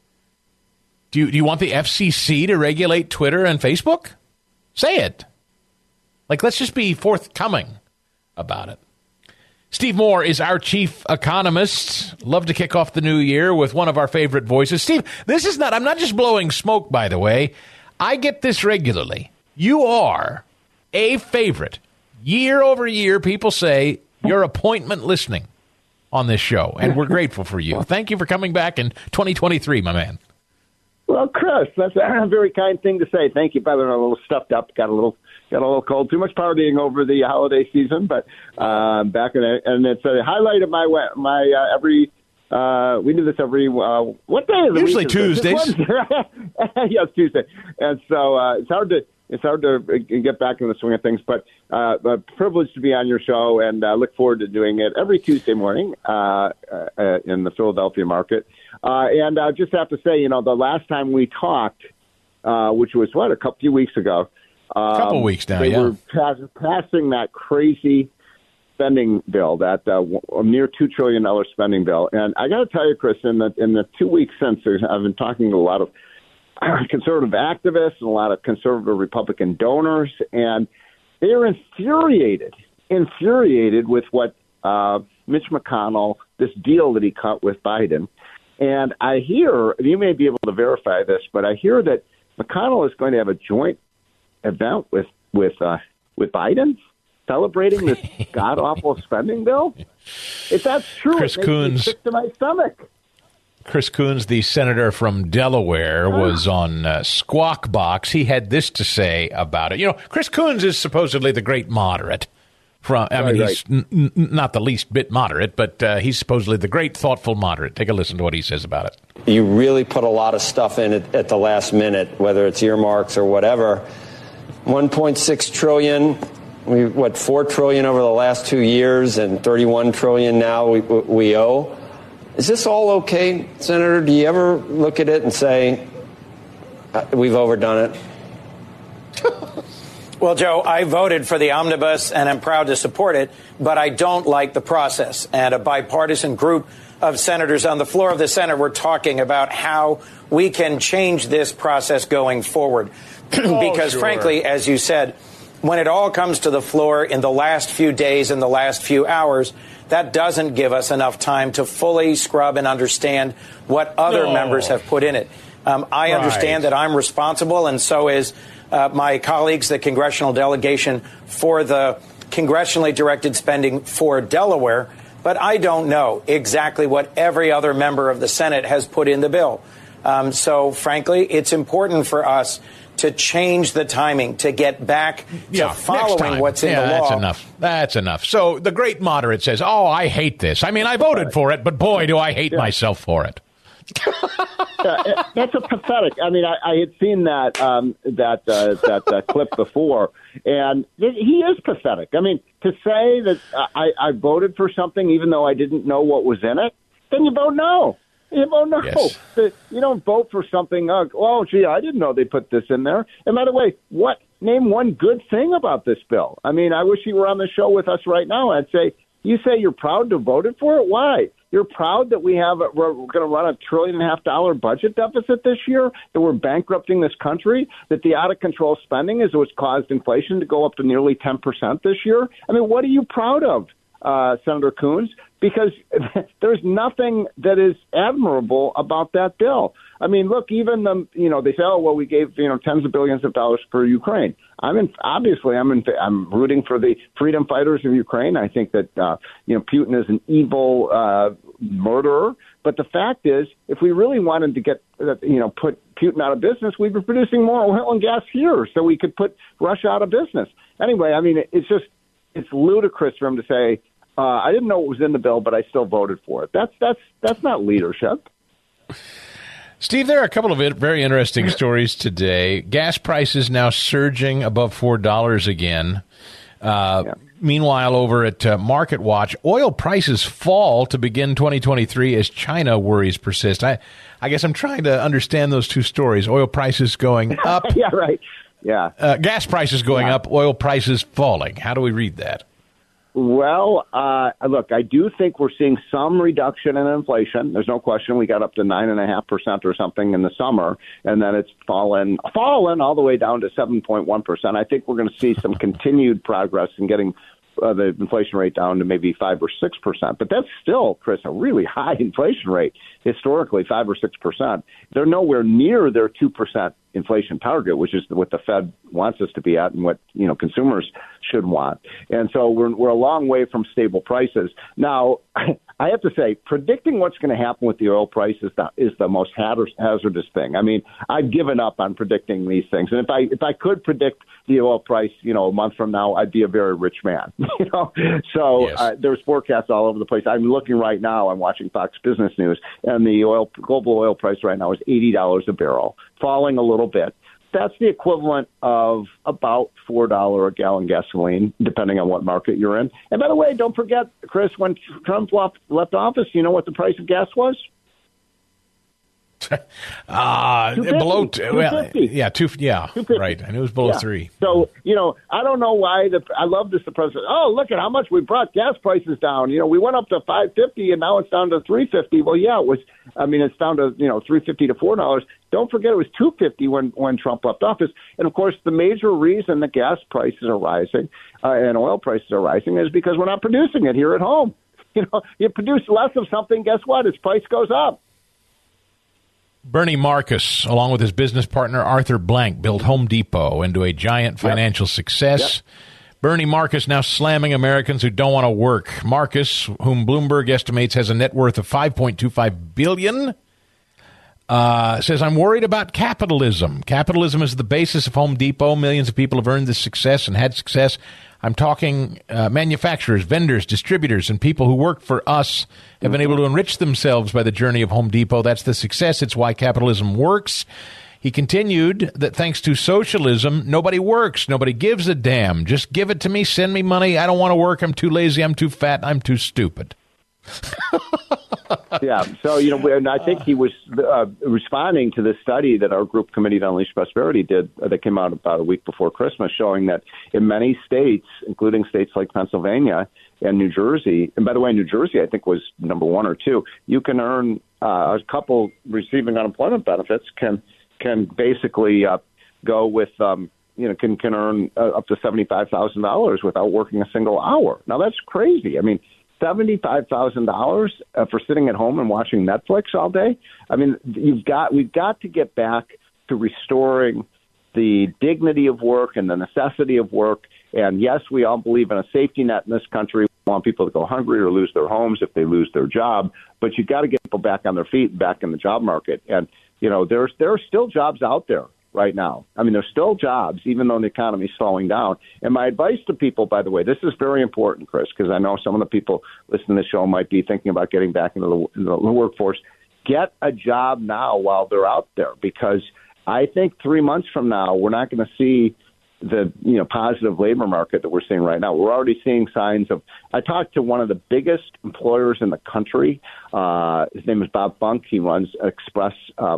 Do you want the FCC to regulate Twitter and Facebook? Say it. Like, let's just be forthcoming about it. Steve Moore is our chief economist. Love to kick off the new year with one of our favorite voices. Steve, I'm not just blowing smoke, by the way. I get this regularly. You are a favorite. Year over year, people say you're appointment listening on this show, and we're grateful for you. Thank you for coming back in 2023, my man. Well, Chris, that's a very kind thing to say. Thank you. By the way, I'm a little stuffed up, got a little cold. Too much partying over the holiday season, but back in it, and it's a highlight of my every. We do this every what day is it? Usually Tuesdays. Yes, Tuesday, and so it's hard to get back in the swing of things. But a privilege to be on your show, and look forward to doing it every Tuesday morning in the Philadelphia market. And I just have to say, the last time we talked, which was a few weeks ago. A couple weeks now, they were passing that crazy spending bill, that near $2 trillion spending bill. And I got to tell you, Chris, in the 2 weeks since, I've been talking to a lot of conservative activists and a lot of conservative Republican donors, and they're infuriated with what Mitch McConnell, this deal that he cut with Biden. And I hear, you may be able to verify this, but I hear that McConnell is going to have a joint event with Biden celebrating this god-awful spending bill. If that's true, Chris it makes me sick to my stomach. Chris Coons, the senator from Delaware, was on Squawk Box. He had this to say about it. Chris Coons is supposedly the great moderate. He's not the least bit moderate, but he's supposedly the great thoughtful moderate. Take a listen to what he says about it. You really put a lot of stuff in it at the last minute, whether it's earmarks or whatever. $1.6 trillion $4 trillion over the last 2 years and $31 trillion now we owe. Is this all okay, Senator? Do you ever look at it and say, we've overdone it? Well, Joe, I voted for the omnibus and I'm proud to support it, but I don't like the process. And a bipartisan group of senators on the floor of the Senate were talking about how we can change this process going forward. Because, frankly, as you said, when it all comes to the floor in the last few days and the last few hours, that doesn't give us enough time to fully scrub and understand what other members have put in it. I understand that I'm responsible, and so is my colleagues, the congressional delegation, for the congressionally directed spending for Delaware. But I don't know exactly what every other member of the Senate has put in the bill. So, frankly, it's important for us to change the timing, to get back to following what's in the law. That's enough. So the great moderate says, oh, I hate this. I mean, I voted for it, but boy, do I hate myself for it. That's a pathetic. I mean, I had seen that clip before, and he is pathetic. I mean, to say that I voted for something even though I didn't know what was in it, then you vote no. You vote no. Yes. You don't vote for something. Oh, gee, I didn't know they put this in there. And by the way, name one good thing about this bill? I mean, I wish you were on the show with us right now. I'd say, you say you're proud to vote for it. Why? You're proud that we're going to run a $1.5 trillion budget deficit this year, that we're bankrupting this country, that the out-of-control spending is what's caused inflation to go up to nearly 10% this year? I mean, what are you proud of, Senator Coons? Because there's nothing that is admirable about that bill. I mean, look, even they say, oh, well, we gave tens of billions of dollars for Ukraine. I'm rooting for the freedom fighters of Ukraine. I think that Putin is an evil murderer. But the fact is, if we really wanted to get put Putin out of business, we'd be producing more oil and gas here, so we could put Russia out of business. Anyway, I mean, it's ludicrous for him to say, I didn't know what was in the bill, but I still voted for it. That's not leadership. Steve, there are a couple of very interesting stories today. Gas prices now surging above $4 again. Meanwhile, over at MarketWatch, oil prices fall to begin 2023 as China worries persist. I guess I'm trying to understand those two stories. Oil prices going up. Yeah, right. Yeah. Gas prices going up, oil prices falling. How do we read that? Well, look, I do think we're seeing some reduction in inflation. There's no question. We got up to 9.5% or something in the summer, and then it's fallen all the way down to 7.1%. I think we're going to see some continued progress in getting the inflation rate down to maybe 5 or 6%. But that's still, Chris, a really high inflation rate historically, 5 or 6%. They're nowhere near their 2% inflation target, which is what the Fed wants us to be at and what consumers should want. And so we're a long way from stable prices. Now, I have to say, predicting what's going to happen with the oil price is the most hazardous thing. I mean, I've given up on predicting these things. And if I could predict the oil price, a month from now, I'd be a very rich man. So yes. There's forecasts all over the place. I'm looking right now. I'm watching Fox Business News, and the global oil price right now is $80 a barrel, falling a little bit. That's the equivalent of about $4 a gallon gasoline, depending on what market you're in. And by the way, don't forget, Chris, when Trump left office, you know what the price of gas was? Below, $2.50. Right. And it was below $3. So, I don't know why I love this. The president, look at how much we brought gas prices down. We went up to $5.50 and now it's down to $3.50. Well, yeah, it's down to, $3.50 to $4. Don't forget it was $2.50 when Trump left office. And of course, the major reason that gas prices are rising and oil prices are rising is because we're not producing it here at home. You produce less of something, guess what? Its price goes up. Bernie Marcus, along with his business partner Arthur Blank, built Home Depot into a giant financial success. Yep. Bernie Marcus now slamming Americans who don't want to work. Marcus, whom Bloomberg estimates has a net worth of $5.25 billion, says, I'm worried about capitalism. Capitalism is the basis of Home Depot. Millions of people have earned this success and had success. I'm talking manufacturers, vendors, distributors, and people who work for us have been able to enrich themselves by the journey of Home Depot. That's the success. It's why capitalism works. He continued that thanks to socialism, nobody works. Nobody gives a damn. Just give it to me. Send me money. I don't want to work. I'm too lazy. I'm too fat. I'm too stupid. Yeah. So, and I think he was responding to the study that our group Committee to Unleash Prosperity did that came out about a week before Christmas, showing that in many states, including states like Pennsylvania and New Jersey, and by the way, New Jersey, I think, was number 1 or 2, you can earn a couple receiving unemployment benefits can basically go with, can earn up to $75,000 without working a single hour. Now, that's crazy. I mean, $75,000 for sitting at home and watching Netflix all day. I mean, we've got to get back to restoring the dignity of work and the necessity of work. And yes, we all believe in a safety net in this country. We want people to go hungry or lose their homes if they lose their job. But you've got to get people back on their feet, back in the job market. And, there are still jobs out there right now. I mean, there's still jobs, even though the economy is slowing down. And my advice to people, by the way, this is very important, Chris, because I know some of the people listening to the show might be thinking about getting back into the workforce. Get a job now while they're out there, because I think 3 months from now, we're not going to see the positive labor market that we're seeing right now. We're already seeing signs of. I talked to one of the biggest employers in the country. His name is Bob Funk. He runs Express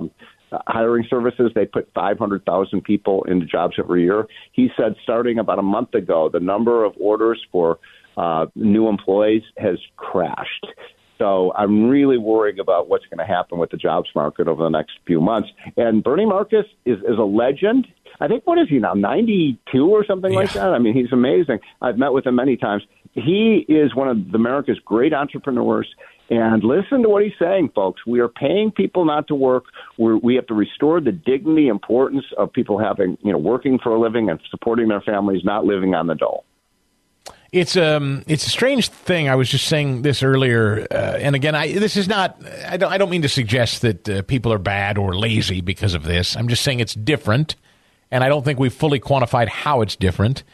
hiring services. They put 500,000 people into jobs every year. He said starting about a month ago, the number of orders for new employees has crashed. So I'm really worried about what's going to happen with the jobs market over the next few months. And Bernie Marcus is a legend. I think, what is he now, 92 or something like that? I mean, he's amazing. I've met with him many times. He is one of America's great entrepreneurs. And listen to what he's saying, folks. We are paying people not to work. We have to restore the dignity, importance of people having, working for a living and supporting their families, not living on the dole. It's a strange thing. I was just saying this earlier, and again, this is not. I don't mean to suggest that people are bad or lazy because of this. I'm just saying it's different, and I don't think we've fully quantified how it's different.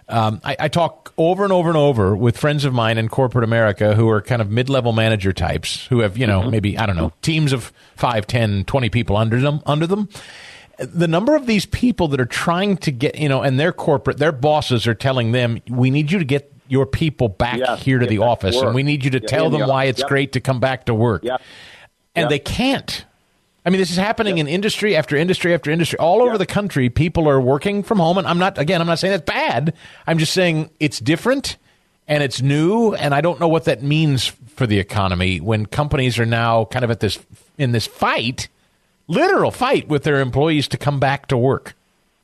I talk over and over and over with friends of mine in corporate America who are kind of mid-level manager types who have, maybe, I don't know, teams of 5, 10, 20 people under them. The number of these people that are trying to get, and their bosses are telling them, we need you to get your people back here to the office, and we need you to tell them why it's great to come back to work. And they can't. I mean, this is happening in industry after industry after industry. All over the country, people are working from home. And I'm not saying that's bad. I'm just saying it's different and it's new. And I don't know what that means for the economy when companies are now kind of in this fight, literal fight with their employees to come back to work.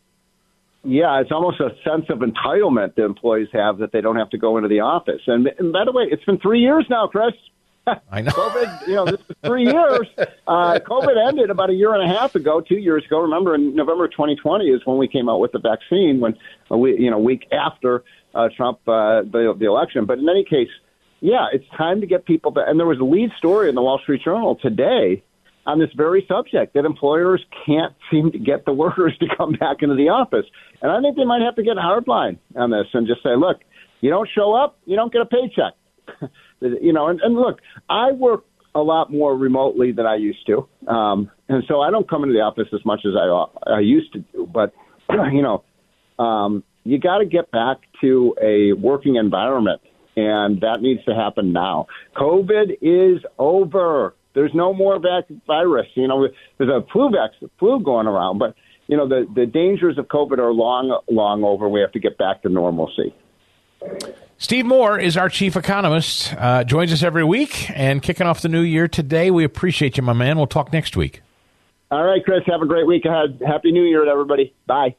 Yeah, it's almost a sense of entitlement the employees have that they don't have to go into the office. And by the way, it's been 3 years now, Chris. I know. COVID, this is 3 years. COVID ended about 1.5 years ago, 2 years ago. Remember, in November 2020 is when we came out with the vaccine, when a week after Trump, the election. But in any case, it's time to get people back. And there was a lead story in the Wall Street Journal today on this very subject, that employers can't seem to get the workers to come back into the office. And I think they might have to get a hardline on this and just say, look, you don't show up, you don't get a paycheck. And look, I work a lot more remotely than I used to. And so I don't come into the office as much as I used to do. But, you got to get back to a working environment, and that needs to happen now. COVID is over. There's no more virus. There's a flu going around, but, the dangers of COVID are long over. We have to get back to normalcy. Steve Moore is our chief economist, joins us every week, and kicking off the new year today. We appreciate you, my man. We'll talk next week. All right, Chris, have a great week ahead. Happy New Year to everybody. Bye.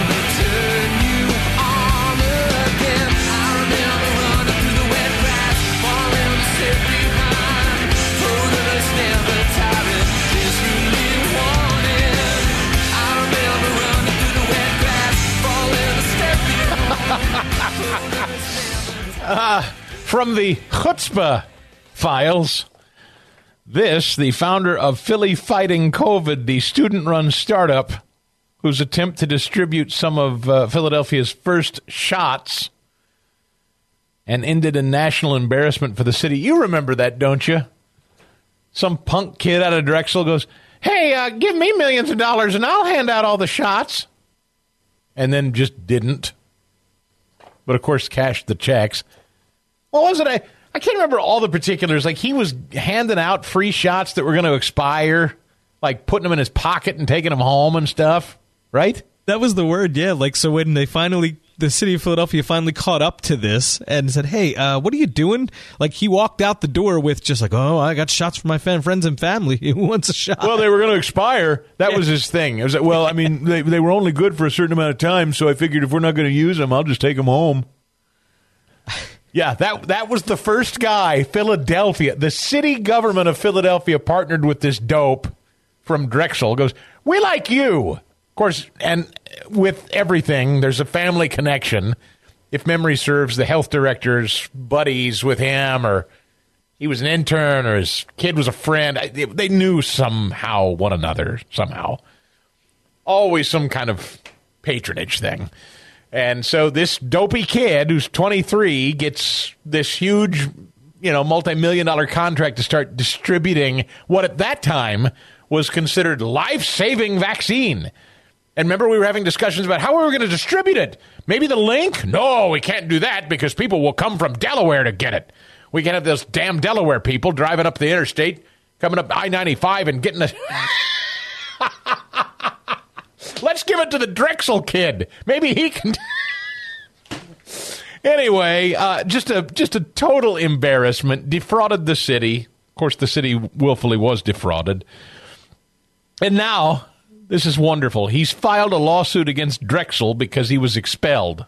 From the Chutzpah files, the founder of Philly Fighting COVID, the student-run startup whose attempt to distribute some of Philadelphia's first shots and ended in national embarrassment for the city. You remember that, don't you? Some punk kid out of Drexel goes, hey, give me millions of dollars and I'll hand out all the shots. And then just didn't. But, of course, cashed the checks. What was it? I can't remember all the particulars. Like, he was handing out free shots that were going to expire, like putting them in his pocket and taking them home and stuff, right? That was the word, yeah. Like, so when they finally, the city of Philadelphia finally caught up to this and said, hey, what are you doing? Like, he walked out the door with just like, oh, I got shots for my friends and family. Who wants a shot? Well, they were going to expire. That was his thing. It was like, well, I mean, they were only good for a certain amount of time, so I figured if we're not going to use them, I'll just take them home. Yeah, that was the first guy, Philadelphia. The city government of Philadelphia partnered with this dope from Drexel. Goes, we like you. Of course, and with everything, there's a family connection. If memory serves, the health director's buddies with him, or he was an intern, or his kid was a friend. They knew somehow one another, somehow. Always some kind of patronage thing. And so this dopey kid who's 23 gets this huge, multi-million-dollar contract to start distributing what at that time was considered life-saving vaccine. And remember, we were having discussions about how we were going to distribute it. Maybe the link? No, we can't do that because people will come from Delaware to get it. We can't have those damn Delaware people driving up the interstate, coming up I-95 and getting a... Let's give it to the Drexel kid. Maybe he can... Anyway, just a total embarrassment. Defrauded the city. Of course, the city willfully was defrauded. And now... This is wonderful. He's filed a lawsuit against Drexel because he was expelled.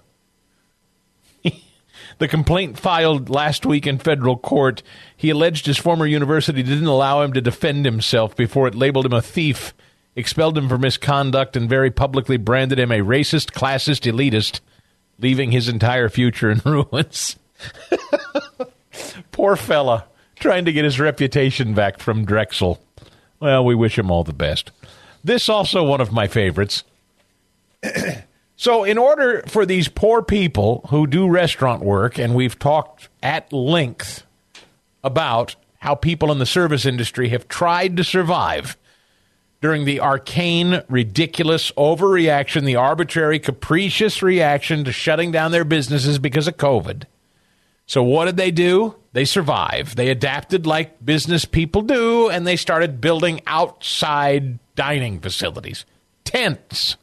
The complaint filed last week in federal court. He alleged his former university didn't allow him to defend himself before it labeled him a thief, expelled him for misconduct, and very publicly branded him a racist, classist, elitist, leaving his entire future in ruins. Poor fella, trying to get his reputation back from Drexel. Well, we wish him all the best. This also one of my favorites. So in order for these poor people who do restaurant work, and we've talked at length about how people in the service industry have tried to survive during the arcane, ridiculous overreaction, the arbitrary, capricious reaction to shutting down their businesses because of COVID. So what did they do? They survived. They adapted like business people do, and they started building outside dining facilities, tents,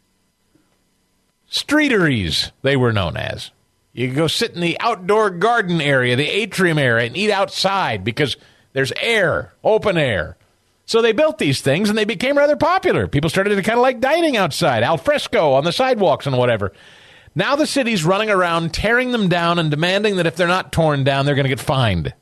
streeteries, they were known as. You could go sit in the outdoor garden area, the atrium area, and eat outside because there's air, open air. So they built these things, and they became rather popular. People started to kind of like dining outside, al fresco, on the sidewalks and whatever. Now the city's running around, tearing them down, and demanding that if they're not torn down, they're going to get fined.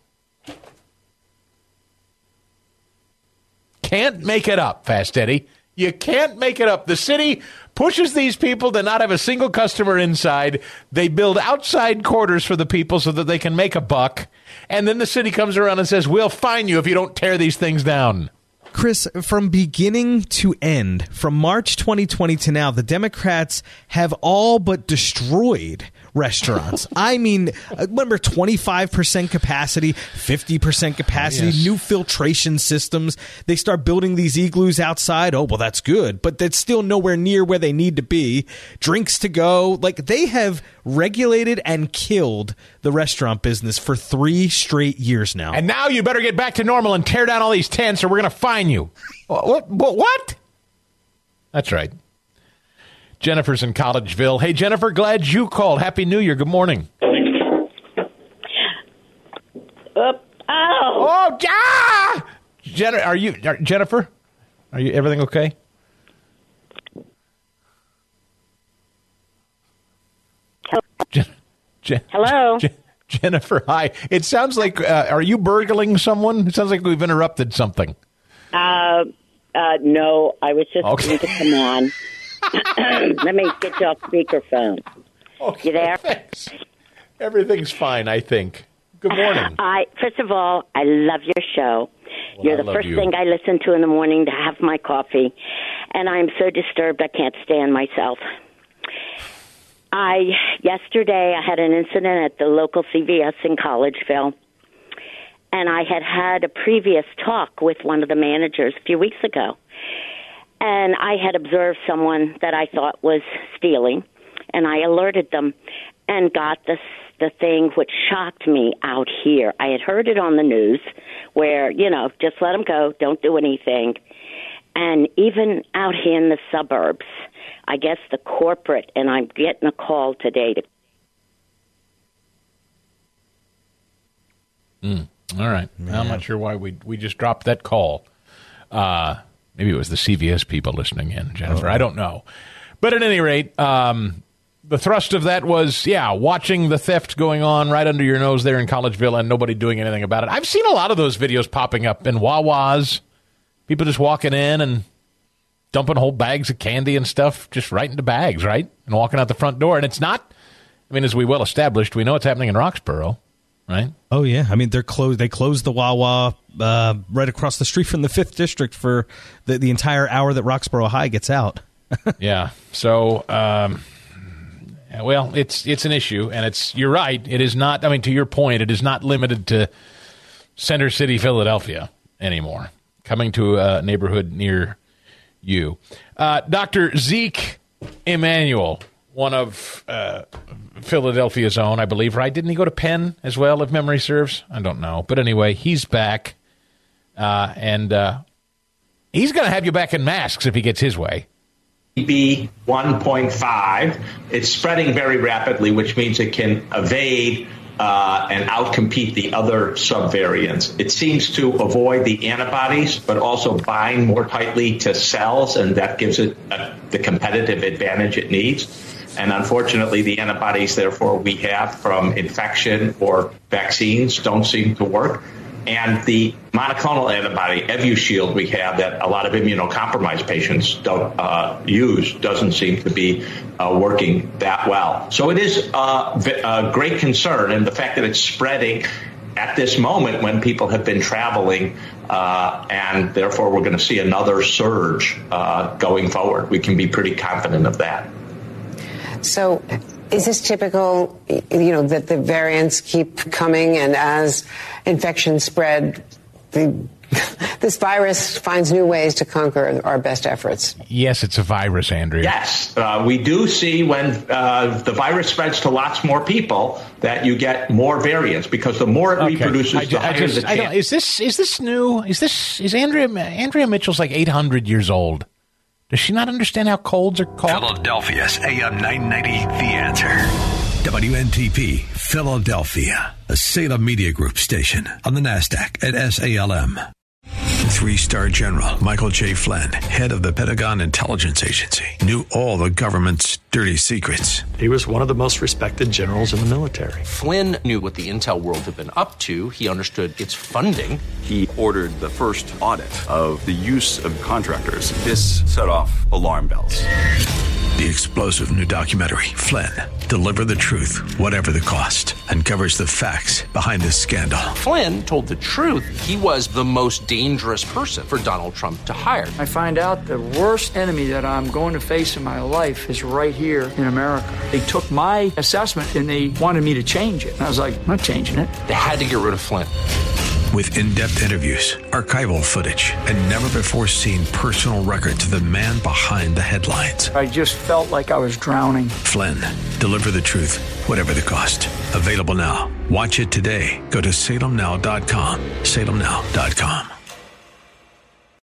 Can't make it up, Fast Eddie. You can't make it up. The city pushes these people to not have a single customer inside. They build outside quarters for the people so that they can make a buck. And then the city comes around and says, we'll fine you if you don't tear these things down. Chris, from beginning to end, from March 2020 to now, the Democrats have all but destroyed restaurants. I mean, remember 25% capacity, 50% capacity, yes. New filtration systems. They start building these igloos outside. Oh, well, that's good, but that's still nowhere near where they need to be. Drinks to go. Like, they have regulated and killed the restaurant business for 3 straight years now. And now you better get back to normal and tear down all these tents or we're going to fine you. What? That's right. Jennifer's in Collegeville. Hey, Jennifer, glad you called. Happy New Year. Good morning. Jennifer? Are you everything okay? Hello? Jennifer, hi. It sounds like, are you burgling someone? It sounds like we've interrupted something. No, I was just going to come on. Let me get you off speakerphone. Okay, you there? Thanks. Everything's fine, I think. Good morning. First of all, I love your show. Well, You're the first thing I listen to in the morning to have my coffee. And I'm so disturbed I can't stand myself. Yesterday I had an incident at the local CVS in Collegeville. And I had a previous talk with one of the managers a few weeks ago. And I had observed someone that I thought was stealing, and I alerted them and got the thing which shocked me out here. I had heard it on the news where, just let them go, don't do anything. And even out here in the suburbs, I guess the corporate, and I'm getting a call today to... All right. Yeah. I'm not sure why we just dropped that call. Maybe it was the CVS people listening in, Jennifer. I don't know. But at any rate, the thrust of that was, watching the theft going on right under your nose there in Collegeville and nobody doing anything about it. I've seen a lot of those videos popping up in Wawas. People just walking in and dumping whole bags of candy and stuff just right into bags, right? And walking out the front door. And it's not, as we well established, we know it's happening in Roxborough, right? Oh, yeah. They closed the Wawa right across the street from the 5th District for the entire hour that Roxborough High gets out. Yeah. So, well, it's an issue, and you're right. It is not, to your point, it is not limited to Center City, Philadelphia anymore. Coming to a neighborhood near you. Dr. Zeke Emanuel, one of Philadelphia's own, I believe, right? Didn't he go to Penn as well, if memory serves? I don't know. But anyway, he's back, and he's going to have you back in masks if he gets his way. B 1.5, it's spreading very rapidly, which means it can evade and outcompete the other subvariants. It seems to avoid the antibodies, but also bind more tightly to cells, and that gives it the competitive advantage it needs. And unfortunately, the antibodies, therefore, we have from infection or vaccines don't seem to work. And the monoclonal antibody, Evusheld, we have that a lot of immunocompromised patients don't use, doesn't seem to be working that well. So it is a great concern, and the fact that it's spreading at this moment when people have been traveling, and therefore we're going to see another surge going forward. We can be pretty confident of that. So is this typical, that the variants keep coming, and as infections spread, this virus finds new ways to conquer our best efforts? Yes, it's a virus, Andrea. Yes. We do see when the virus spreads to lots more people that you get more variants, because the more it reproduces, the higher the chance. Is this new? Is Andrea Mitchell's like 800 years old? Does she not understand how colds are called? Philadelphia's AM 990, The Answer. WNTP, Philadelphia, a Salem Media Group station on the NASDAQ at SALM. 3-star General Michael J. Flynn, head of the Pentagon Intelligence Agency, knew all the government's dirty secrets. He was one of the most respected generals in the military. Flynn knew what the intel world had been up to. He understood its funding. He ordered the first audit of the use of contractors. This set off alarm bells. The explosive new documentary, Flynn, Deliver the Truth, Whatever the Cost, uncovers the facts behind this scandal. Flynn told the truth. He was the most dangerous person for Donald Trump to hire. I find out the worst enemy that I'm going to face in my life is right here in America. They took my assessment and they wanted me to change it. And I was like, I'm not changing it. They had to get rid of Flynn. With in-depth interviews, archival footage, and never-before-seen personal records of the man behind the headlines. I just felt like I was drowning. Flynn, Deliver the Truth, Whatever the Cost. Available now. Watch it today. Go to salemnow.com. salemnow.com.